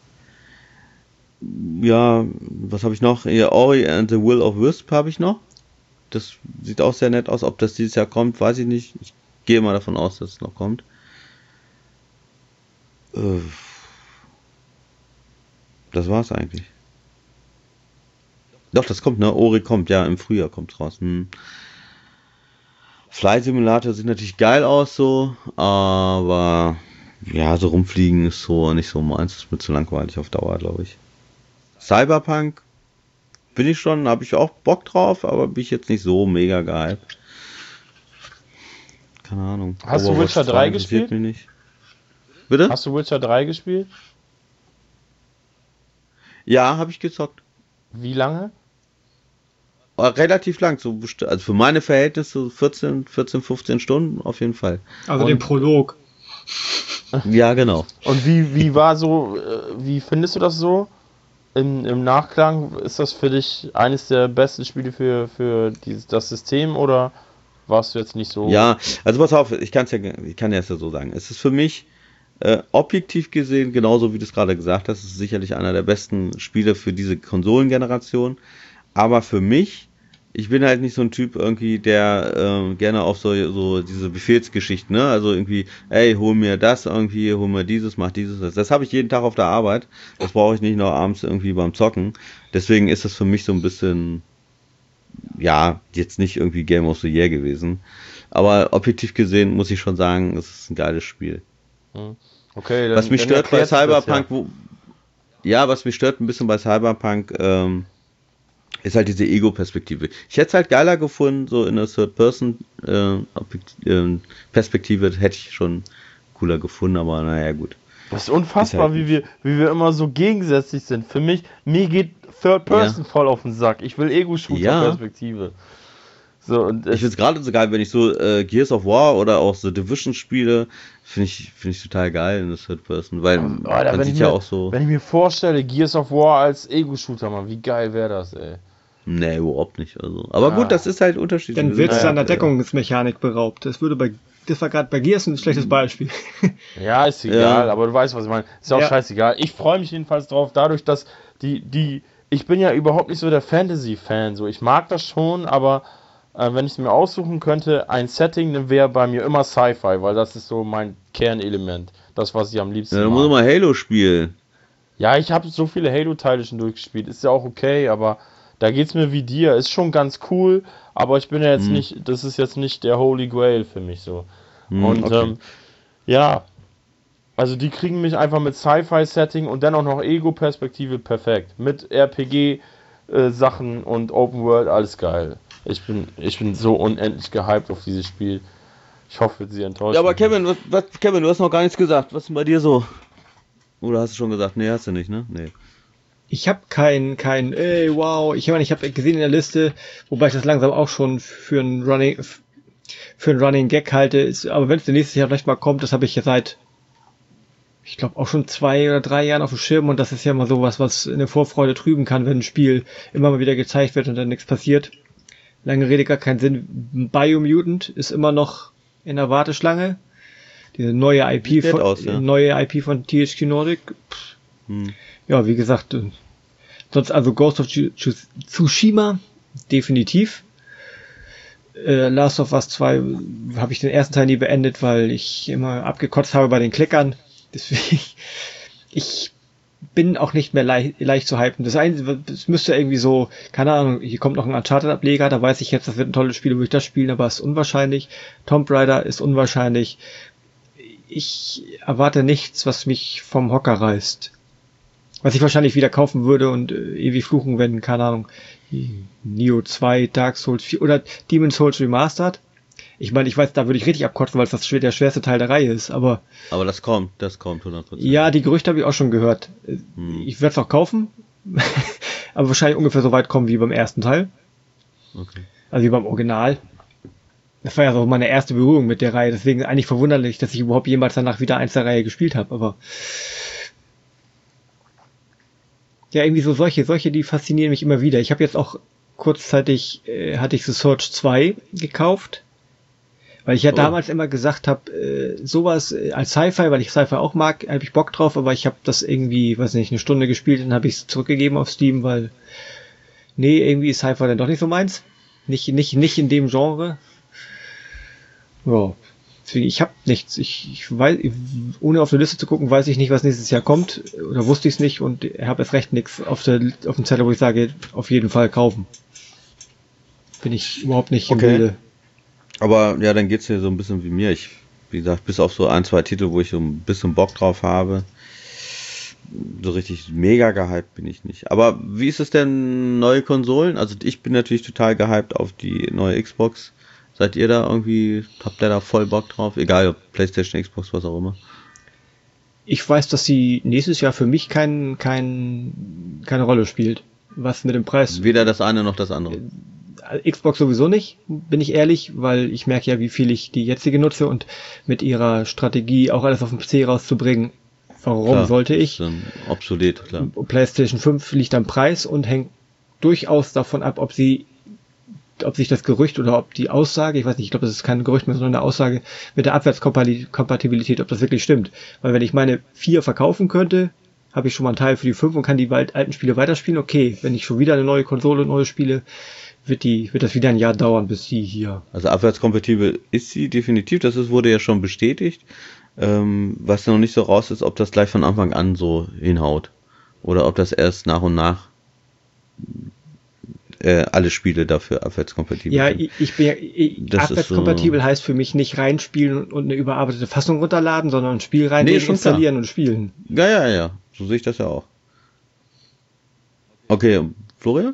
Ja, was habe ich noch? Ja, Ori and the Will of Wisp habe ich noch. Das sieht auch sehr nett aus. Ob das dieses Jahr kommt, weiß ich nicht. Ich gehe mal davon aus, dass es noch kommt. Das war's eigentlich. Doch, das kommt, ne? Ori kommt, ja, im Frühjahr kommt raus. Flight Simulator sieht natürlich geil aus, so, aber ja, so rumfliegen ist so nicht so meins, ist mir zu langweilig auf Dauer, glaube ich. Cyberpunk bin ich schon, habe ich auch Bock drauf, aber bin ich jetzt nicht so mega gehypt. Keine Ahnung. Hast du Witcher 3 gespielt? Mich nicht. Bitte? Hast du Witcher 3 gespielt? Ja, habe ich gezockt. Wie lange? Relativ lang, also für meine Verhältnisse 14, 15 Stunden auf jeden Fall. Also den Prolog. Ja, genau. Und wie war so, wie findest du das so? Im Nachklang, ist das für dich eines der besten Spiele für das System oder warst du jetzt nicht so? Ja, also pass auf, ich kann ja so sagen. Es ist für mich objektiv gesehen, genauso wie du es gerade gesagt hast, ist sicherlich einer der besten Spiele für diese Konsolengeneration. Aber für mich, ich bin halt nicht so ein Typ irgendwie, der gerne auf so diese Befehlsgeschichten, ne? Also irgendwie, ey, hol mir das irgendwie, hol mir dieses, mach dieses. Das habe ich jeden Tag auf der Arbeit. Das brauche ich nicht noch abends irgendwie beim Zocken. Deswegen ist das für mich so ein bisschen, ja, jetzt nicht irgendwie Game of the Year gewesen. Aber objektiv gesehen muss ich schon sagen, es ist ein geiles Spiel. Okay, dann, was mich stört bei Cyberpunk, ja. Was mich stört ein bisschen bei Cyberpunk, ist halt diese Ego-Perspektive. Ich hätte es halt geiler gefunden, so in der Third-Person-Perspektive hätte ich schon cooler gefunden, aber naja, gut. Das ist unfassbar, ist halt wie wir immer so gegensätzlich sind. Für mich, mir geht Third Person voll auf den Sack. Ich will Ego-Shooter-Perspektive. So, und ich finde es gerade so geil, wenn ich so Gears of War oder auch so Division spiele, finde ich total geil in der Third Person, weil man sieht ja auch so... Wenn ich mir vorstelle, Gears of War als Ego-Shooter, Mann, wie geil wäre das, ey. Nee, überhaupt nicht. Also. Aber gut, das ist halt unterschiedlich. Dann wird es seiner Deckungsmechanik beraubt. Das war gerade bei Gears ein schlechtes Beispiel. Ja, ist egal, aber du weißt, was ich meine. Ist auch scheißegal. Ich freue mich jedenfalls drauf, dadurch, dass ich bin ja überhaupt nicht so der Fantasy-Fan, so. Ich mag das schon, aber wenn ich es mir aussuchen könnte, ein Setting, dann wäre bei mir immer Sci-Fi, weil das ist so mein Kernelement. Das, was ich am liebsten mag. Dann muss man Halo spielen. Ja, ich habe so viele Halo-Teile schon durchgespielt. Ist ja auch okay, aber da geht's mir wie dir. Ist schon ganz cool, aber ich bin ja jetzt nicht, das ist jetzt nicht der Holy Grail für mich so. Und okay. Ja, also die kriegen mich einfach mit Sci-Fi-Setting und dann auch noch Ego-Perspektive perfekt. Mit RPG-Sachen und Open World, alles geil. Ich bin so unendlich gehypt auf dieses Spiel. Ich hoffe, sie enttäuschen. Ja, aber Kevin, du hast noch gar nichts gesagt. Was ist denn bei dir so? Oder hast du schon gesagt? Nee, hast du nicht, ne? Nee. Ich habe kein ey, wow. Ich meine, ich habe gesehen in der Liste, wobei ich das langsam auch schon für einen Running Gag halte. Aber wenn es nächstes Jahr vielleicht mal kommt, das habe ich ja seit, ich glaube, auch schon 2 oder 3 Jahren auf dem Schirm. Und das ist ja mal sowas, was eine Vorfreude trüben kann, wenn ein Spiel immer mal wieder gezeigt wird und dann nichts passiert. Lange Rede, gar keinen Sinn. Biomutant ist immer noch in der Warteschlange. Diese neue IP von THQ Nordic. Ja, wie gesagt, sonst also Ghost of Tsushima, definitiv. Last of Us 2 habe ich den ersten Teil nie beendet, weil ich immer abgekotzt habe bei den Klickern. Deswegen, ich bin auch nicht mehr leicht zu hypen. Das müsste irgendwie so, keine Ahnung, hier kommt noch ein Uncharted-Ableger, da weiß ich jetzt, das wird ein tolles Spiel, würde ich das spielen, aber es ist unwahrscheinlich. Tomb Raider ist unwahrscheinlich. Ich erwarte nichts, was mich vom Hocker reißt. Was ich wahrscheinlich wieder kaufen würde und ewig fluchen, wenn, keine Ahnung, Neo 2, Dark Souls 4 oder Demon's Souls Remastered. Ich meine, ich weiß, da würde ich richtig abkotzen, weil es der schwerste Teil der Reihe ist, aber... Aber das kommt 100%. Ja, die Gerüchte habe ich auch schon gehört. Ich werde es auch kaufen, aber wahrscheinlich ungefähr so weit kommen wie beim ersten Teil. Okay. Also wie beim Original. Das war ja so meine erste Berührung mit der Reihe, deswegen eigentlich verwunderlich, dass ich überhaupt jemals danach wieder eins der Reihe gespielt habe, aber... Ja, irgendwie so solche, die faszinieren mich immer wieder. Ich habe jetzt auch kurzzeitig, hatte ich The Surge 2 gekauft. Weil ich ja damals immer gesagt habe, sowas als Sci-Fi, weil ich Sci-Fi auch mag, habe ich Bock drauf, aber ich habe das irgendwie, weiß nicht, eine Stunde gespielt und habe ich es zurückgegeben auf Steam, weil irgendwie ist Sci-Fi dann doch nicht so meins. Nicht in dem Genre. Ja, deswegen, ich habe nichts. Ich weiß, ohne auf eine Liste zu gucken, weiß ich nicht, was nächstes Jahr kommt. Oder wusste ich es nicht und habe erst recht nichts auf dem Zettel, wo ich sage, auf jeden Fall kaufen. Bin ich überhaupt nicht im Bilde. Aber ja, dann geht's dir so ein bisschen wie mir. Wie gesagt, bis auf so 1, 2 Titel, wo ich so ein bisschen Bock drauf habe. So richtig mega gehypt bin ich nicht. Aber wie ist es denn, neue Konsolen? Also ich bin natürlich total gehypt auf die neue Xbox. Seid ihr da irgendwie, habt ihr da voll Bock drauf? Egal ob PlayStation, Xbox, was auch immer. Ich weiß, dass sie nächstes Jahr für mich keine Rolle spielt. Was mit dem Preis... Weder das eine noch das andere. Xbox sowieso nicht, bin ich ehrlich, weil ich merke ja, wie viel ich die jetzige nutze und mit ihrer Strategie auch alles auf dem PC rauszubringen, warum sollte ich? Das ist obsolet, klar. PlayStation 5 liegt am Preis und hängt durchaus davon ab, ob sich das Gerücht oder ob die Aussage, ich weiß nicht, ich glaube, das ist kein Gerücht mehr, sondern eine Aussage mit der Abwärtskompatibilität, ob das wirklich stimmt. Weil wenn ich meine 4 verkaufen könnte, habe ich schon mal einen Teil für die 5 und kann die alten Spiele weiterspielen. Okay, wenn ich schon wieder eine neue Konsole, neue Spiele, wird das wieder ein Jahr dauern, bis sie hier... Also abwärtskompatibel ist sie definitiv, wurde ja schon bestätigt. Was noch nicht so raus ist, ob das gleich von Anfang an so hinhaut. Oder ob das erst nach und nach alle Spiele dafür abwärtskompatibel sind. Abwärtskompatibel so, heißt für mich nicht reinspielen und eine überarbeitete Fassung runterladen, sondern ein Spiel reinlegen, installieren und spielen. Ja. So sehe ich das ja auch. Okay, Florian?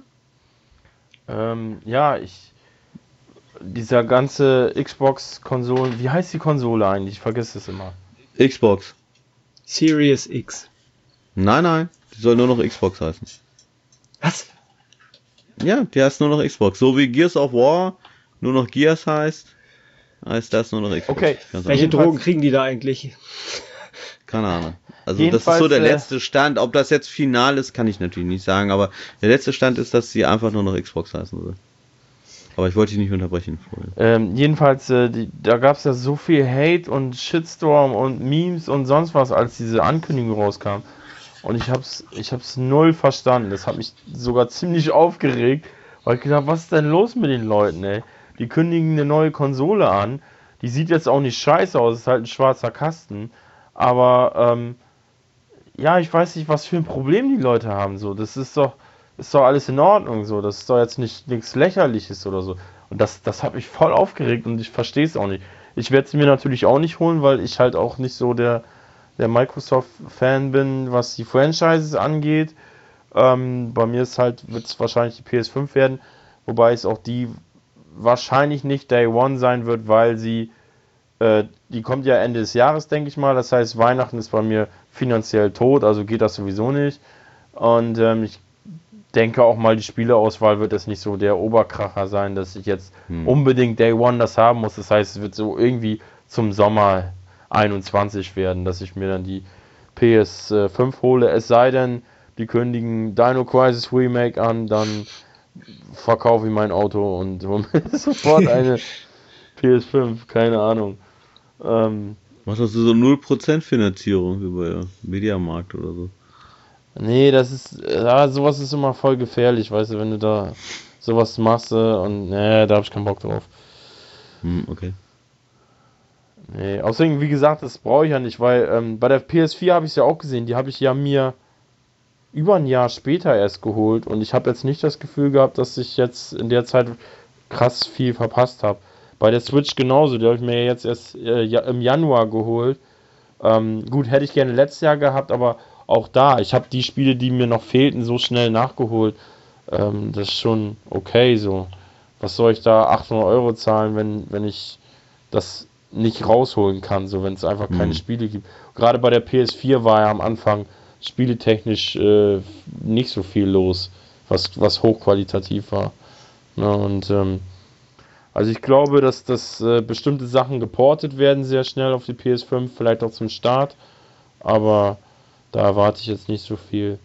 Dieser ganze Xbox-Konsolen, wie heißt die Konsole eigentlich? Ich vergesse es immer. Xbox. Series X. Nein, die soll nur noch Xbox heißen. Was? Ja, die heißt nur noch Xbox. So wie Gears of War nur noch Gears heißt das nur noch Xbox. Okay, welche Drogen kriegen die da eigentlich? Keine Ahnung. Also das ist so der letzte Stand. Ob das jetzt final ist, kann ich natürlich nicht sagen, aber der letzte Stand ist, dass sie einfach nur noch Xbox heißen soll. Aber ich wollte dich nicht unterbrechen, Florian. Jedenfalls, da gab es ja so viel Hate und Shitstorm und Memes und sonst was, als diese Ankündigung rauskam. Und ich hab's null verstanden. Das hat mich sogar ziemlich aufgeregt, weil ich gedacht, was ist denn los mit den Leuten, ey? Die kündigen eine neue Konsole an. Die sieht jetzt auch nicht scheiße aus, ist halt ein schwarzer Kasten. Aber, ich weiß nicht, was für ein Problem die Leute haben. So, das ist doch alles in Ordnung. So, das ist doch jetzt nichts Lächerliches oder so. Und das hat mich voll aufgeregt und ich verstehe es auch nicht. Ich werde es mir natürlich auch nicht holen, weil ich halt auch nicht so der Microsoft-Fan bin, was die Franchises angeht. Bei mir wird es wahrscheinlich die PS5 werden, wobei es auch die wahrscheinlich nicht Day One sein wird, weil die kommt ja Ende des Jahres, denke ich mal. Das heißt, Weihnachten ist bei mir finanziell tot, also geht das sowieso nicht. Und ich denke auch mal, die Spieleauswahl wird es nicht so der Oberkracher sein, dass ich jetzt unbedingt Day One das haben muss. Das heißt, es wird so irgendwie zum Sommer 21 werden, dass ich mir dann die PS5 hole. Es sei denn, die kündigen Dino Crisis Remake an, dann verkaufe ich mein Auto und hole mir sofort eine PS5, keine Ahnung. Machst du so 0% Finanzierung wie bei Mediamarkt oder so? Nee, sowas ist immer voll gefährlich, weißt du, wenn du da sowas machst und da hab ich keinen Bock drauf. Okay. Nee, außerdem, wie gesagt, das brauche ich ja nicht, weil bei der PS4 habe ich es ja auch gesehen, die habe ich ja mir über ein Jahr später erst geholt und ich habe jetzt nicht das Gefühl gehabt, dass ich jetzt in der Zeit krass viel verpasst habe. Bei der Switch genauso, die habe ich mir jetzt erst im Januar geholt. Gut, hätte ich gerne letztes Jahr gehabt, aber auch da, ich habe die Spiele, die mir noch fehlten, so schnell nachgeholt. Das ist schon okay so. Was soll ich da 800 Euro zahlen, wenn ich das nicht rausholen kann, so wenn es einfach keine Spiele gibt. Gerade bei der PS4 war ja am Anfang spieletechnisch nicht so viel los, was hochqualitativ war. Ne, und also ich glaube, dass bestimmte Sachen geportet werden sehr schnell auf die PS5, vielleicht auch zum Start, aber da erwarte ich jetzt nicht so viel.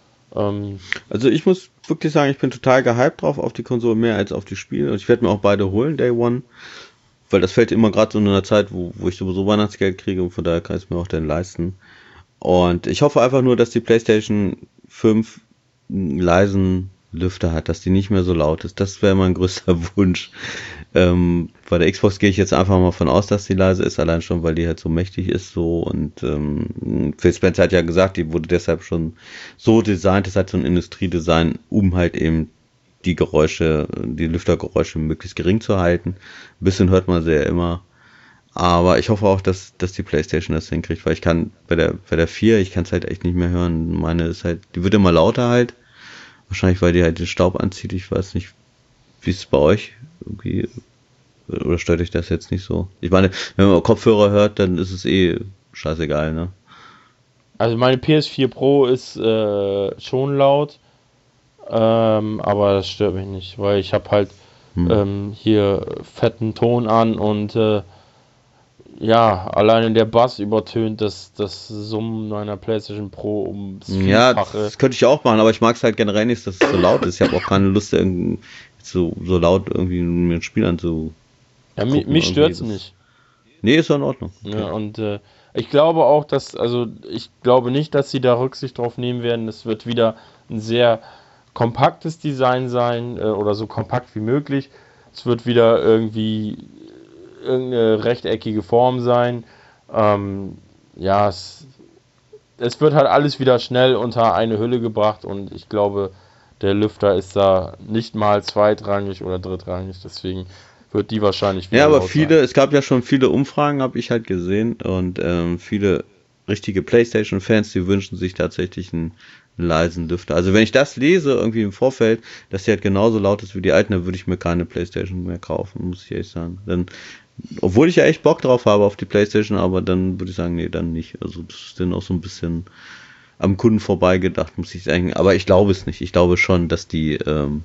Also ich muss wirklich sagen, ich bin total gehypt drauf auf die Konsole, mehr als auf die Spiele. Und ich werde mir auch beide holen, Day One. Weil das fällt immer gerade so in einer Zeit, wo ich sowieso Weihnachtsgeld kriege und von daher kann ich es mir auch dann leisten. Und ich hoffe einfach nur, dass die PlayStation 5 einen leisen Lüfter hat, dass die nicht mehr so laut ist. Das wäre mein größter Wunsch. Bei der Xbox gehe ich jetzt einfach mal von aus, dass die leise ist, allein schon, weil die halt so mächtig ist so. Und Phil Spencer hat ja gesagt, die wurde deshalb schon so designt, das hat so ein Industriedesign, um halt eben die Geräusche, die Lüftergeräusche möglichst gering zu halten. Ein bisschen hört man sie ja immer. Aber ich hoffe auch, dass die PlayStation das hinkriegt, weil ich kann bei der 4, ich kann es halt echt nicht mehr hören. Meine ist halt, die wird immer lauter halt. Wahrscheinlich, weil die halt den Staub anzieht. Ich weiß nicht, wie ist es bei euch? Irgendwie, oder stört euch das jetzt nicht so? Ich meine, wenn man Kopfhörer hört, dann ist es scheißegal, ne? Also meine PS4 Pro ist schon laut. Aber das stört mich nicht, weil ich habe halt hier fetten Ton an und ja, alleine der Bass übertönt das Summen meiner PlayStation Pro ums Vielfache. Ja, das könnte ich auch machen, aber ich mag es halt generell nicht, dass es so laut ist. Ich habe auch keine Lust, so laut irgendwie mir ein Spiel anzu. Ja, mich stört es nicht. Nee, ist ja in Ordnung. Okay. Ja, und ich glaube auch, ich glaube nicht, dass sie da Rücksicht drauf nehmen werden. Es wird wieder ein sehr kompaktes Design sein oder so kompakt wie möglich. Es wird wieder irgendeine rechteckige Form sein. Ja, es wird halt alles wieder schnell unter eine Hülle gebracht und ich glaube, der Lüfter ist da nicht mal zweitrangig oder drittrangig, deswegen wird die wahrscheinlich wieder. Ja, aber es gab ja schon viele Umfragen, habe ich halt gesehen und viele richtige PlayStation-Fans, die wünschen sich tatsächlich einen leisen Lüfter. Also wenn ich das lese, irgendwie im Vorfeld, dass die halt genauso laut ist wie die alten, dann würde ich mir keine PlayStation mehr kaufen, muss ich ehrlich sagen. Dann, obwohl ich ja echt Bock drauf habe auf die PlayStation, aber dann würde ich sagen, nee, dann nicht. Also das ist dann auch so ein bisschen am Kunden vorbeigedacht, muss ich sagen. Aber ich glaube es nicht. Ich glaube schon, dass die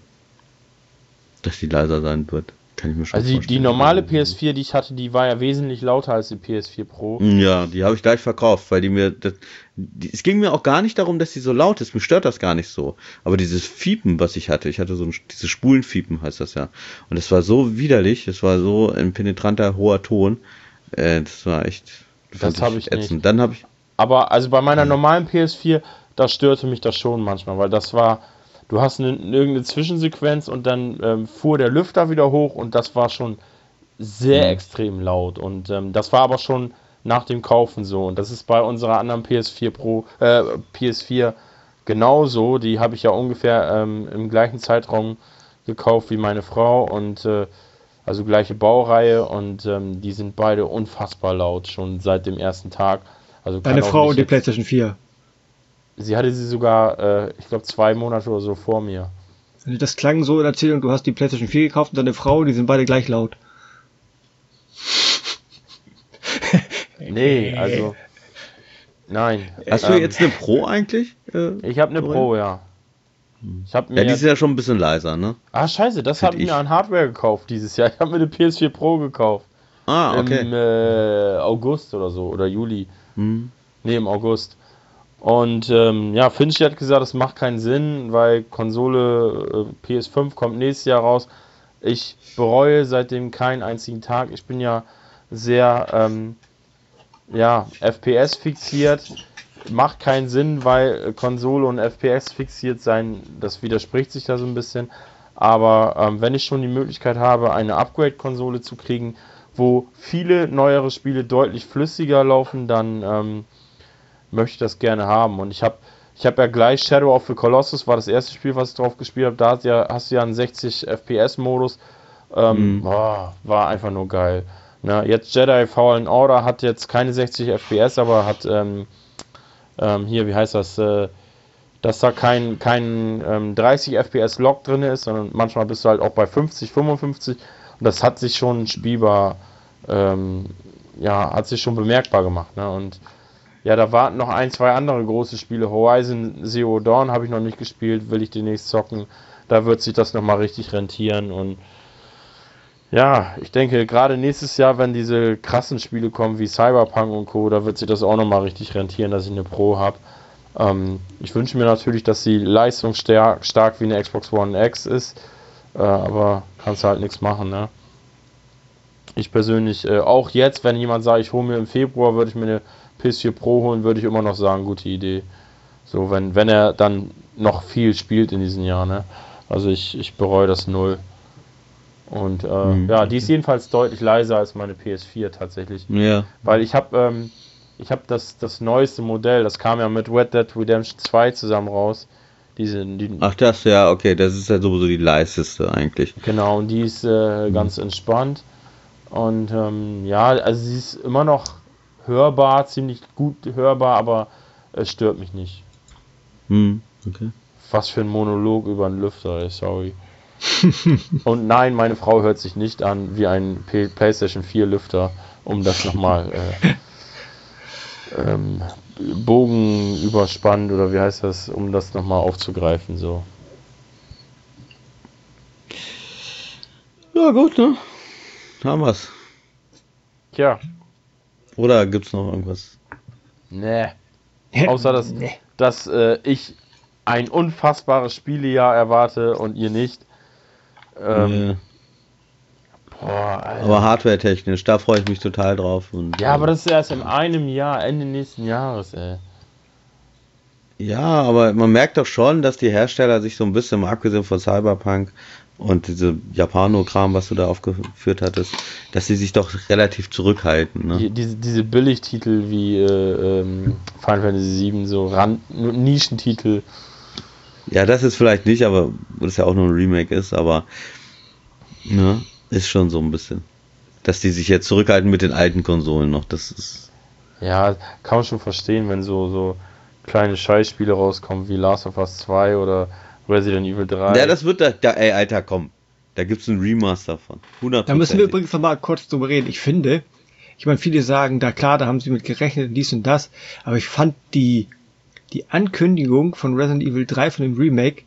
leiser sein wird. Kann ich mir schon vorstellen. Also die normale PS4, die ich hatte, die war ja wesentlich lauter als die PS4 Pro. Ja, die habe ich gleich verkauft, weil es ging mir auch gar nicht darum, dass sie so laut ist. Mir stört das gar nicht so. Aber dieses Fiepen, was ich hatte dieses Spulenfiepen heißt das ja. Und es war so widerlich, es war so ein penetranter, hoher Ton. Das war echt. Das habe ich ätzend. Nicht. Dann habe ich. Aber also bei meiner normalen PS4, da störte mich das schon manchmal, weil das war. Du hast irgendeine Zwischensequenz und dann fuhr der Lüfter wieder hoch und das war schon sehr extrem laut. Und das war aber schon nach dem Kaufen so. Und das ist bei unserer anderen PS4 genauso. Die habe ich ja ungefähr im gleichen Zeitraum gekauft wie meine Frau und also gleiche Baureihe und die sind beide unfassbar laut, schon seit dem ersten Tag. Also deine Frau und die PlayStation 4? Sie hatte sie sogar, ich glaube, 2 Monate oder so vor mir. Das klang so in der Erzählung, du hast die PlayStation 4 gekauft und deine Frau, die sind beide gleich laut. Nee, also. Nein. Hast du jetzt eine Pro eigentlich? Ich habe eine Pro, ja. Die ist ja schon ein bisschen leiser, ne? Ah, scheiße, das habe ich mir an Hardware gekauft dieses Jahr. Ich habe mir eine PS4 Pro gekauft. Ah, okay. Im August oder so, oder Juli. Nee, im August. Und Finch hat gesagt, das macht keinen Sinn, weil Konsole PS5 kommt nächstes Jahr raus. Ich bereue seitdem keinen einzigen Tag. Ich bin ja sehr FPS fixiert. Macht keinen Sinn, weil Konsole und FPS fixiert sein, das widerspricht sich da so ein bisschen. Aber wenn ich schon die Möglichkeit habe, eine Upgrade-Konsole zu kriegen, wo viele neuere Spiele deutlich flüssiger laufen, dann möchte ich das gerne haben. Und ich habe ja gleich Shadow of the Colossus, war das erste Spiel, was ich drauf gespielt habe. Da hast du ja einen 60 FPS-Modus. War einfach nur geil. Na, jetzt Jedi Fallen Order hat jetzt keine 60 FPS, aber hat hier, wie heißt das, dass da kein 30 FPS Lock drin ist, sondern manchmal bist du halt auch bei 50, 55 und das hat sich schon spielbar, hat sich schon bemerkbar gemacht, ne? Und ja, da warten noch 1, 2 andere große Spiele. Horizon Zero Dawn habe ich noch nicht gespielt, will ich demnächst zocken. Da wird sich das nochmal richtig rentieren und ja, ich denke, gerade nächstes Jahr, wenn diese krassen Spiele kommen wie Cyberpunk und Co., da wird sich das auch nochmal richtig rentieren, dass ich eine Pro habe. Ich wünsche mir natürlich, dass sie leistungsstark wie eine Xbox One X ist, aber kannst halt nichts machen, ne? Ich persönlich, auch jetzt, wenn jemand sagt, ich hole mir im Februar, würde ich mir eine PS4 Pro holen, würde ich immer noch sagen, gute Idee. So, wenn er dann noch viel spielt in diesem Jahr, ne? Also ich bereue das null. Und die ist jedenfalls deutlich leiser als meine PS4 tatsächlich. Ja. Weil ich habe das neueste Modell, das kam ja mit Red Dead Redemption 2 zusammen raus. Ach das, ja, okay, das ist ja sowieso die leiseste eigentlich. Genau, und die ist ganz entspannt. Und also sie ist immer noch hörbar, ziemlich gut hörbar, aber es stört mich nicht. Okay. Was für ein Monolog über einen Lüfter, ey, sorry. Und nein, meine Frau hört sich nicht an wie ein PlayStation 4 Lüfter, um das nochmal Bogen überspannt oder wie heißt das, um das nochmal aufzugreifen, so. Ja gut, ne? Haben wir's. Tja. Oder gibt's noch irgendwas? Nee. Außer, dass ich ein unfassbares Spielejahr erwarte und ihr nicht. Aber hardware-technisch, da freue ich mich total drauf. Und, ja, aber das ist erst in einem Jahr, Ende nächsten Jahres, ey. Ja, aber man merkt doch schon, dass die Hersteller sich so ein bisschen, mal abgesehen von Cyberpunk und diese Japano-Kram, was du da aufgeführt hattest, dass sie sich doch relativ zurückhalten. Ne? Diese Billigtitel wie Final Fantasy VII, so Nischentitel. Ja, das ist vielleicht nicht, aber das ja auch nur ein Remake ist, aber ne, ist schon so ein bisschen. Dass die sich jetzt zurückhalten mit den alten Konsolen noch, das ist... Ja, kann man schon verstehen, wenn so kleine Scheißspiele rauskommen wie Last of Us 2 oder Resident Evil 3. Ja, das wird ey, Alter, komm. Da gibt's ein Remaster von. 100%. Da müssen wir übrigens nochmal kurz drüber reden. Ich meine, viele sagen, da haben sie mit gerechnet, dies und das, aber ich fand die Ankündigung von Resident Evil 3, von dem Remake,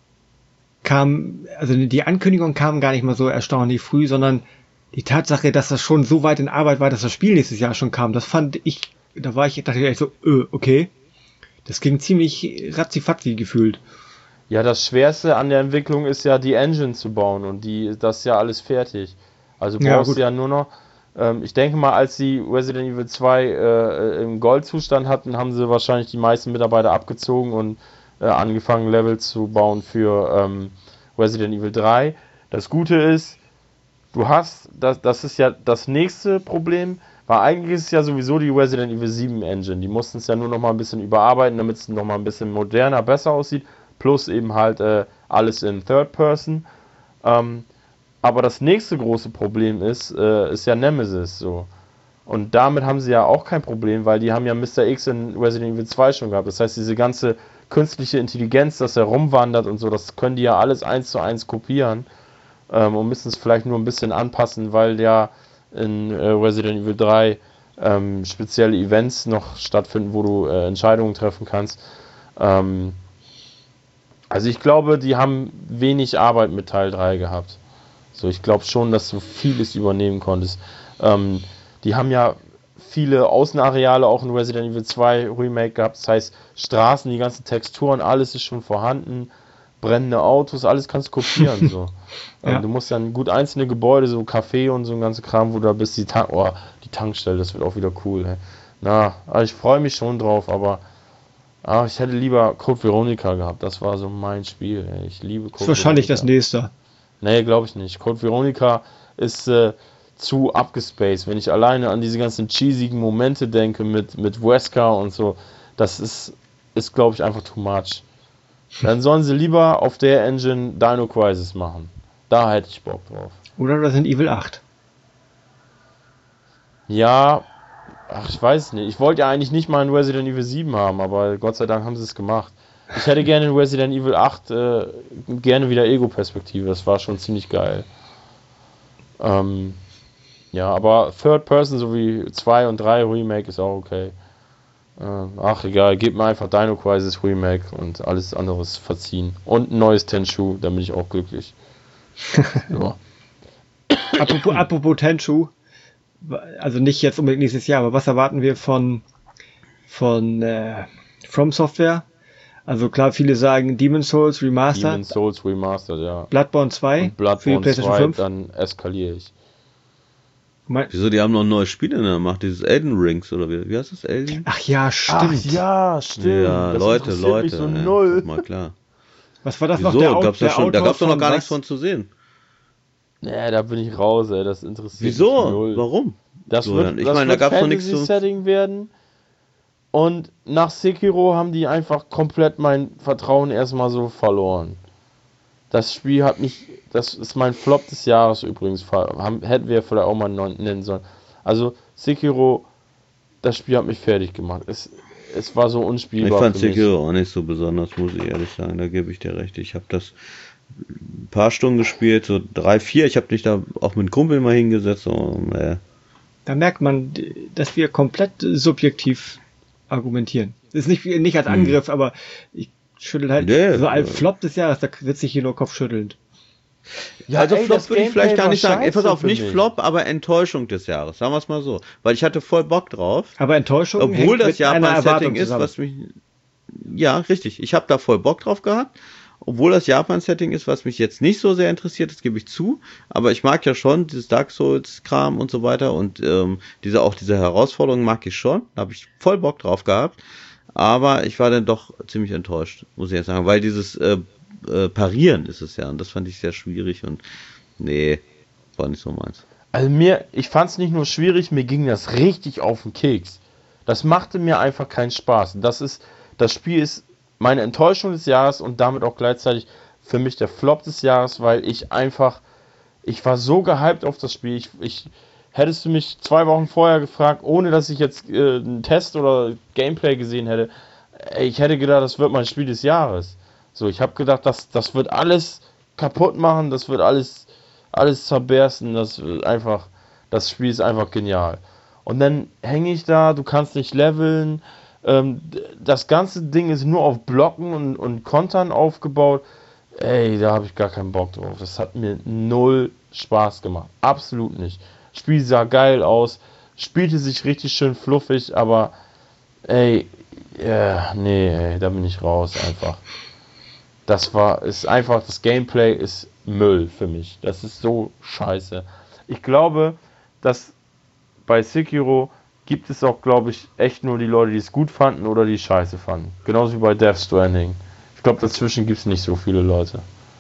die Ankündigung kam gar nicht mal so erstaunlich früh, sondern die Tatsache, dass das schon so weit in Arbeit war, dass das Spiel nächstes Jahr schon kam, das fand ich, dachte ich so, okay. Das ging ziemlich ratzifatzi gefühlt. Ja, das Schwerste an der Entwicklung ist ja, die Engine zu bauen und das ist ja alles fertig. Also brauchst du ja nur noch, ich denke mal, als sie Resident Evil 2 im Goldzustand hatten, haben sie wahrscheinlich die meisten Mitarbeiter abgezogen und angefangen, Level zu bauen für Resident Evil 3. Das Gute ist, das ist ja das nächste Problem, weil eigentlich ist es ja sowieso die Resident Evil 7 Engine. Die mussten es ja nur noch mal ein bisschen überarbeiten, damit es noch mal ein bisschen moderner, besser aussieht. Plus eben halt alles in Third Person. Aber das nächste große Problem ist ja Nemesis so. Und damit haben sie ja auch kein Problem, weil die haben ja Mr. X in Resident Evil 2 schon gehabt. Das heißt, diese ganze künstliche Intelligenz, dass er rumwandert und so, das können die ja alles 1:1 kopieren. Und müssen es vielleicht nur ein bisschen anpassen, weil ja in Resident Evil 3 spezielle Events noch stattfinden, wo du Entscheidungen treffen kannst. Also ich glaube, die haben wenig Arbeit mit Teil 3 gehabt. So, ich glaube schon, dass du vieles übernehmen konntest. Die haben ja viele Außenareale auch in Resident Evil 2 Remake gehabt. Das heißt, Straßen, die ganzen Texturen, alles ist schon vorhanden. Brennende Autos, alles kannst du kopieren. So. Ja. Du musst dann gut einzelne Gebäude, so Café und so ein ganzer Kram, wo du da bist, die Tankstelle, das wird auch wieder cool. Ey. Also ich freue mich schon drauf, aber ich hätte lieber Code Veronica gehabt. Das war so mein Spiel. Ey. Ich liebe Code Das ist wahrscheinlich Veronica. das nächste. Nee, glaube ich nicht. Code Veronica ist zu abgespaced. Wenn ich alleine an diese ganzen cheesigen Momente denke mit Wesker und so, das ist glaube ich, einfach too much. Dann sollen sie lieber auf der Engine Dino Crisis machen. Da hätte ich Bock drauf. Oder Resident Evil 8. Ja, ach, ich weiß nicht. Ich wollte ja eigentlich nicht mal ein Resident Evil 7 haben, aber Gott sei Dank haben sie es gemacht. Ich hätte gerne in Resident Evil 8 gerne wieder Ego-Perspektive. Das war schon ziemlich geil. Ja, aber Third Person sowie 2 und 3 Remake ist auch okay. Ach egal, gebt mir einfach Dino Crisis Remake und alles andere ist verziehen. Und ein neues Tenchu, dann bin ich auch glücklich. Ja. Apropos Tenchu, also nicht jetzt unbedingt nächstes Jahr, aber was erwarten wir von From Software? Also klar, viele sagen Demon's Souls Remastered. Demon's Souls Remastered, ja. Bloodborne 2 und Bloodborne für die PlayStation 2, 5. dann eskaliere ich. Wieso, die haben noch ein neues Spiel in der Macht, dieses Elden Rings, oder wie heißt das, Elden? Ach ja, stimmt. Ja, stimmt. Ja, Das Leute, interessiert mich so null. mal klar. Was war das Wieso? noch? Der Gab's da Autor gab's doch noch von gar was? nichts von zu sehen. Nee, da bin ich raus, ey. Das interessiert mich Wieso? null. Warum? Das So, wird, ich das meine, da wird gab's doch nichts zu. Fantasy-Setting werden. Und nach Sekiro haben die einfach komplett mein Vertrauen erstmal so verloren. Das Spiel hat mich, das ist mein Flop des Jahres übrigens, hätten wir vielleicht auch mal nennen sollen. Also Sekiro, das Spiel hat mich fertig gemacht. Es war so unspielbar. Ich fand für mich. Sekiro auch nicht so besonders, muss ich ehrlich sagen. Da gebe ich dir recht. Ich habe das ein paar Stunden gespielt, so 3, 4. Ich habe dich da auch mit einem Kumpel mal hingesetzt. Und, Da merkt man, dass wir komplett subjektiv argumentieren. Das ist nicht als Angriff, aber ich schüttel halt so als Flop des Jahres, da sitze ich hier nur kopfschüttelnd. Ja, also ey, Flop das würde ich vielleicht Gameplay gar nicht war sagen. scheiße Pass auf, für nicht mich. Flop, aber Enttäuschung des Jahres. Sagen wir es mal so. Weil ich hatte voll Bock drauf. Aber Enttäuschung Obwohl hängt das mit einer Japan-Setting Erwartung ist, zusammen. was mich... Ja, richtig. Ich habe da voll Bock drauf gehabt. Obwohl das Japan-Setting ist, was mich jetzt nicht so sehr interessiert, das gebe ich zu. Aber ich mag ja schon dieses Dark Souls-Kram und so weiter. Und diese Herausforderungen mag ich schon. Da habe ich voll Bock drauf gehabt. Aber ich war dann doch ziemlich enttäuscht, muss ich jetzt sagen. Weil dieses Parieren ist es ja. Und das fand ich sehr schwierig. Und nee, war nicht so meins. Also ich fand es nicht nur schwierig, mir ging das richtig auf den Keks. Das machte mir einfach keinen Spaß. Das Spiel ist meine Enttäuschung des Jahres und damit auch gleichzeitig für mich der Flop des Jahres, weil ich war so gehypt auf das Spiel. Hättest du mich 2 Wochen vorher gefragt, ohne dass ich jetzt einen Test oder Gameplay gesehen hätte, ich hätte gedacht, das wird mein Spiel des Jahres. So, ich habe gedacht, das wird alles kaputt machen, das wird alles zerbersten, das Spiel ist einfach genial. Und dann hänge ich da, du kannst nicht leveln, das ganze Ding ist nur auf Blocken und Kontern aufgebaut. Ey, da habe ich gar keinen Bock drauf. Das hat mir null Spaß gemacht. Absolut nicht. Spiel sah geil aus, spielte sich richtig schön fluffig, aber ey, nee, da bin ich raus einfach. Das Gameplay ist Müll für mich. Das ist so scheiße. Ich glaube, dass bei Sekiro gibt es auch, glaube ich, echt nur die Leute, die es gut fanden oder die scheiße fanden. Genauso wie bei Death Stranding. Ich glaube, dazwischen gibt es nicht so viele Leute.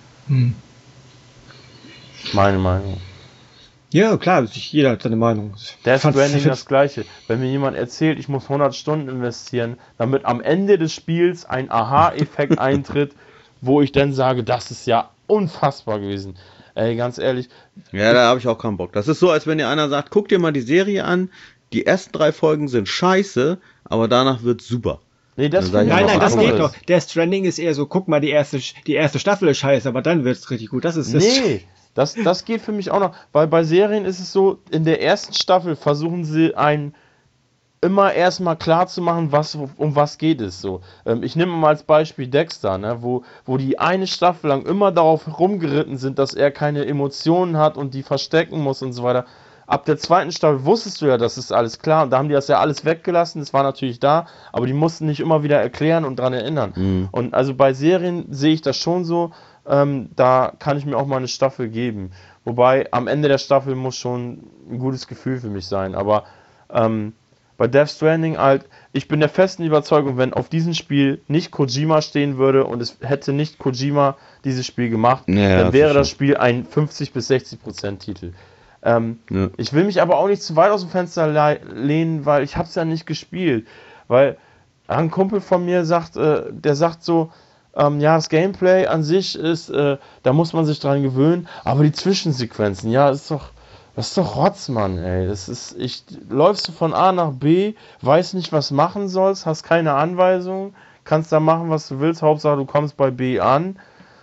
Meine Meinung. Ja, klar, jeder hat seine Meinung. Death Stranding das gleiche. Wenn mir jemand erzählt, ich muss 100 Stunden investieren, damit am Ende des Spiels ein Aha-Effekt eintritt, wo ich dann sage, das ist ja unfassbar gewesen. Ey, ganz ehrlich. Ja, da habe ich auch keinen Bock. Das ist so, als wenn dir einer sagt, guck dir mal die Serie an, die ersten 3 Folgen sind scheiße, aber danach wird's super. Nee, das Nein, das geht doch. Der Stranding ist eher so, guck mal, die erste Staffel ist scheiße, aber dann wird's richtig gut. Nee, das geht für mich auch noch, weil bei Serien ist es so, in der ersten Staffel versuchen sie einen immer erstmal klar zu machen, um was geht es so. Ich nehme mal als Beispiel Dexter, ne, wo die eine Staffel lang immer darauf rumgeritten sind, dass er keine Emotionen hat und die verstecken muss und so weiter. Ab der 2. Staffel wusstest du ja, das ist alles klar. Und da haben die das ja alles weggelassen. Das war natürlich da, aber die mussten nicht immer wieder erklären und dran erinnern. Und also bei Serien sehe ich das schon so. Da kann ich mir auch mal eine Staffel geben. Wobei am Ende der Staffel muss schon ein gutes Gefühl für mich sein. Aber bei Death Stranding halt, ich bin der festen Überzeugung, wenn auf diesem Spiel nicht Kojima stehen würde und es hätte nicht Kojima dieses Spiel gemacht, dann wäre das Spiel ein 50-60% Titel. Ich will mich aber auch nicht zu weit aus dem Fenster lehnen, weil ich habe es ja nicht gespielt. Weil ein Kumpel von mir sagt, der sagt so, ja, das Gameplay an sich ist, da muss man sich dran gewöhnen, aber die Zwischensequenzen, ja, das ist doch Rotz, Mann, ey. Läufst du von A nach B, weißt nicht, was machen sollst, hast keine Anweisung, kannst da machen, was du willst, Hauptsache du kommst bei B an,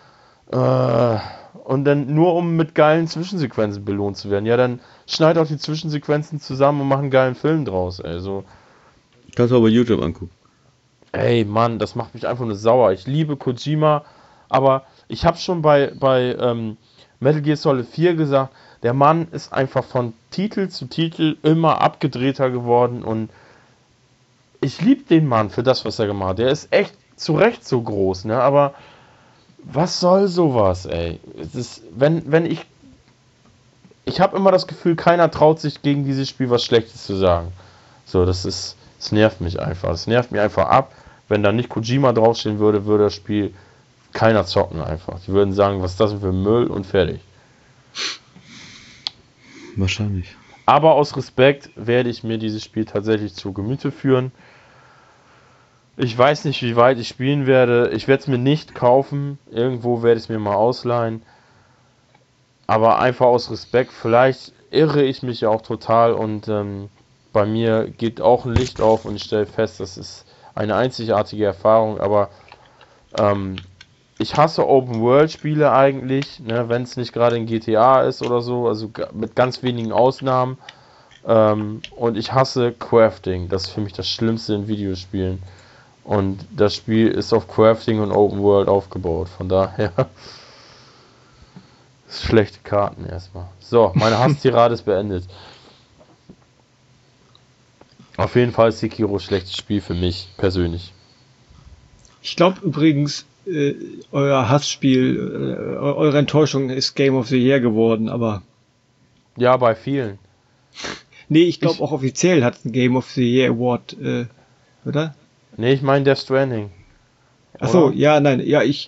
und dann nur um mit geilen Zwischensequenzen belohnt zu werden. Ja, dann schneid auch die Zwischensequenzen zusammen und mach einen geilen Film draus, ey. So. Kannst du aber YouTube angucken. Ey, Mann, das macht mich einfach nur sauer. Ich liebe Kojima, aber ich habe schon bei Metal Gear Solid 4 gesagt, der Mann ist einfach von Titel zu Titel immer abgedrehter geworden und ich liebe den Mann für das, was er gemacht hat. Der ist echt zu Recht so groß, ne? Aber was soll sowas, ey? Es ist, ich habe immer das Gefühl, keiner traut sich gegen dieses Spiel was Schlechtes zu sagen. So, es nervt mich einfach. Es nervt mich einfach ab. Wenn da nicht Kojima draufstehen würde, würde das Spiel keiner zocken einfach. Die würden sagen, was ist das für Müll und fertig. Wahrscheinlich. Aber aus Respekt werde ich mir dieses Spiel tatsächlich zu Gemüte führen. Ich weiß nicht, wie weit ich spielen werde. Ich werde es mir nicht kaufen. Irgendwo werde ich es mir mal ausleihen. Aber einfach aus Respekt. Vielleicht irre ich mich ja auch total und bei mir geht auch ein Licht auf und ich stelle fest, das ist eine einzigartige Erfahrung, aber ich hasse Open-World-Spiele eigentlich, ne, wenn es nicht gerade in GTA ist oder so, also mit ganz wenigen Ausnahmen, und ich hasse Crafting, das ist für mich das Schlimmste in Videospielen und das Spiel ist auf Crafting und Open-World aufgebaut, von daher schlechte Karten erstmal. So, meine Hasstirade ist beendet. Auf jeden Fall ist Sekiro schlechtes Spiel für mich persönlich. Ich glaube übrigens, euer Hassspiel, eure Enttäuschung ist Game of the Year geworden, aber... Ja, bei vielen. Nee, ich glaube auch offiziell hat es einen Game of the Year Award, oder? Nee, ich meine Death Stranding. Achso, ja, nein, ja, ich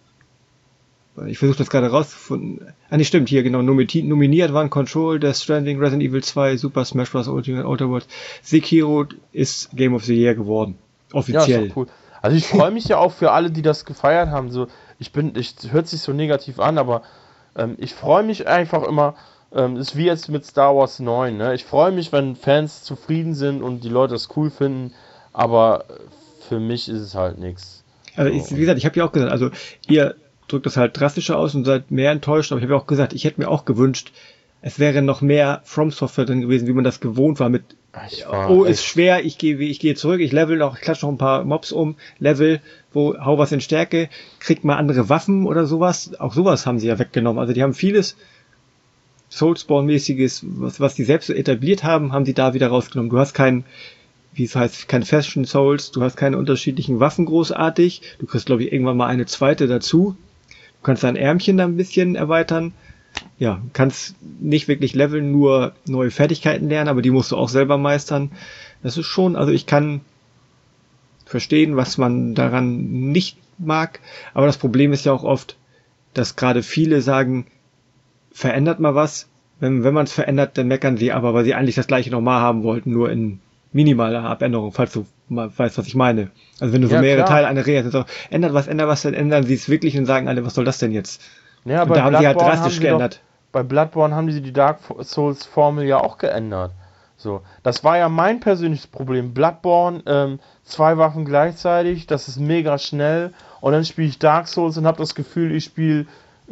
versuche das gerade rauszufinden. Ah, nee, stimmt, hier, genau, nominiert waren Control, Death Stranding, Resident Evil 2, Super Smash Bros. Ultimate Outer Worlds. Sekiro ist Game of the Year geworden. Offiziell. Ja, ist doch cool. Also ich freue mich ja auch für alle, die das gefeiert haben. So, hört sich so negativ an, aber ich freue mich einfach immer, ist wie jetzt mit Star Wars 9, ne? Ich freue mich, wenn Fans zufrieden sind und die Leute das cool finden, aber für mich ist es halt nichts. Also wie gesagt, ich habe ja auch gesagt, also ihr drückt das halt drastischer aus und seid mehr enttäuscht, aber ich habe ja auch gesagt, ich hätte mir auch gewünscht, es wäre noch mehr From Software drin gewesen, wie man das gewohnt war mit ist schwer, ich gehe zurück, ich level noch, ich klatsche noch ein paar Mobs um, Level, hau was in Stärke, krieg mal andere Waffen oder sowas, auch sowas haben sie ja weggenommen, also die haben vieles Soulspawn-mäßiges, was die selbst so etabliert haben sie da wieder rausgenommen, du hast kein Fashion Souls, du hast keine unterschiedlichen Waffen großartig, du kriegst glaube ich irgendwann mal eine zweite dazu, du kannst dein Ärmchen da ein bisschen erweitern, ja, kannst nicht wirklich leveln, nur neue Fertigkeiten lernen, aber die musst du auch selber meistern. Das ist schon, also ich kann verstehen, was man daran nicht mag, aber das Problem ist ja auch oft, dass gerade viele sagen, verändert mal was. Wenn man es verändert, dann meckern sie aber, weil sie eigentlich das gleiche nochmal haben wollten, nur in minimaler Abänderung, falls du mal weißt, was ich meine. Also wenn du so mehrere Teile einer Reihe hast, ändert was, dann ändern sie es wirklich und sagen alle, was soll das denn jetzt? Ja, und da haben sie halt drastisch geändert. Bei Bloodborne haben die Dark Souls Formel ja auch geändert. So, das war ja mein persönliches Problem. Bloodborne, 2 Waffen gleichzeitig, das ist mega schnell und dann spiele ich Dark Souls und habe das Gefühl, ich spiele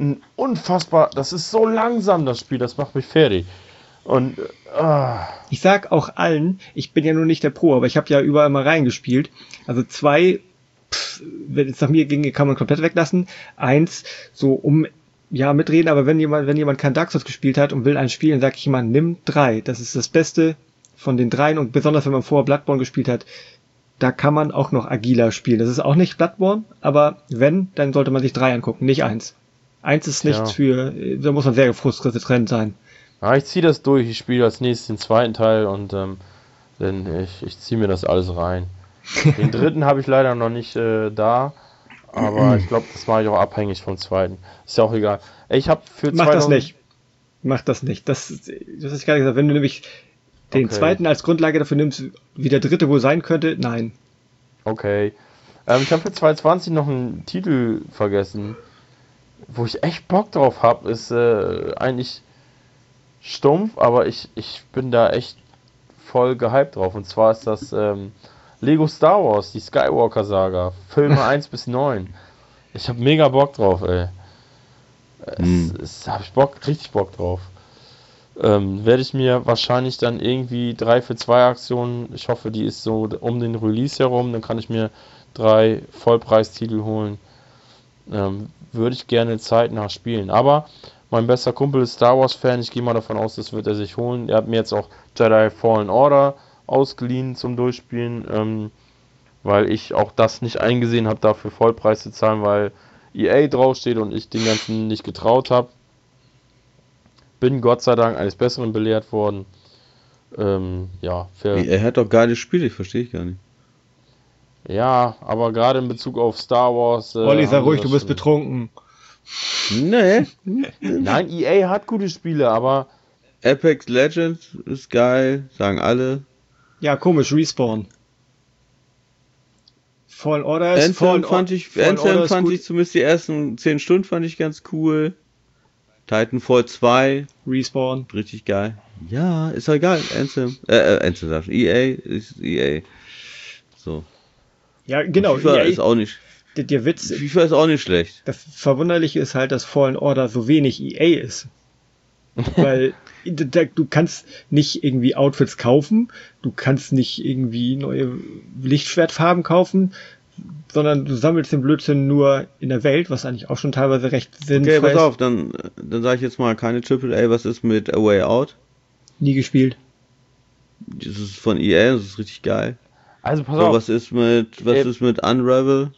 das ist so langsam, das Spiel, das macht mich fertig. Und ich sag auch allen, ich bin ja nur nicht der Pro, aber ich habe ja überall mal reingespielt. Also 2, wenn es nach mir ginge, kann man komplett weglassen. 1, so mitreden, aber wenn jemand kein Dark Souls gespielt hat und will ein Spiel, dann sag ich immer, nimm 3. Das ist das Beste von den 3 und besonders wenn man vorher Bloodborne gespielt hat, da kann man auch noch agiler spielen. Das ist auch nicht Bloodborne, aber wenn, dann sollte man sich 3 angucken, nicht 1. 1 ist nichts da muss man sehr frustriert drin sein. Ja, ich ziehe das durch, ich spiele als nächstes den zweiten Teil und Denn ich ziehe mir das alles rein. Den dritten habe ich leider noch nicht da, aber ich glaube, das mache ich auch abhängig vom zweiten. Ist ja auch egal. Ich habe für Mach das nicht. Mach das nicht. Das ist gerade gesagt, wenn du nämlich den zweiten als Grundlage dafür nimmst, wie der dritte wohl sein könnte, nein. Okay. Ich habe für 2020 noch einen Titel vergessen, wo ich echt Bock drauf habe, ist eigentlich stumpf, aber ich bin da echt voll gehypt drauf. Und zwar ist das Lego Star Wars, die Skywalker Saga, Filme 1 bis 9. Ich habe mega Bock drauf, ey. Habe ich richtig Bock drauf. Werde ich mir wahrscheinlich dann irgendwie 3 für 2 Aktionen, ich hoffe, die ist so um den Release herum, dann kann ich mir 3 Vollpreistitel holen. Würde ich gerne zeitnah spielen. Aber mein bester Kumpel ist Star Wars Fan, ich gehe mal davon aus, das wird er sich holen. Er hat mir jetzt auch Jedi Fallen Order ausgeliehen zum Durchspielen, weil ich auch das nicht eingesehen habe, dafür Vollpreis zu zahlen, weil EA draufsteht und ich den ganzen nicht getraut habe. Bin Gott sei Dank eines Besseren belehrt worden. Er hat doch geile Spiele, ich verstehe ich gar nicht. Ja, aber gerade in Bezug auf Star Wars... Olli, sei ruhig, du bist betrunken. Nee. Nein, EA hat gute Spiele, aber... Apex Legends ist geil, sagen alle. Ja, komisch, Respawn. Fallen Order ist... Anthem fand ich zumindest die ersten 10 Stunden fand ich ganz cool. Titanfall 2. Respawn. Richtig geil. Ja, ist doch egal. Anthem sagt EA ist EA. So. Ja, genau. FIFA ist auch nicht... Der Witz... FIFA ist auch nicht schlecht. Das Verwunderliche ist halt, dass Fallen Order so wenig EA ist. Weil du kannst nicht irgendwie Outfits kaufen, du kannst nicht irgendwie neue Lichtschwertfarben kaufen, sondern du sammelst den Blödsinn nur in der Welt, was eigentlich auch schon teilweise recht sinnvoll ist. Okay, pass auf, dann sage ich jetzt mal keine AAA, was ist mit A Way Out? Nie gespielt. Das ist von EA, das ist richtig geil. Also pass auf. Was ist mit Unravel?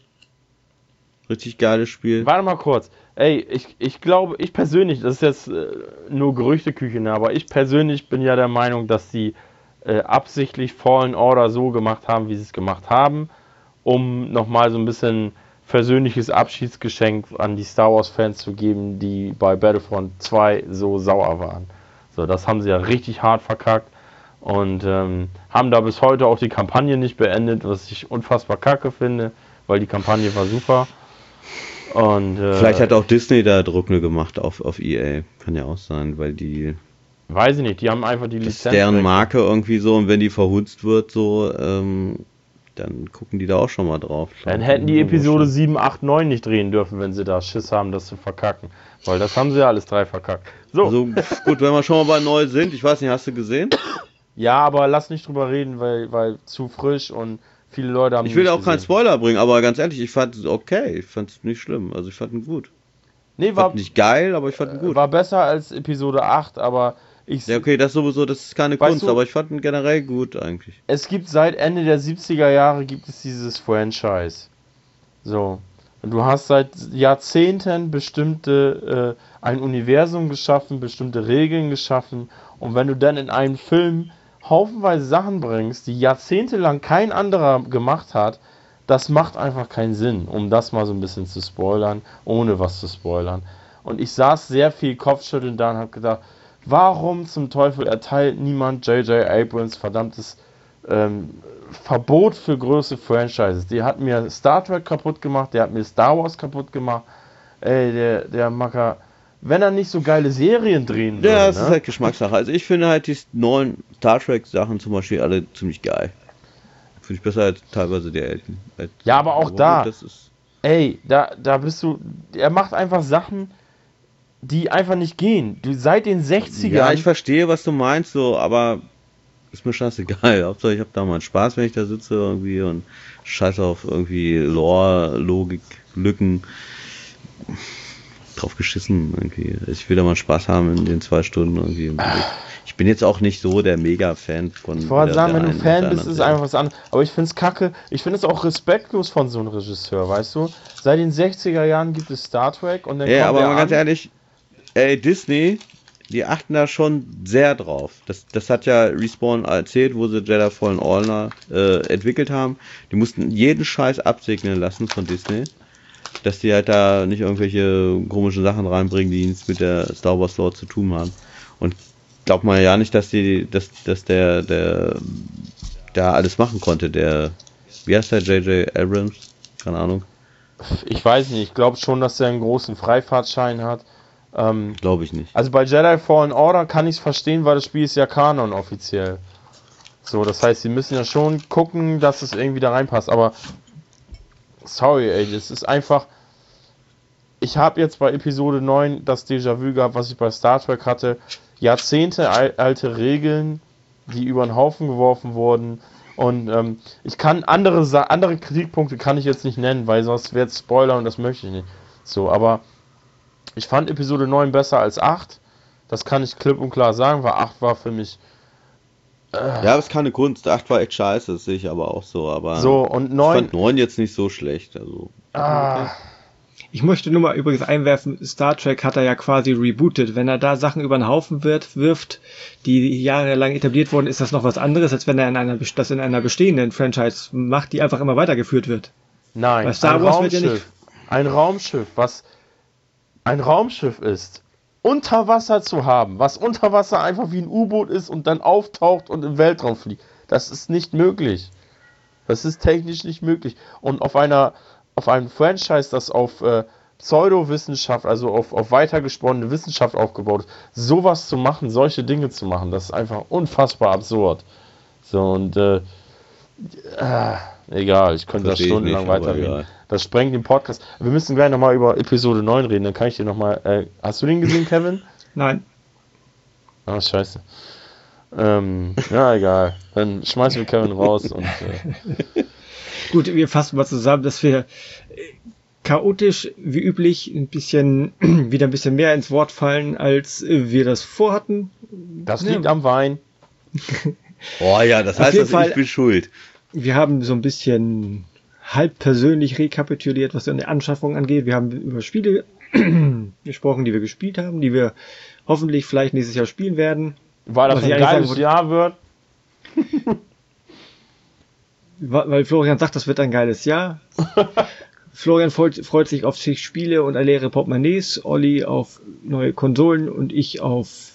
Richtig geiles Spiel. Warte mal kurz. Ey, ich glaube, ich persönlich, das ist jetzt nur Gerüchteküche, aber ich persönlich bin ja der Meinung, dass sie absichtlich Fallen Order so gemacht haben, wie sie es gemacht haben, um nochmal so ein bisschen versöhnliches Abschiedsgeschenk an die Star Wars Fans zu geben, die bei Battlefront 2 so sauer waren. So, das haben sie ja richtig hart verkackt und haben da bis heute auch die Kampagne nicht beendet, was ich unfassbar kacke finde, weil die Kampagne war super. Und, vielleicht hat auch Disney da Druck gemacht auf EA. Kann ja auch sein, weil die... Weiß ich nicht, die haben einfach die Lizenz... Das ist deren Marke irgendwie so und wenn die verhunzt wird, so, dann gucken die da auch schon mal drauf. Dann hätten die Episode 7, 8, 9 nicht drehen dürfen, wenn sie da Schiss haben, das zu verkacken. Weil das haben sie ja alles 3 verkackt. So. Also gut, wenn wir schon mal bei neu sind, ich weiß nicht, hast du gesehen? Ja, aber lass nicht drüber reden, weil zu frisch und... Viele Leute haben. Ich will auch keinen Spoiler bringen, aber ganz ehrlich, ich fand es okay. Ich fand es nicht schlimm. Also ich fand ihn gut. Nee, war nicht geil, aber ich fand ihn gut. War besser als Episode 8, aber ja, okay, das sowieso, das ist keine Kunst, aber ich fand ihn generell gut eigentlich. Es gibt seit Ende der 70er Jahre gibt es dieses Franchise. So. Und du hast seit Jahrzehnten ein Universum geschaffen, bestimmte Regeln geschaffen. Und wenn du dann in einen Film haufenweise Sachen bringst, die jahrzehntelang kein anderer gemacht hat, das macht einfach keinen Sinn, um das mal so ein bisschen zu spoilern, ohne was zu spoilern. Und ich saß sehr viel Kopfschütteln da und habe gedacht, warum zum Teufel erteilt niemand J.J. Abrams verdammtes Verbot für größere Franchises? Die hat mir Star Trek kaputt gemacht, der hat mir Star Wars kaputt gemacht, der Macker... Wenn er nicht so geile Serien drehen würde. Ja, das ist halt Geschmackssache. Also ich finde halt die neuen Star Trek Sachen zum Beispiel alle ziemlich geil. Finde ich besser als teilweise die alten. Ja, aber auch da. Da bist du. Er macht einfach Sachen, die einfach nicht gehen. Seit den 60ern. Ja, ich verstehe, was du meinst, so, aber ist mir scheißegal. Hauptsache ich habe da mal Spaß, wenn ich da sitze irgendwie und scheiß auf irgendwie Lore, Logik, Lücken. Drauf geschissen irgendwie. Ich will da mal Spaß haben in den 2 Stunden irgendwie. Ich bin jetzt auch nicht so der Mega-Fan von... Ich wollte sagen, wenn du Fan bist, ist einfach was anderes. Aber ich finde es kacke. Ich finde es auch respektlos von so einem Regisseur, weißt du? Seit den 60er Jahren gibt es Star Trek und dann aber mal ganz ehrlich, Disney, die achten da schon sehr drauf. Das hat ja Respawn erzählt, wo sie Jedi Fallen Order entwickelt haben. Die mussten jeden Scheiß absegnen lassen von Disney, dass die halt da nicht irgendwelche komischen Sachen reinbringen, die nichts mit der Star Wars Lore zu tun haben. Und glaubt man ja nicht, dass der da alles machen konnte. Wie heißt der, J.J. Abrams? Keine Ahnung. Ich weiß nicht, ich glaube schon, dass er einen großen Freifahrtschein hat. Glaube ich nicht. Also bei Jedi Fallen Order kann ich es verstehen, weil das Spiel ist ja Kanon offiziell. So, das heißt, sie müssen ja schon gucken, dass es irgendwie da reinpasst. Aber sorry, ey, das ist einfach. Ich habe jetzt bei Episode 9 das Déjà-vu gehabt, was ich bei Star Trek hatte. Jahrzehnte alte Regeln, die über den Haufen geworfen wurden. Und ich kann andere Kritikpunkte kann ich jetzt nicht nennen, weil sonst wird es Spoiler und das möchte ich nicht. So, aber ich fand Episode 9 besser als 8. Das kann ich klipp und klar sagen, weil 8 war für mich. Ja, das ist keine Kunst. 8 war echt scheiße, das sehe ich aber auch so. Aber so, und 9. Ich fand 9 jetzt nicht so schlecht. Also. Ich möchte nur mal übrigens einwerfen, Star Trek hat er ja quasi rebootet. Wenn er da Sachen über den Haufen wirft, die jahrelang etabliert wurden, ist das noch was anderes, als wenn er das in einer bestehenden Franchise macht, die einfach immer weitergeführt wird. Nein, bei Star Wars wird ja nicht. Ein Raumschiff, was ein Raumschiff ist, unter Wasser zu haben, was unter Wasser einfach wie ein U-Boot ist und dann auftaucht und im Weltraum fliegt. Das ist nicht möglich. Das ist technisch nicht möglich. Und auf einem Franchise, das auf Pseudowissenschaft, also auf weitergesponnene Wissenschaft aufgebaut ist, sowas zu machen, solche Dinge zu machen, das ist einfach unfassbar absurd. So, und egal, ich könnte da stundenlang weiterreden. Das sprengt den Podcast. Wir müssen gleich nochmal über Episode 9 reden, dann kann ich dir nochmal. Hast du den gesehen, Kevin? Nein. Ah, scheiße. Ja, egal. Dann schmeißen wir Kevin raus und. Gut, wir fassen mal zusammen, dass wir chaotisch wie üblich wieder ein bisschen mehr ins Wort fallen, als wir das vorhatten. Das liegt am Wein. Oh ja, das heißt, ich bin schuld. Wir haben so ein bisschen halb persönlich rekapituliert, was die Anschaffung angeht. Wir haben über Spiele gesprochen, die wir gespielt haben, die wir hoffentlich vielleicht nächstes Jahr spielen werden. Weil das ein geiles Jahr wird. Weil Florian sagt, das wird ein geiles Jahr. Florian freut sich auf zig Spiele und leere Portemonnaies, Olli auf neue Konsolen und ich auf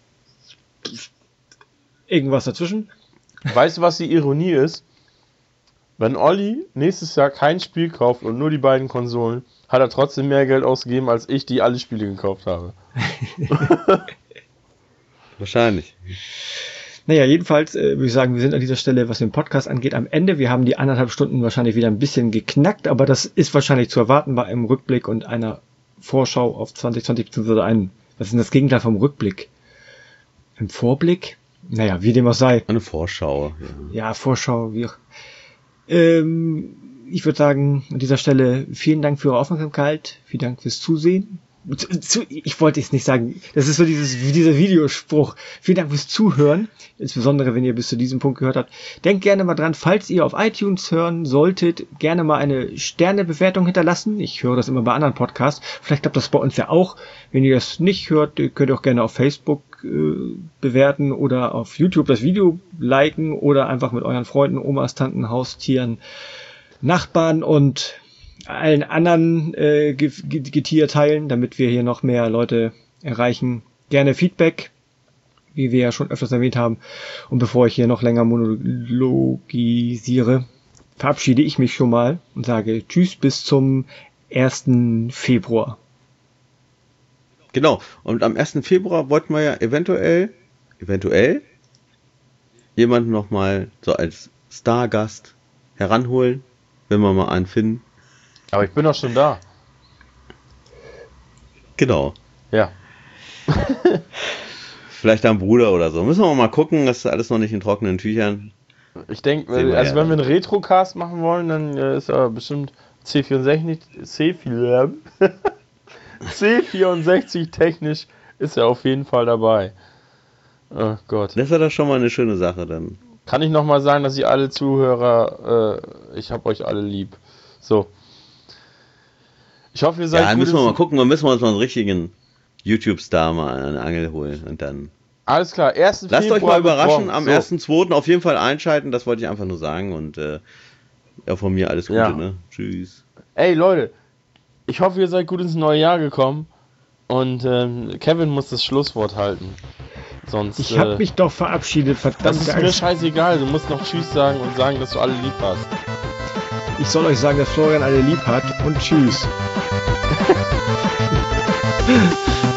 irgendwas dazwischen. Weißt du, was die Ironie ist? Wenn Olli nächstes Jahr kein Spiel kauft und nur die beiden Konsolen, hat er trotzdem mehr Geld ausgegeben, als ich, die alle Spiele gekauft habe. Wahrscheinlich. Naja, jedenfalls würde ich sagen, wir sind an dieser Stelle, was den Podcast angeht, am Ende. Wir haben die 1,5 Stunden wahrscheinlich wieder ein bisschen geknackt, aber das ist wahrscheinlich zu erwarten bei einem Rückblick und einer Vorschau auf 2020, beziehungsweise was ist denn das Gegenteil vom Rückblick? Ein Vorblick? Naja, wie dem auch sei. Eine Vorschau. Ja, Vorschau, wie auch. Ich würde sagen, an dieser Stelle vielen Dank für eure Aufmerksamkeit, vielen Dank fürs Zusehen. Ich wollte es nicht sagen, das ist so dieser Videospruch. Vielen Dank fürs Zuhören, insbesondere wenn ihr bis zu diesem Punkt gehört habt. Denkt gerne mal dran, falls ihr auf iTunes hören solltet, gerne mal eine Sternebewertung hinterlassen. Ich höre das immer bei anderen Podcasts. Vielleicht klappt das bei uns ja auch. Wenn ihr das nicht hört, könnt ihr auch gerne auf Facebook bewerten oder auf YouTube das Video liken oder einfach mit euren Freunden, Omas, Tanten, Haustieren, Nachbarn und allen anderen Getier teilen, damit wir hier noch mehr Leute erreichen. Gerne Feedback, wie wir ja schon öfters erwähnt haben. Und bevor ich hier noch länger monologisiere, verabschiede ich mich schon mal und sage Tschüss bis zum 1. Februar. Genau, und am 1. Februar wollten wir ja eventuell jemanden nochmal so als Stargast heranholen, wenn wir mal einen finden. Aber ich bin doch schon da. Genau. Ja. Vielleicht ein Bruder oder so. Müssen wir mal gucken, das ist alles noch nicht in trockenen Tüchern. Ich denke, wenn wir einen Retrocast machen wollen, dann ist er bestimmt C64 technisch ist er auf jeden Fall dabei. Oh Gott. Das ist ja doch schon mal eine schöne Sache dann. Kann ich nochmal sagen, dass ihr alle Zuhörer, ich hab euch alle lieb. So. Ich hoffe, ihr seid gut. Ja, müssen wir mal gucken, müssen wir uns mal einen richtigen YouTube-Star mal eine Angel holen und dann. Alles klar, 1. Lasst Februar euch mal überraschen, am so. 1.2. auf jeden Fall einschalten, das wollte ich einfach nur sagen und ja, von mir alles Gute, ne? Tschüss. Ey Leute, ich hoffe, ihr seid gut ins neue Jahr gekommen und Kevin muss das Schlusswort halten. Sonst, ich habe mich doch verabschiedet, verdammt. Das ist mir scheißegal, du musst noch Tschüss sagen und sagen, dass du alle lieb hast. Ich soll euch sagen, dass Florian alle lieb hat und Tschüss.